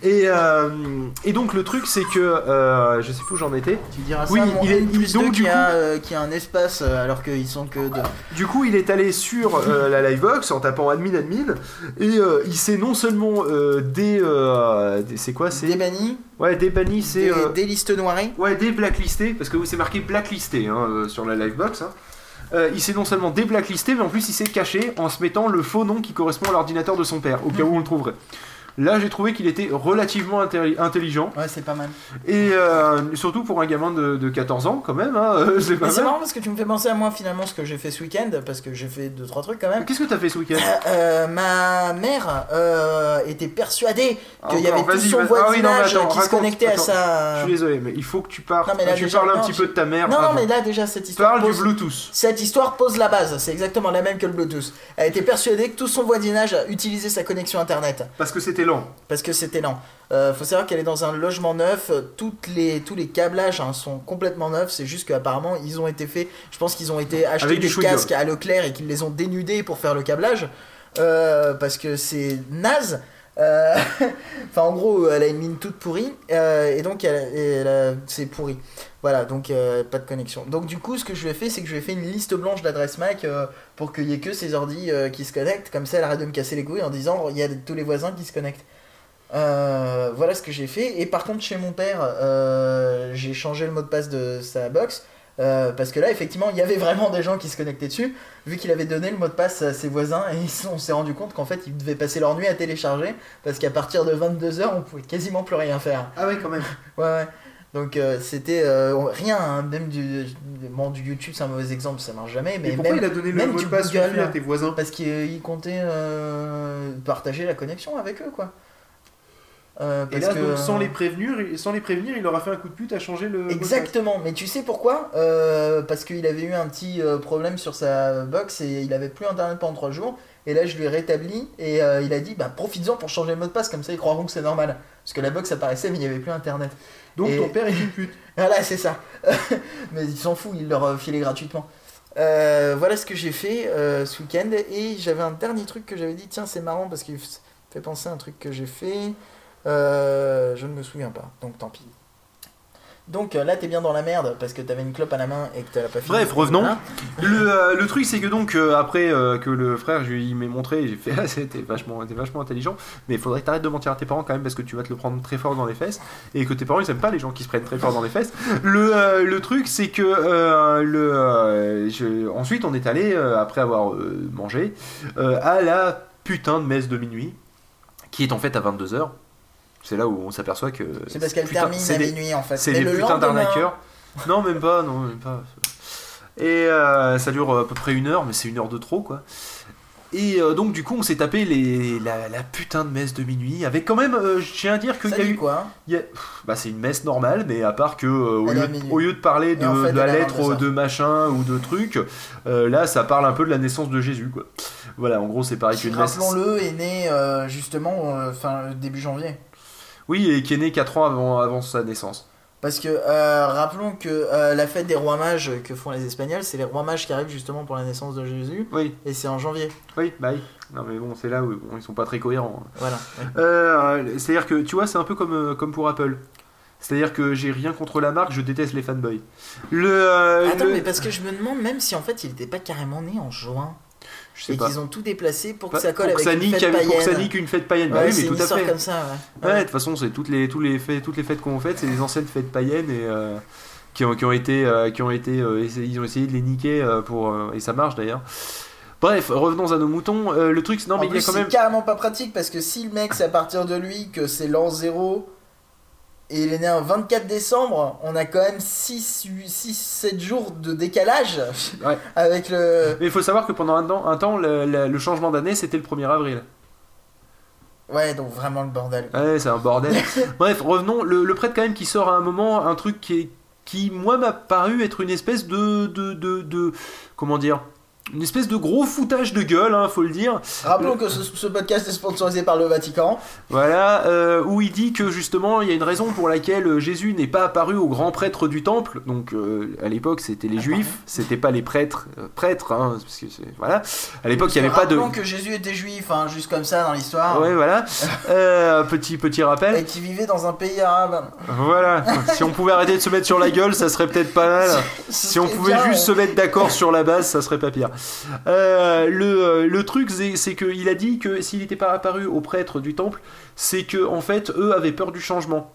Et donc le truc, c'est que... je sais plus où j'en étais. Tu diras ça, il est plus donc, qui a un espace alors qu'ils sont que deux. Du coup, il est allé sur la Livebox en tapant admin, et il s'est non seulement c'est quoi, c'est débanni. Ouais, débanni, c'est des listes noirées. Ouais, des blacklistés, parce que c'est marqué blacklisté sur la Livebox. Il s'est non seulement déblacklisté, mais en plus il s'est caché en se mettant le faux nom qui correspond à l'ordinateur de son père, au cas où on le trouverait. Là, j'ai trouvé qu'il était relativement intelligent. Ouais, c'est pas mal. Et surtout pour un gamin de 14 ans, quand même. C'est pas mal. C'est marrant parce que tu me fais penser à moi, finalement, ce que j'ai fait ce week-end. Parce que j'ai fait 2-3 trucs quand même. Qu'est-ce que t'as fait ce week-end? Ma mère était persuadée qu'il y avait tout son voisinage qui se connectait à sa... Je suis désolé, mais il faut que tu parles un petit peu de ta mère. Non, mais là, déjà, cette histoire... Parle du Bluetooth. Cette histoire pose la base. C'est exactement la même que le Bluetooth. Elle était persuadée que tout son voisinage utilisait sa connexion Internet. Parce que c'était lent. Faut savoir qu'elle est dans un logement neuf. Tous les câblages sont complètement neufs. C'est juste qu'apparemment ils ont été faits. Je pense qu'ils ont été achetés des casques à Leclerc et qu'ils les ont dénudés pour faire le câblage. Parce que c'est naze. Enfin, en gros, elle a une mine toute pourrie. Et donc, c'est pourri. Voilà, donc pas de connexion. Donc, du coup, ce que je lui ai fait, c'est que je lui ai fait une liste blanche d'adresses MAC pour qu'il n'y ait que ces ordis qui se connectent. Comme ça, elle arrête de me casser les couilles en disant il y a tous les voisins qui se connectent. Voilà ce que j'ai fait. Et par contre, chez mon père, j'ai changé le mot de passe de sa box. Parce que là, effectivement, il y avait vraiment des gens qui se connectaient dessus, vu qu'il avait donné le mot de passe à ses voisins, et on s'est rendu compte qu'en fait, ils devaient passer leur nuit à télécharger, parce qu'à partir de 22h, on pouvait quasiment plus rien faire. Ah ouais, quand même. Ouais. Donc c'était rien, hein, même du YouTube, c'est un mauvais exemple, ça marche jamais. Mais pourquoi même, il a donné le même mot de du passe Google, à tes voisins? parce qu'il comptait partager la connexion avec eux, quoi. Et là, donc, sans les prévenir, il leur a fait un coup de pute à changer le. Exactement, mais tu sais pourquoi parce qu'il avait eu un petit problème sur sa box et il avait plus internet pendant 3 jours. Et là, je lui ai rétabli et il a dit profites-en pour changer le mot de passe, comme ça ils croiront que c'est normal. Parce que la box apparaissait, mais il n'y avait plus internet. Donc ton père est une pute. Voilà, c'est ça. Mais il s'en fout, il leur filait gratuitement. Voilà ce que j'ai fait ce week-end. Et j'avais un dernier truc que j'avais dit, tiens, c'est marrant parce qu'il fait penser à un truc que j'ai fait. Je ne me souviens pas, donc tant pis. Donc là t'es bien dans la merde parce que t'avais une clope à la main et que t'as pas fini. Bref, revenons. Voilà. Le truc c'est que donc après que le frère il m'ait montré, j'ai fait t'es vachement intelligent, mais il faudrait que t'arrêtes de mentir à tes parents quand même parce que tu vas te le prendre très fort dans les fesses et que tes parents ils aiment pas les gens qui se prennent très fort dans les fesses. Le truc c'est que ensuite on est allé après avoir mangé à la putain de messe de minuit qui est en fait à 22h. C'est là où on s'aperçoit que... C'est parce qu'elle termine à minuit en fait. C'est des putains d'arnaqueurs. Non, même pas. Et ça dure à peu près 1 heure, mais c'est 1 heure de trop, quoi. Et donc, du coup, on s'est tapé la putain de messe de minuit, avec quand même, je tiens à dire qu'il y a eu... quoi c'est une messe normale, mais à part que, au lieu de parler de la lettre de machin ou de trucs, là, ça parle un peu de la naissance de Jésus, quoi. Voilà, en gros, c'est pareil qu'une messe... Rappelons-le, est né, justement, début janvier. Oui, et qui est né 4 ans avant sa naissance. Parce que rappelons que la fête des rois mages que font les Espagnols, c'est les rois mages qui arrivent justement pour la naissance de Jésus. Oui. Et c'est en janvier. Oui, bah oui. Non mais bon, c'est là où ils sont pas très cohérents. Voilà. C'est-à-dire que tu vois, c'est un peu comme pour Apple. C'est-à-dire que j'ai rien contre la marque, je déteste les fanboys. Attends, mais parce que je me demande même si en fait il était pas carrément né en juin. Et qu'ils ont tout déplacé pour que ça colle avec une fête païenne. Pour que ça nique une fête païenne. Ouais, oui, mais tout à fait. Comme ça, ouais. De toute façon, c'est toutes les fêtes qu'on fait, c'est les anciennes fêtes païennes et ils ont essayé de les niquer et ça marche d'ailleurs. Bref, revenons à nos moutons. Le truc, non, mais il y a quand même. C'est carrément pas pratique parce que si le mec, c'est à partir de lui que c'est l'an 0 et il est né un 24 décembre, on a quand même 6-7 jours de décalage avec le... Mais il faut savoir que pendant un temps, le changement d'année, c'était le 1er avril. Ouais, donc vraiment le bordel. Ouais, c'est un bordel. Bref, revenons. Le prêtre, quand même, qui sort à un moment un truc qui moi, m'a paru être une espèce de comment dire, une espèce de gros foutage de gueule, faut le dire. Rappelons que ce podcast est sponsorisé par le Vatican. Voilà, où il dit que justement il y a une raison pour laquelle Jésus n'est pas apparu aux grands prêtres du temple. Donc à l'époque c'était les juifs, c'était pas les prêtres, parce que voilà. À l'époque il n'y avait pas de. Rappelons que Jésus était juif, juste comme ça dans l'histoire. Ouais, voilà. Petit rappel. Et qui vivait dans un pays arabe. Voilà. Si on pouvait arrêter de se mettre sur la gueule, ça serait peut-être pas mal. Si on pouvait juste se mettre d'accord sur la base, ça serait pas pire. Le truc c'est qu'il a dit que s'il n'était pas apparu aux prêtres du temple, c'est que en fait eux avaient peur du changement.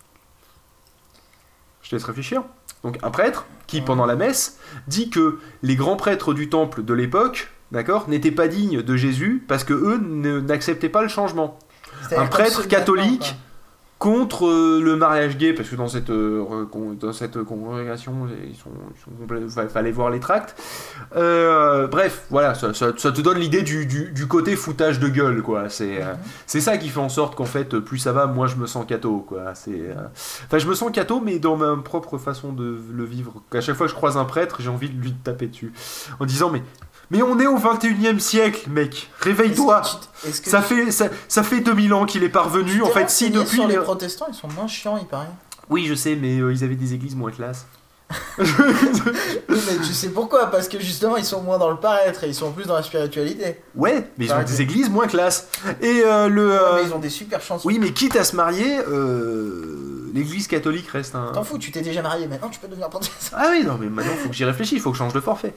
Je te laisse réfléchir. Donc un prêtre qui pendant la messe dit que les grands prêtres du temple de l'époque, d'accord, n'étaient pas dignes de Jésus parce que eux n'acceptaient pas le changement. Un prêtre catholique contre le mariage gay, parce que dans cette congrégation fallait voir les tracts. Bref, voilà, ça te donne l'idée du côté foutage de gueule, quoi. C'est ça qui fait en sorte qu'en fait, plus ça va, moins je me sens catho, quoi. Je me sens catho, mais dans ma propre façon de le vivre. À chaque fois que je croise un prêtre, j'ai envie de lui taper dessus, en disant mais on est au 21e siècle, mec. Réveille-toi. Ça fait 2000 ans qu'il est parvenu. En fait, si depuis les protestants, ils sont moins chiants, il paraît. Oui, je sais, mais ils avaient des églises moins classe. Oui, mais tu sais pourquoi? Parce que justement, ils sont moins dans le paraître et ils sont plus dans la spiritualité. Ouais, mais ils ont des églises moins classe. Et mais ils ont des super chansons. Oui, mais quitte à se marier, l'église catholique reste un. T'en fous, tu t'es déjà marié, maintenant tu peux devenir protestant. Ah oui, non, mais maintenant faut que j'y réfléchisse, il faut que je change de forfait.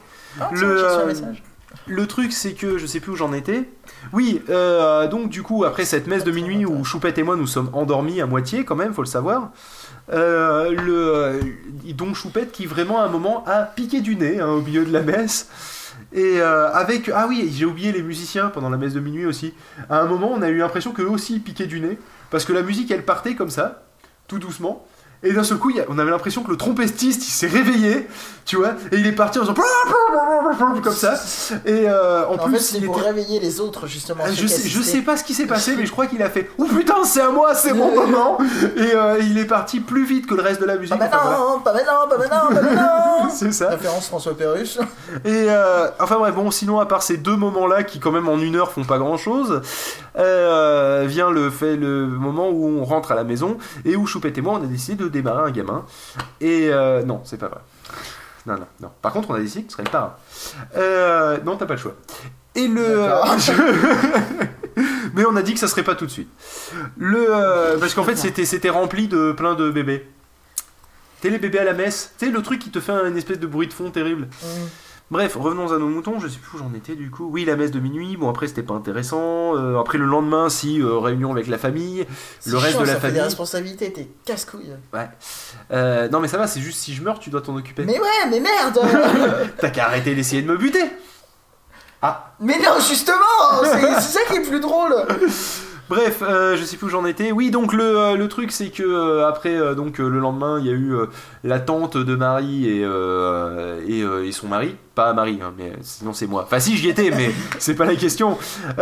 Le truc, c'est que je sais plus où j'en étais. Oui, donc du coup, après cette messe de minuit où Choupette et moi nous sommes endormis à moitié, quand même, faut le savoir. Don Choupette qui vraiment à un moment a piqué du nez au milieu de la messe. Et avec... Ah oui, j'ai oublié les musiciens pendant la messe de minuit aussi. À un moment, on a eu l'impression qu'eux aussi ils piquaient du nez. Parce que la musique, elle partait comme ça, tout doucement. Et d'un seul coup, on avait l'impression que le trompettiste, il s'est réveillé, tu vois, et il est parti en faisant comme ça. Et en plus, c'est pour réveiller les autres, justement. Je sais pas ce qui s'est passé, mais je crois qu'il a fait oh putain, c'est à moi, c'est mon moment. Et il est parti plus vite que le reste de la musique. Pas maintenant. C'est ça. Référence François Pérusse. Et enfin bref, bon, sinon à part ces deux moments-là qui quand même en 1 heure font pas grand-chose, vient le moment où on rentre à la maison et où Choupette et moi on a décidé de démarrer un gamin. Et non, c'est pas vrai. Non. Par contre, on a décidé que ce serait le parrain. Non, t'as pas le choix. Et mais on a dit que ça serait pas tout de suite. Parce qu'en fait, c'était rempli de plein de bébés. Tu sais, les bébés à la messe. Tu sais, le truc qui te fait une espèce de bruit de fond terrible. Bref, revenons à nos moutons, je sais plus où j'en étais du coup. Oui, la messe de minuit, bon après c'était pas intéressant. Après le lendemain, réunion avec la famille, le reste de la famille. Des responsabilités, t'es casse-couille. Ouais. Non mais ça va, c'est juste si je meurs, tu dois t'en occuper. Mais ouais, mais merde. T'as qu'à arrêter d'essayer de me buter. Ah. Mais non, justement, c'est ça qui est plus drôle. Bref, je sais plus où j'en étais. Oui, donc le truc c'est que après le lendemain il y a eu la tante de Marie et son mari, pas Marie, hein, mais sinon c'est moi. Enfin si j'y étais, mais c'est pas la question.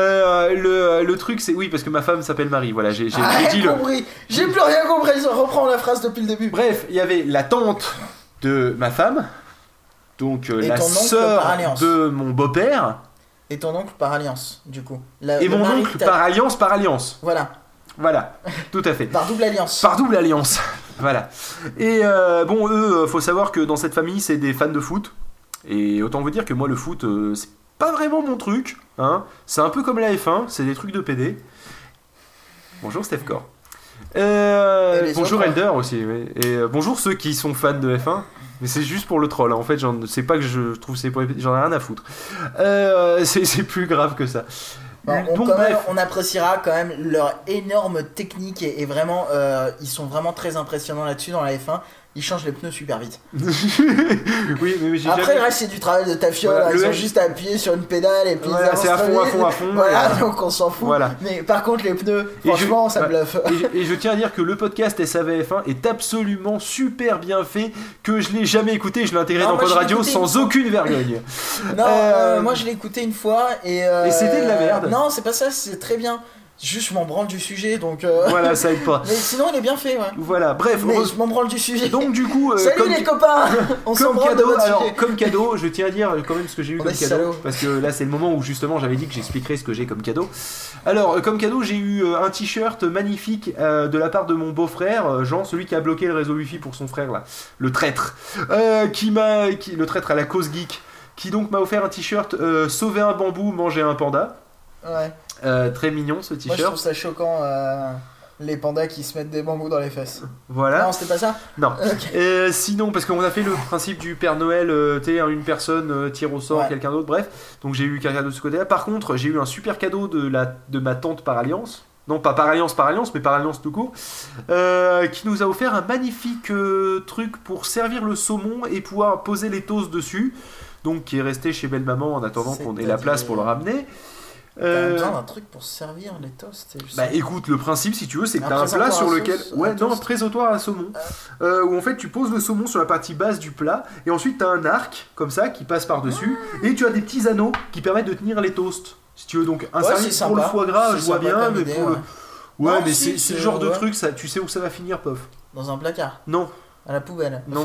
Le truc c'est oui parce que ma femme s'appelle Marie. Voilà, j'ai dit compris. J'ai plus rien compris. Reprends la phrase depuis le début. Bref, il y avait la tante de ma femme, donc la sœur de mon beau-père. Et ton oncle par alliance, du coup. Et mon oncle par alliance. Voilà, tout à fait. Par double alliance. Voilà. Et bon, eux, faut savoir que dans cette famille, c'est des fans de foot. Et autant vous dire que moi, le foot, c'est pas vraiment mon truc. Hein. C'est un peu comme la F1, c'est des trucs de PD. Bonjour Steph Core. Bonjour Elder aussi. Oui. Et bonjour ceux qui sont fans de F1. Mais c'est juste pour le troll, hein. En fait, c'est pas que je trouve c'est pour... j'en ai rien à foutre. C'est plus grave que ça. On appréciera quand même leur énorme technique et vraiment, ils sont vraiment très impressionnants là-dessus dans la F1. Ils changent les pneus super vite. Oui, mais après, le reste, c'est du travail de ta fiole. Voilà, ils ont juste à appuyer sur une pédale et puis voilà, c'est à fond. Voilà, donc on s'en fout. Voilà. Mais par contre, les pneus, franchement, ça bluffe. Et je tiens à dire que le podcast SAVF1 est absolument super bien fait, que je l'ai jamais écouté. Je l'ai intégré dans Pod Radio sans aucune vergogne. Non, moi je l'ai écouté une fois et c'était de la merde. Non, c'est pas ça, c'est très bien. Juste je m'en branle du sujet donc voilà, ça aide pas. Mais sinon il est bien fait, ouais. Voilà, bref. Mais je m'en branle du sujet. Donc du coup salut les copains. On s'en branle de votre sujet. Comme cadeau, je tiens à dire quand même ce que j'ai eu comme cadeau parce que là c'est le moment où justement j'avais dit que j'expliquerais ce que j'ai comme cadeau. Alors comme cadeau, j'ai eu un t-shirt magnifique de la part de mon beau-frère, Jean, celui qui a bloqué le réseau wifi pour son frère là, le traître. Le traître à la cause geek qui donc m'a offert un t-shirt sauver un bambou, manger un panda. Ouais. Très mignon ce t-shirt. Moi je trouve ça choquant les pandas qui se mettent des bambous dans les fesses. Voilà. Non, c'était pas ça. Non. Okay. Sinon, parce qu'on a fait le principe du Père Noël, tu sais, une personne tire au sort quelqu'un d'autre, bref. Donc j'ai eu quelqu'un de ce côté-là. Par contre, j'ai eu un super cadeau de ma tante par alliance. Non, pas par alliance, mais par alliance tout court. Qui nous a offert un magnifique truc pour servir le saumon et pouvoir poser les toasts dessus. Donc qui est resté chez Belle Maman en attendant qu'on ait la place pour le ramener. T'as besoin d'un truc pour servir les toasts. Bah écoute, le principe si tu veux c'est que t'as un plat sur lequel... Ouais, non, un présotoir à saumon. Où en fait tu poses le saumon sur la partie basse du plat et ensuite t'as un arc comme ça qui passe par dessus et tu as des petits anneaux qui permettent de tenir les toasts. Si tu veux donc un service pour le foie gras, je vois bien, mais pour le... Ouais, mais c'est le genre de truc, ça, tu sais où ça va finir, pof. Dans un placard. Non. À la poubelle. Non.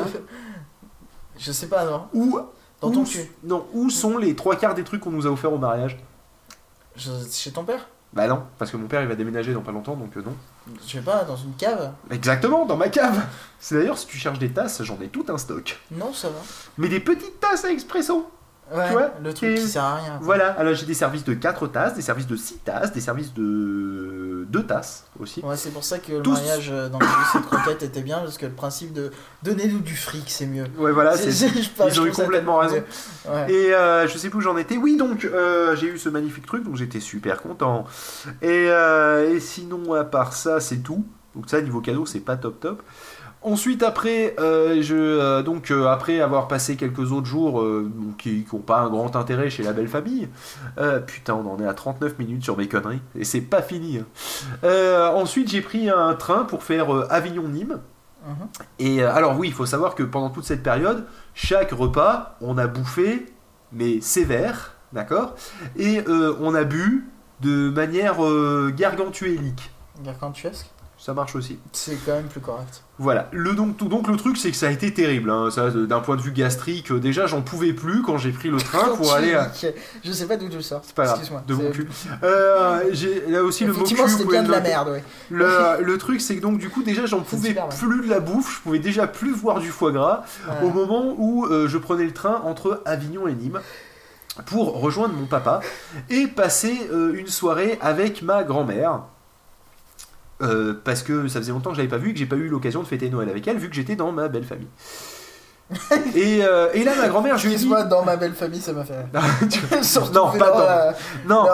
Je sais pas, non. Dans ton cul. Non, où sont les 3/4 des trucs qu'on nous a offerts au mariage? Chez ton père? Bah non, parce que mon père il va déménager dans pas longtemps, donc non. Je sais pas, dans une cave? Exactement, dans ma cave. C'est d'ailleurs, si tu cherches des tasses, j'en ai tout un stock. Non, ça va. Mais des petites tasses à expresso. Ouais, tu vois, le truc qui sert à rien. Voilà, alors j'ai des services de 4 tasses, des services de 6 tasses, des services de 2 tasses aussi. Ouais, c'est pour ça que le mariage dans le jeu de croquettes était bien, parce que le principe de donnez-nous du fric, c'est mieux. Ouais, voilà, ils ont eu complètement raison. Ouais. Et je sais plus où j'en étais. Oui, donc j'ai eu ce magnifique truc, donc j'étais super content. Et sinon, à part ça, c'est tout. Donc ça, niveau cadeau, c'est pas top top. Ensuite, après, après avoir passé quelques autres jours qui n'ont pas un grand intérêt chez la belle famille, putain, on en est à 39 minutes sur mes conneries, et c'est pas fini. Ensuite, j'ai pris un train pour faire Avignon-Nîmes. Et alors oui, il faut savoir que pendant toute cette période, chaque repas, on a bouffé, mais sévère, d'accord, et on a bu de manière gargantuesque. Gargantuesque. Ça marche aussi. C'est quand même plus correct. Voilà. Donc le truc, c'est que ça a été terrible. Hein. Ça, d'un point de vue gastrique, déjà, j'en pouvais plus quand j'ai pris le train pour aller à... Je sais pas d'où tu sors. C'est pas grave, de mon cul. J'ai là aussi le mot cul. C'était bien de la merde, oui. Le truc, c'est que donc, du coup, déjà, j'en pouvais plus de la bouffe. Je pouvais déjà plus voir du foie gras au moment où je prenais le train entre Avignon et Nîmes pour rejoindre mon papa et passer une soirée avec ma grand-mère. Parce que ça faisait longtemps que je l'avais pas vue et que j'ai pas eu l'occasion de fêter Noël avec elle vu que j'étais dans ma belle famille. Et là ma grand-mère je lui ai dit dans ma belle famille ça m'a fait non pas dans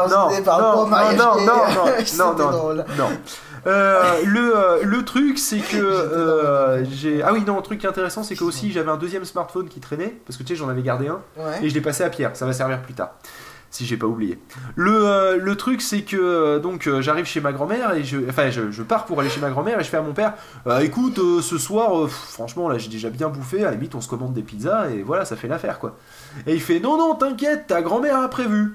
non le truc c'est que ah oui non le truc qui est intéressant c'est que aussi j'avais un deuxième smartphone qui traînait parce que tu sais j'en avais gardé un et je l'ai passé à Pierre, ça va servir plus tard si j'ai pas oublié. Le truc c'est que donc j'arrive chez ma grand-mère et je pars pour aller chez ma grand-mère et je fais à mon père écoute ce soir franchement là j'ai déjà bien bouffé, à la limite on se commande des pizzas et voilà ça fait l'affaire quoi. Et il fait non t'inquiète ta grand-mère a prévu.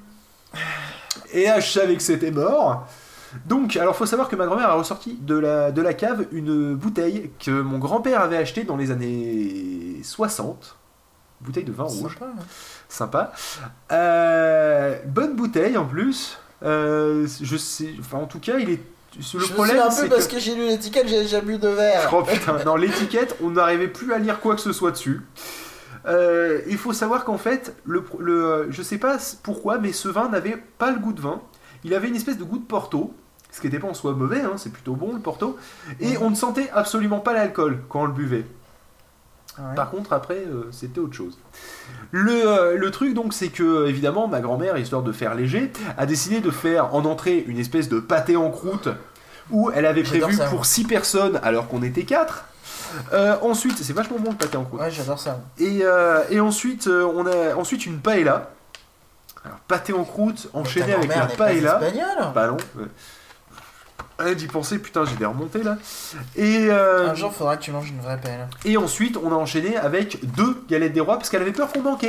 Et là je savais que c'était mort. Donc alors faut savoir que ma grand-mère a ressorti de la cave une bouteille que mon grand-père avait achetée dans les années 60. Bouteille de vin rouge. Sympa. Bonne bouteille en plus. Je sais. Enfin, en tout cas, il est. Le problème, c'est un peu parce que j'ai lu l'étiquette, j'ai déjà bu 2 verres. Oh putain, non, l'étiquette, on n'arrivait plus à lire quoi que ce soit dessus. Il faut savoir qu'en fait, je sais pas pourquoi, mais ce vin n'avait pas le goût de vin. Il avait une espèce de goût de Porto. Ce qui n'était pas en soi mauvais, hein, c'est plutôt bon le Porto. Et on ne sentait absolument pas l'alcool quand on le buvait. Ouais. Par contre, après, c'était autre chose. Le truc, donc, c'est que, évidemment, ma grand-mère, histoire de faire léger, a décidé de faire en entrée une espèce de pâté en croûte où elle avait prévu pour 6 personnes alors qu'on était 4. Ensuite, c'est vachement bon le pâté en croûte. Ouais, j'adore ça. Et ensuite, on a ensuite une paella. Alors, pâté en croûte enchaîné avec la paella. Bah non. D'y penser, putain, j'ai des remontées là. Et un jour, faudra que tu manges une vraie paella. Et ensuite, on a enchaîné avec 2 galettes des rois parce qu'elle avait peur qu'on manque.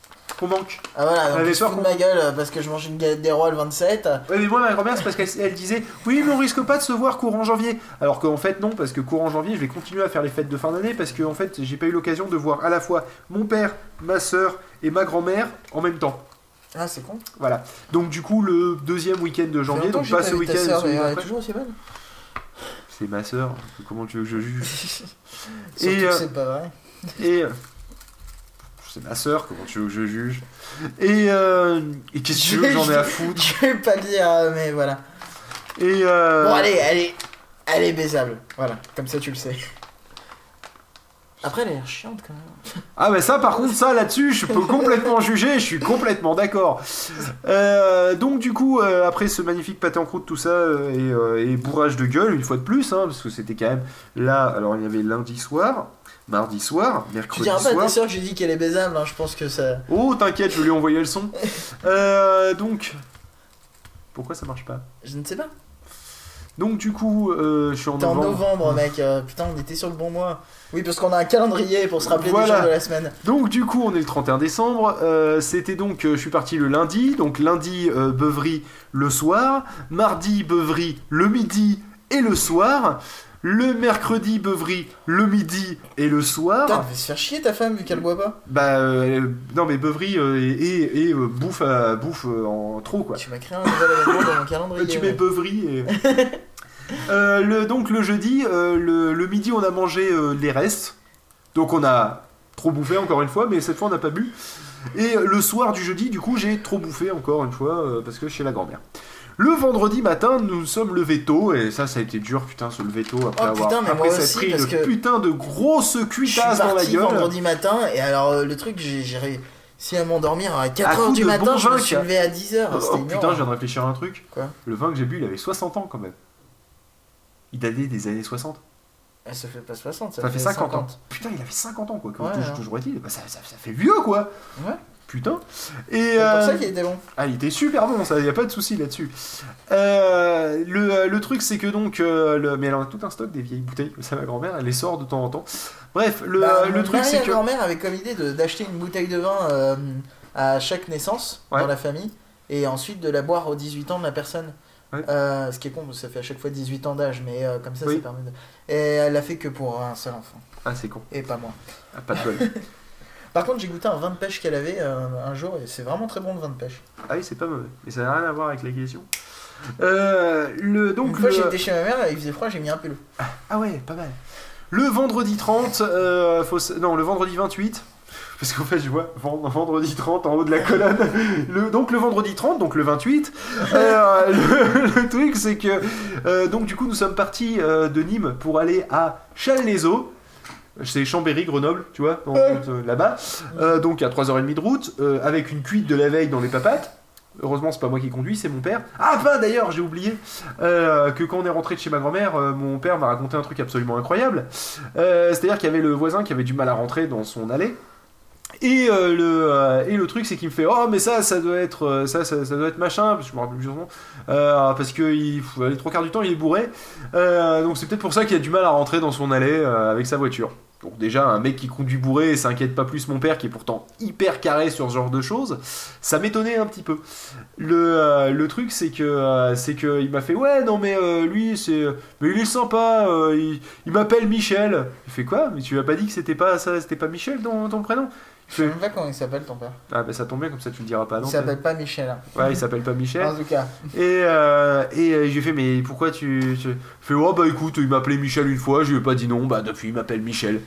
Ah voilà, donc elle se fout de ma gueule parce que je mange une galette des rois le 27. Ouais, mais moi, ma grand-mère, c'est parce qu'elle disait oui, mais on risque pas de se voir courant janvier. Alors qu'en fait, non, parce que courant janvier, je vais continuer à faire les fêtes de fin d'année parce que en fait, j'ai pas eu l'occasion de voir à la fois mon père, ma soeur et ma grand-mère en même temps. Ah, c'est con. Voilà. Donc, du coup, le deuxième week-end de janvier, donc pas ce week-end. Elle est toujours aussi bonne. C'est ma soeur. Comment tu veux que je juge? Surtout que c'est pas vrai. Et c'est ma soeur. Comment tu veux que je juge? Et qu'est-ce que tu veux que j'en ai à foutre? Je vais pas dire, mais voilà. Et bon, allez, elle est baisable. Voilà, comme ça tu le sais. Après, elle a l'air chiante quand même. Ah, mais ça, par contre, ça là-dessus, je peux complètement juger, je suis complètement d'accord. Donc, du coup, après ce magnifique pâté en croûte, tout ça, et bourrage de gueule, une fois de plus, hein, parce que c'était quand même là. Alors, il y avait lundi soir, mardi soir, mercredi soir. Tu diras pas à tes soeurs que j'ai dit qu'elle est baisable, hein, je pense que ça. Oh, t'inquiète, je vais lui envoyer le son. Donc, pourquoi ça marche pas? Je ne sais pas. Donc du coup, je suis en novembre. T'es en novembre, mec. Putain, on était sur le bon mois. Oui, parce qu'on a un calendrier pour se rappeler des jours de la semaine. Donc du coup, on est le 31 décembre. C'était donc, je suis parti le lundi. Donc lundi, beuverie le soir. Mardi, beuverie le midi et le soir. Le mercredi, beuverie le midi et le soir. Putain, elle va se faire chier ta femme vu qu'elle boit pas. Bah non mais beuverie et bouffe en trop quoi. Tu m'as créé un nouvel événement dans mon calendrier. Tu mets beuverie et... donc le jeudi, le midi on a mangé les restes. Donc on a trop bouffé encore une fois, mais cette fois on n'a pas bu. Et le soir du jeudi, du coup j'ai trop bouffé encore une fois parce que chez la grand-mère. Le vendredi matin, nous sommes levés tôt, et ça a été dur, putain, se lever tôt après après s'être pris une putain de grosse cuitasse dans la gueule. Je suis parti vendredi matin, et alors le truc, j'ai réussi à m'endormir à 4h du matin, je me suis levé à 10h. Oh putain, je viens de réfléchir à un truc. Quoi? Le vin que j'ai bu, il avait 60 ans quand même. Il datait des années 60. Ça fait pas 60, Ça fait 50 ans. Putain, il avait 50 ans, quoi. Toujours est-il. Bah, ça fait vieux, quoi. Ouais. Putain. Et c'est pour ça qu'il était bon. Ah, il était super bon, ça, y a pas de souci là-dessus. Le truc, c'est que donc, mais elle en a tout un stock des vieilles bouteilles. Ça, ma grand-mère, elle les sort de temps en temps. Bref, le truc, c'est que. Ma grand-mère avait comme idée d'acheter une bouteille de vin à chaque naissance dans la famille, et ensuite de la boire aux 18 ans de la personne. Ouais. Ce qui est con, ça fait à chaque fois 18 ans d'âge, mais comme ça, ça permet de. Et elle l'a fait que pour un seul enfant. Ah, c'est con. Et pas moi. Ah, pas de bol. Par contre, j'ai goûté un vin de pêche qu'elle avait un jour, et c'est vraiment très bon le vin de pêche. Ah oui, c'est pas mauvais. Mais ça n'a rien à voir avec la question. Une fois, j'étais chez ma mère, il faisait froid, j'ai mis un peu l'eau. Ah ouais, pas mal. Le vendredi 30, non, le vendredi 28. Parce qu'en fait, je vois vendredi 30 en haut de la colonne. Donc le vendredi 30, donc le 28. Le truc, c'est que donc du coup, nous sommes partis de Nîmes pour aller à Challes-les-Eaux. C'est Chambéry, Grenoble, tu vois, là-bas. Donc à 3h30 de route, avec une cuite de la veille dans les papates. Heureusement, c'est pas moi qui conduis, c'est mon père. Ah, bah d'ailleurs, j'ai oublié que quand on est rentré de chez ma grand-mère, mon père m'a raconté un truc absolument incroyable. C'est-à-dire qu'il y avait le voisin qui avait du mal à rentrer dans son allée. Et le truc, c'est qu'il me fait oh mais ça doit être ça doit être machin, parce que je me rappelle plus son nom, parce que les 3 quarts du temps il est bourré, donc c'est peut-être pour ça qu'il a du mal à rentrer dans son allée avec sa voiture. Donc déjà un mec qui conduit bourré et s'inquiète pas plus mon père qui est pourtant hyper carré sur ce genre de choses, ça m'étonnait un petit peu. Le truc c'est que il m'a fait ouais non mais lui c'est mais il est sympa, il m'appelle Michel. Il fait quoi? Mais tu m'as pas dit que c'était pas Michel ton prénom? Je sais même pas comment il s'appelle ton père. Ah bah ça tombe bien, comme ça tu le diras pas. Il s'appelle pas Michel. Hein. Ouais, il s'appelle pas Michel. En tout cas. Et j'ai fait mais pourquoi tu fais oh bah écoute, il m'a appelé Michel une fois, je lui ai pas dit non, bah depuis il m'appelle Michel.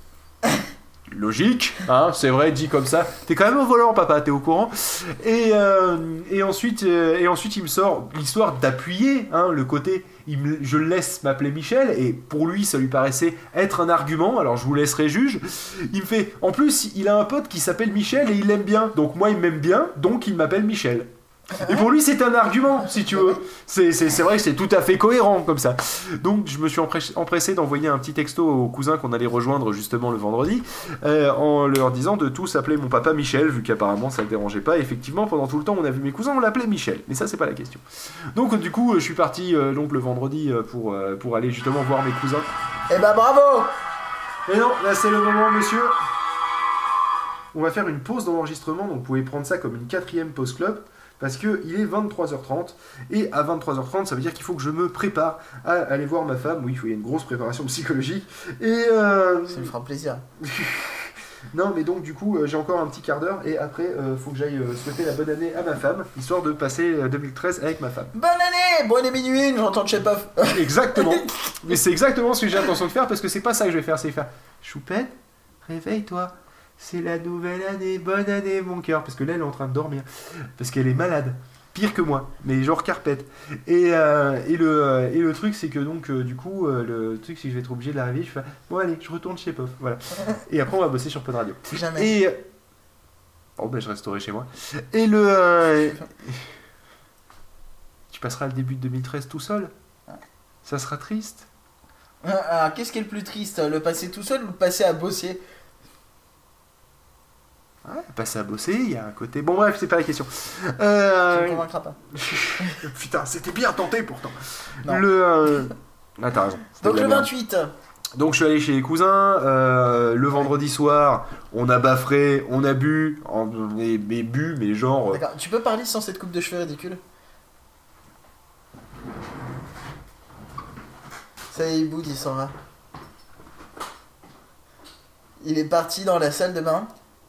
Logique, hein, c'est vrai, dit comme ça. T'es quand même au volant, papa, t'es au courant. Et ensuite, il me sort l'histoire d'appuyer, hein, le côté. Je le laisse m'appeler Michel, et pour lui, ça lui paraissait être un argument. Alors je vous laisserai juge. Il me fait. En plus, il a un pote qui s'appelle Michel et il l'aime bien. Donc moi, il m'aime bien, donc il m'appelle Michel. Et pour lui, c'est un argument, si tu veux. C'est vrai que c'est tout à fait cohérent comme ça. Donc, je me suis empressé d'envoyer un petit texto aux cousins qu'on allait rejoindre justement le vendredi, en leur disant de tous appeler mon papa Michel, vu qu'apparemment ça ne dérangeait pas. Et effectivement, pendant tout le temps, on a vu mes cousins, on l'appelait Michel. Mais ça, c'est pas la question. Donc, du coup, je suis parti donc le vendredi pour aller justement voir mes cousins. Eh ben, bravo! Et non, là, c'est le moment, monsieur. On va faire une pause d'enregistrement, donc vous pouvez prendre ça comme une 4e pause club. Parce qu'il est 23h30, et à 23h30, ça veut dire qu'il faut que je me prépare à aller voir ma femme. Oui, il y a une grosse préparation psychologique. Et ça lui fera plaisir. Non, mais donc du coup, j'ai encore un petit quart d'heure, et après, faut que j'aille souhaiter la bonne année à ma femme, histoire de passer 2013 avec ma femme. Bonne année minuit, j'entends le chef-off. Exactement. Mais c'est exactement ce que j'ai l'intention de faire, parce que c'est pas ça que je vais faire, c'est faire Choupette, réveille-toi. C'est la nouvelle année, bonne année mon cœur. Parce que là elle est en train de dormir. Parce qu'elle est malade. Pire que moi. Mais genre carpette. Et le truc c'est que donc du coup le truc c'est que je vais être obligé de la réveiller. Je fais bon allez je retourne chez POF. Voilà. Et après on va bosser sur Pod Radio. Jamais. Et oh ben je resterai chez moi. Et tu passeras le début de 2013 tout seul. Ça sera triste. Alors qu'est-ce qui est le plus triste? Le passer tout seul ou le passer à bosser? Ouais, passer à bosser, il y a un côté... Bon bref, c'est pas la question. Tu me convaincras pas. Putain, c'était bien tenté pourtant. Non. Ah, t'as raison. Donc le 28. Donc je suis allé chez les cousins, le vendredi soir, on a baffré, on a bu, mais genre... D'accord, tu peux parler sans cette coupe de cheveux ridicule? Ça y est, il boude, il s'en va. Il est parti dans la salle de bain.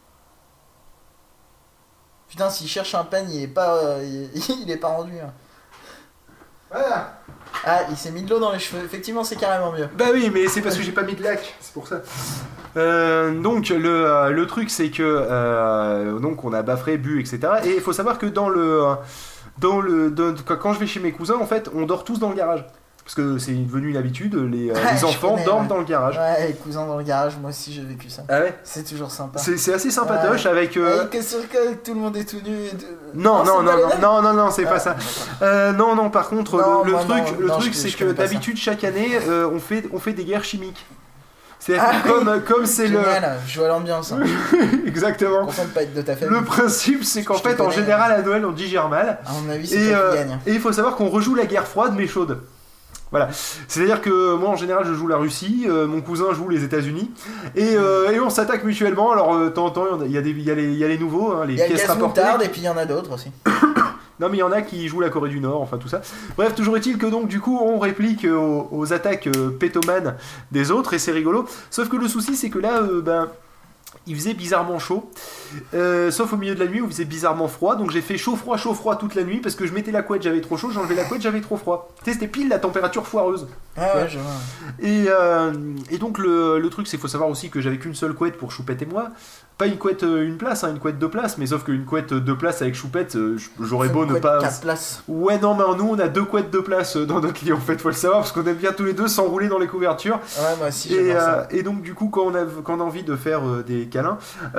Putain, s'il cherche un peigne, il est pas rendu. Hein. Voilà. Ah, il s'est mis de l'eau dans les cheveux. Effectivement, c'est carrément mieux. Bah oui, mais c'est parce que j'ai pas mis de lac, c'est pour ça. Donc le truc, c'est que donc on a baffré, bu, etc. Et il faut savoir que quand je vais chez mes cousins, en fait, on dort tous dans le garage. parce que c'est devenu une habitude, les Je enfants connais, dorment ouais. dans le garage. Ouais, les cousins dans le garage, moi aussi j'ai vécu ça. Ah ouais. C'est toujours sympa. C'est assez sympatoche avec. Avec sur que tout le monde est tout nu. Non, c'est pas ça. Non, par contre, Non, le moi, truc, non, c'est je que connais pas d'habitude, chaque année, on fait des guerres chimiques. C'est Ah comme c'est Génial, je vois l'ambiance. Hein. Exactement. Content de pas être de ta famille. Le principe, c'est qu'en Je te fait, en connais. général, à Noël, on digère mal. À mon avis, c'est toi qui gagne. Et il faut savoir qu'on rejoue la guerre froide, mais chaude. Voilà. C'est-à-dire que moi, en général, je joue la Russie, mon cousin joue les États-Unis, et on s'attaque mutuellement. Alors, de temps en temps, il y a les nouveaux, hein, les Il y a pièces Gaz rapportées. Moutarde et puis il y en a d'autres aussi. Non, mais il y en a qui jouent la Corée du Nord, enfin tout ça. Bref, toujours est-il que donc, du coup, on réplique aux attaques pétomanes des autres, et c'est rigolo. Sauf que le souci, c'est que là, il faisait bizarrement chaud. Sauf au milieu de la nuit où il faisait bizarrement froid. Donc j'ai fait chaud-froid toute la nuit parce que je mettais la couette, j'avais trop chaud, j'enlevais la couette, j'avais trop froid. Tu sais, c'était pile la température foireuse. Ah ouais, je vois. Et donc le truc, c'est qu'il faut savoir aussi que j'avais qu'une seule couette pour Choupette et moi. Pas une couette une place, hein, une couette 2 places, mais sauf qu'une couette 2 places avec Choupette, j'aurais beau ne pas. 4 places. Ouais, non, mais nous on a 2 couettes 2 places dans notre lit en fait, faut le savoir, parce qu'on aime bien tous les deux s'enrouler dans les couvertures. Ouais, moi aussi, j'aime ça. Et donc, du coup, quand on a envie de faire des câlins,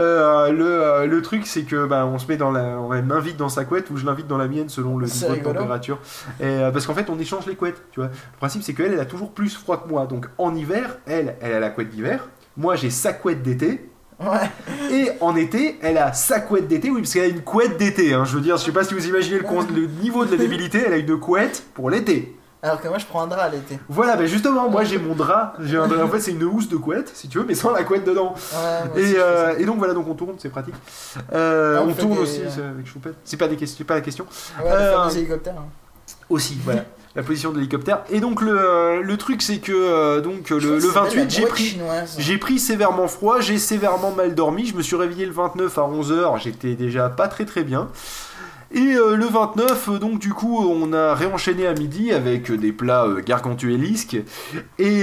le truc, c'est que on se met on m'invite dans sa couette ou je l'invite dans la mienne selon le niveau de température. Parce qu'en fait, on échange les couettes, tu vois. Le principe, c'est qu'elle a toujours plus froid que moi. Donc, en hiver, elle a la couette d'hiver. Moi, j'ai sa couette d'été. Ouais. Et en été, elle a sa couette d'été, oui, parce qu'elle a une couette d'été. Hein. Je veux dire, je sais pas si vous imaginez le niveau de la débilité, elle a une couette pour l'été. Alors que moi je prends un drap l'été. Voilà, ben justement, moi j'ai mon drap. En fait, c'est une housse de couette, si tu veux, mais sans la couette dedans. Ouais, et donc voilà, donc on tourne, c'est pratique. On tourne aussi avec Choupette. C'est pas la question. Ouais, le fameux hélicoptère. Hein. Aussi, voilà. La position de l'hélicoptère. Et donc le truc, c'est que le 28, j'ai pris sévèrement froid, j'ai sévèrement mal dormi. Je me suis réveillé le 29 à 11h, j'étais déjà pas très très bien. Et le 29, donc du coup, on a réenchaîné à midi avec des plats gargantuesques et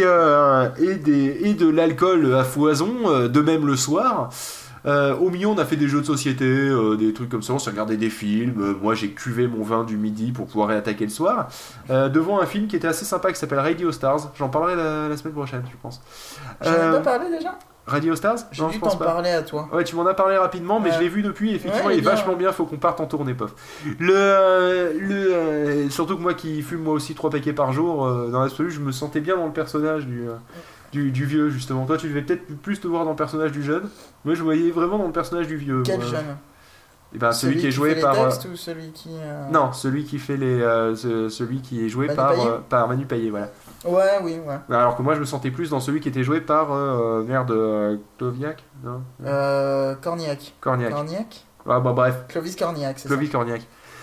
de l'alcool à foison, de même le soir. Au milieu, on a fait des jeux de société, des trucs comme ça, on s'est regardé des films. Moi, j'ai cuvé mon vin du midi pour pouvoir réattaquer le soir. Devant un film qui était assez sympa qui s'appelle Radio Stars. J'en parlerai la semaine prochaine, je pense. J'en ai pas parlé déjà ? Radio Stars ? J'ai dû t'en parler à toi. Ouais, tu m'en as parlé rapidement, mais je l'ai vu depuis. Effectivement, il est vachement bien. Faut qu'on parte en tournée, pof. Surtout que moi qui fume moi aussi 3 paquets par jour, dans l'absolu, je me sentais bien dans le personnage du vieux, justement. Toi, tu devais peut-être plus te voir dans le personnage du jeune. Moi, je me voyais vraiment dans le personnage du vieux. Quel jeune ? Et ben, celui qui est joué fait par. Les textes, ou celui qui. Non, celui qui fait celui qui est joué par Manu Payet, voilà. Ouais, oui. Alors que moi, je me sentais plus dans celui qui était joué par Cloviac, non Cornillac. Ah, bah bref. Clovis Cornillac, c'est Clovis Cornillac.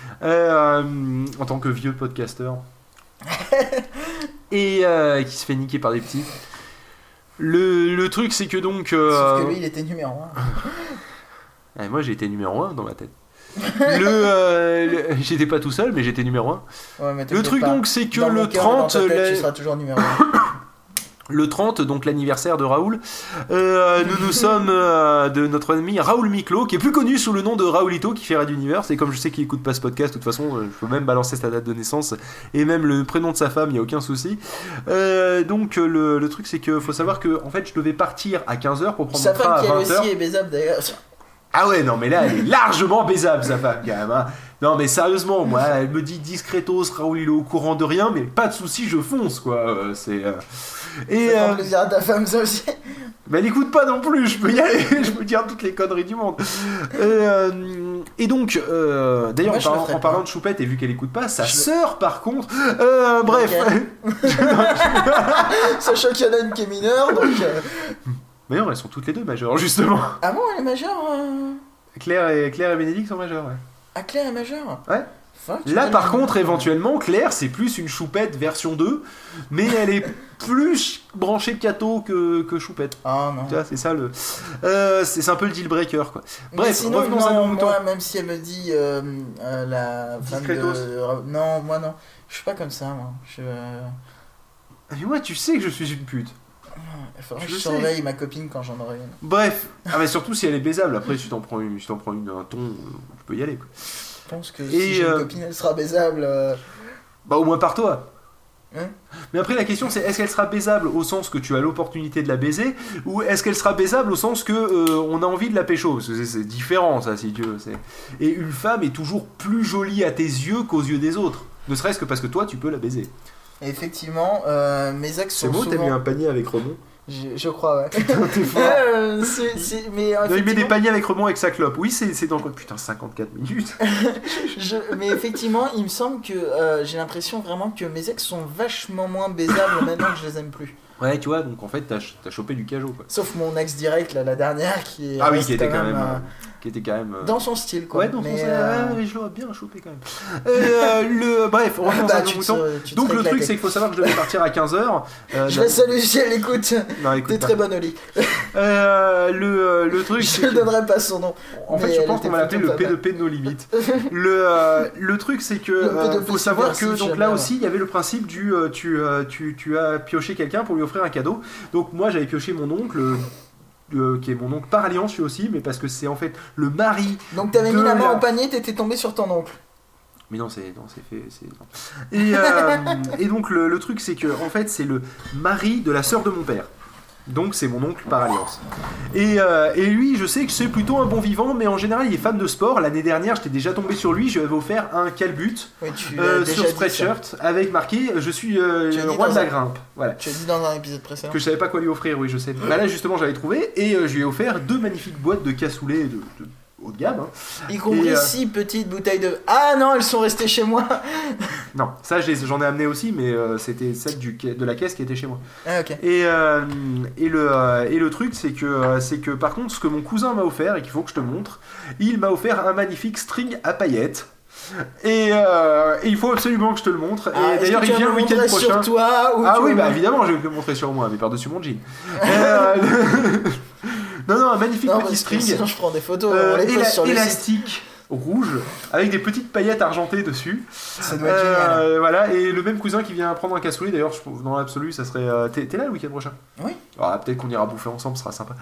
En tant que vieux podcasteur. Et qui se fait niquer par des petits. Le truc, c'est que donc. Sauf que lui, il était numéro 1. Moi, j'ai été numéro 1 dans ma tête. J'étais pas tout seul, mais j'étais numéro 1. Ouais, mais le truc, pas. donc, c'est que dans le 30. Tu seras toujours numéro 1. Le 30, donc l'anniversaire de Raoul, nous sommes de notre ami Raoul Miclo, qui est plus connu sous le nom de Raoulito, qui fait Radio Universe. Et comme je sais qu'il écoute pas ce podcast, de toute façon, je peux même balancer sa date de naissance et même le prénom de sa femme, il y a aucun souci. Donc le truc, c'est que faut savoir que en fait, je devais partir à 15h pour prendre mon train à 20h. Sa femme qui aussi est baisable d'ailleurs. Ah ouais, non mais là, elle est largement baisable, sa femme, quand même. Hein. Non mais sérieusement, moi, elle me dit discretos, Raoul il est au courant de rien, mais pas de soucis, je fonce, quoi. C'est... Et ça fait plaisir à ta femme, ça aussi. Mais elle écoute pas non plus, je peux y aller, je peux dire toutes les conneries du monde. Et donc, d'ailleurs, en parlant de Choupette, et vu qu'elle écoute pas, sa sœur par contre, bref. Sachant qu'il y en a une qui est mineure, donc. Mais non, elles sont toutes les deux majeures, justement. Ah bon, elle est majeure Claire et Bénédicte sont majeures, ouais. Ah, Claire est majeure ? Ouais. Là, par contre, éventuellement, Claire, c'est plus une Choupette version 2, mais elle est plus branchée Cato que Choupette. Ah non. Tu vois, c'est ça le. C'est un peu le deal breaker, quoi. Bref, sinon, revenons à nos moutons. Moi, même si elle me dit la femme de. Non, moi non. Je suis pas comme ça, moi. Mais moi, tu sais que je suis une pute. Il faudrait que je surveille ma copine quand j'en aurai une. Bref, mais surtout si elle est baisable. Après, si t'en prends un ton, tu peux y aller, quoi. Je pense que si j'ai une copine, elle sera baisable. Bah, au moins par toi. Mais après la question c'est est-ce qu'elle sera baisable au sens que tu as l'opportunité de la baiser ou est-ce qu'elle sera baisable au sens que on a envie de la pécho? Parce que c'est différent ça si tu veux. Et une femme est toujours plus jolie à tes yeux qu'aux yeux des autres. Ne serait-ce que parce que toi tu peux la baiser. Effectivement, mes ex sont C'est bon, souvent... t'as mis un panier avec rebond. Je crois, ouais. Putain, t'es fort. Mais Non, il met des paniers avec rebond avec sa clope. Oui, c'est dangereux. Putain, 54 minutes. Mais effectivement, il me semble que j'ai l'impression vraiment que mes ex sont vachement moins baisables maintenant que je les aime plus. Ouais, tu vois, donc en fait, t'as chopé du cajot, quoi. Sauf mon ex direct, là, la dernière, qui Ah oui, reste qui était quand même... dans son style, quoi. Ouais, dans son style, mais je l'aurais bien chopé quand même. Bref, on revient Bah, à nos moutons. Donc le truc, c'est qu'il faut savoir que je devais partir à 15h. Je la salue si elle écoute. Non, écoute T'es pas. très bonne au lit. Le truc, Je c'est ne donnerai pas son nom. En fait, mais je elle pense qu'on était va l'appeler le plutôt pas P2P de nos limites. Le truc, c'est que Le P2P faut savoir que subversif, donc j'aime là bien. aussi, il y avait le principe du tu as pioché quelqu'un pour lui offrir un cadeau. Donc moi, j'avais pioché mon oncle. Qui est mon oncle par alliance lui aussi, mais parce que c'est en fait le mari. Donc t'avais mis de la main au panier, t'étais tombé sur ton oncle. Mais non, c'est fait. Et donc le truc, c'est que en fait, c'est le mari de la sœur de mon père. Donc c'est mon oncle par alliance. Et lui, je sais que c'est plutôt un bon vivant, mais en général, il est fan de sport. L'année dernière, j'étais déjà tombé sur lui. Je lui avais offert un calbut Oui, tu l'as déjà sur dit, spreadshirt avec marqué je suis Tu as dit roi dans de la un- grimpe. Voilà. Tu as dit dans un épisode précédent. Que je savais pas quoi lui offrir, oui, je sais. Bah là, justement, j'avais trouvé et je lui ai offert 2 magnifiques boîtes de cassoulet de haut de gamme. Hein. Y compris Et, 6 petites bouteilles de... Ah non, elles sont restées chez moi. Non, ça, j'en ai amené aussi, mais c'était celle de la caisse qui était chez moi. Ah ok. Et le truc, c'est que par contre, ce que mon cousin m'a offert et qu'il faut que je te montre, il m'a offert un magnifique string à paillettes. Et il faut absolument que je te le montre. Ah, Et d'ailleurs, il vient le week-end prochain. sur toi ou Ah tu oui, veux- bah évidemment, je vais le montrer sur moi, mais par-dessus mon jean. Non, un magnifique Non, petit parce que string. sinon je prends des photos, on les poste sur le site. Élastique rouge avec des petites paillettes argentées dessus. Ça doit être génial. Voilà, et le même cousin qui vient prendre un cassoulet. D'ailleurs, dans l'absolu, ça serait. T'es là le week-end prochain? Oui. Ah, peut-être qu'on ira bouffer ensemble, ce sera sympa.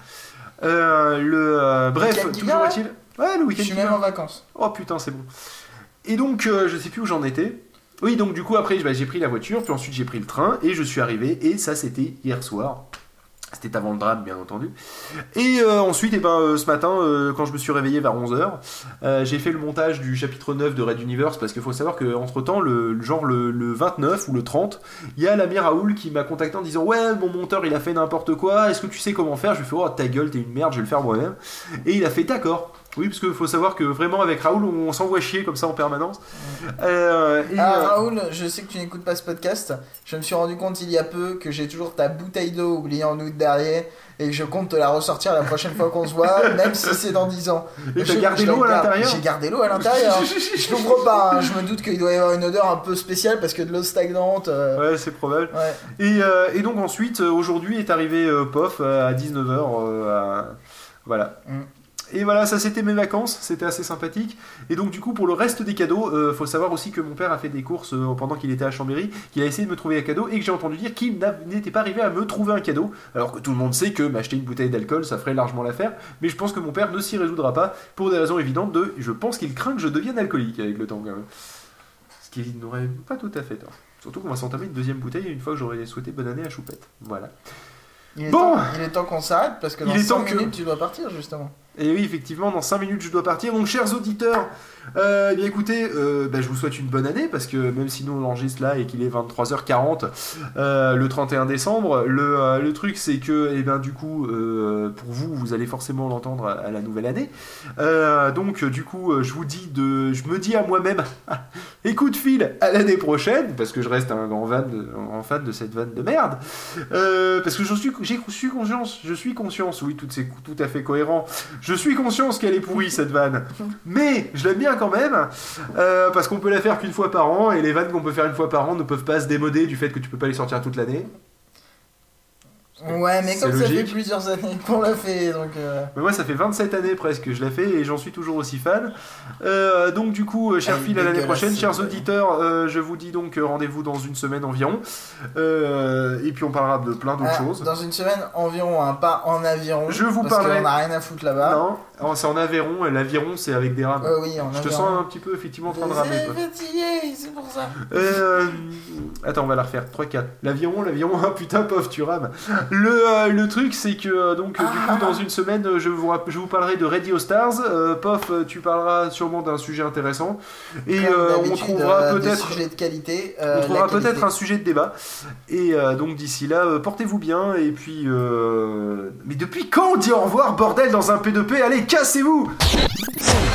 Bref, week-end qui toujours vient, est-il. Ouais, le Je week-end suis qui même vient. en vacances. Oh putain, c'est bon. Et donc, je sais plus où j'en étais. Oui, donc du coup, après, j'ai pris la voiture, puis ensuite j'ai pris le train, et je suis arrivé, et ça, c'était hier soir. C'était avant le drame, bien entendu. Et ensuite, ce matin, quand je me suis réveillé vers 11h, j'ai fait le montage du chapitre 9 de Red Universe, parce qu'il faut savoir qu'entre-temps, le 29 ou le 30, il y a l'ami Raoul qui m'a contacté en disant « Ouais, mon monteur, il a fait n'importe quoi, est-ce que tu sais comment faire ?» Je lui ai fait « Oh, ta gueule, t'es une merde, je vais le faire moi-même. » Et il a fait « D'accord. » Oui, parce qu'il faut savoir que vraiment, avec Raoul, on s'envoie chier comme ça en permanence. Raoul, je sais que tu n'écoutes pas ce podcast. Je me suis rendu compte il y a peu que j'ai toujours ta bouteille d'eau oubliée en août dernier et que je compte te la ressortir la prochaine fois qu'on se voit, même si c'est dans 10 ans. Et t'as gardé l'eau à l'intérieur? J'ai gardé l'eau à l'intérieur. Je l'ouvre pas, hein. Je me doute qu'il doit y avoir une odeur un peu spéciale parce que de l'eau stagnante. Ouais, c'est probable. Ouais. Et donc ensuite, aujourd'hui est arrivé POF à 19h. Voilà. Et voilà, ça c'était mes vacances, c'était assez sympathique. Et donc du coup pour le reste des cadeaux, faut savoir aussi que mon père a fait des courses pendant qu'il était à Chambéry, qu'il a essayé de me trouver un cadeau et que j'ai entendu dire qu'il n'était pas arrivé à me trouver un cadeau, alors que tout le monde sait que m'acheter une bouteille d'alcool ça ferait largement l'affaire, mais je pense que mon père ne s'y résoudra pas pour des raisons évidentes je pense qu'il craint que je devienne alcoolique avec le temps quand même. Ce qui n'aurait pas tout à fait tort. Surtout qu'on va s'entamer une deuxième bouteille une fois que j'aurai souhaité bonne année à Choupette. Voilà. Il est temps qu'on s'arrête parce que dans 5 minutes tu dois partir justement. Et oui, effectivement, dans 5 minutes je dois partir. Donc, chers auditeurs, eh bien écoutez, je vous souhaite une bonne année parce que même si nous on enregistre là et qu'il est 23h40 le 31 décembre, le truc c'est que, eh bien, du coup, pour vous, vous allez forcément l'entendre à la nouvelle année. Donc, du coup, je me dis à moi-même, écoute, Phil, à l'année prochaine, parce que je reste un grand fan de cette vanne de merde. Parce que je suis conscience, oui, tout à fait cohérent. Je suis conscience qu'elle est pourrie cette vanne, mais je l'aime bien quand même, parce qu'on peut la faire qu'une fois par an, et les vannes qu'on peut faire une fois par an ne peuvent pas se démoder du fait que tu peux pas les sortir toute l'année. Ouais, mais C'est comme ça fait logique. plusieurs années qu'on l'a fait, donc... Mais moi ça fait 27 années presque que je la fais et j'en suis toujours aussi fan. Donc du coup, cher Phil, à l'année dégueulasse, prochaine, chers ouais. auditeurs, je vous dis donc rendez-vous dans une semaine environ. Et puis on parlera de plein d'autres choses. Dans une semaine environ, hein, pas en aviron. Je vous parce parlerai- qu'on a rien à foutre là-bas. Non, c'est en Aveyron, et l'aviron c'est avec des rames. Oui, en Je te aviron. sens un petit peu effectivement en train de ramer. Quoi. Fatigué, c'est pour ça. Attends, on va la refaire. 3-4. L'aviron, ah putain, pauvre, tu rames. Le truc, c'est que du coup, dans une semaine, je vous parlerai de Radio Stars. Pof, tu parleras sûrement d'un sujet intéressant. Et on trouvera peut-être. Sujet de qualité. On trouvera peut-être un sujet de débat. Et donc d'ici là, portez-vous bien. Et puis. Mais depuis quand on dit au revoir, bordel, dans un P2P? Allez, cassez-vous!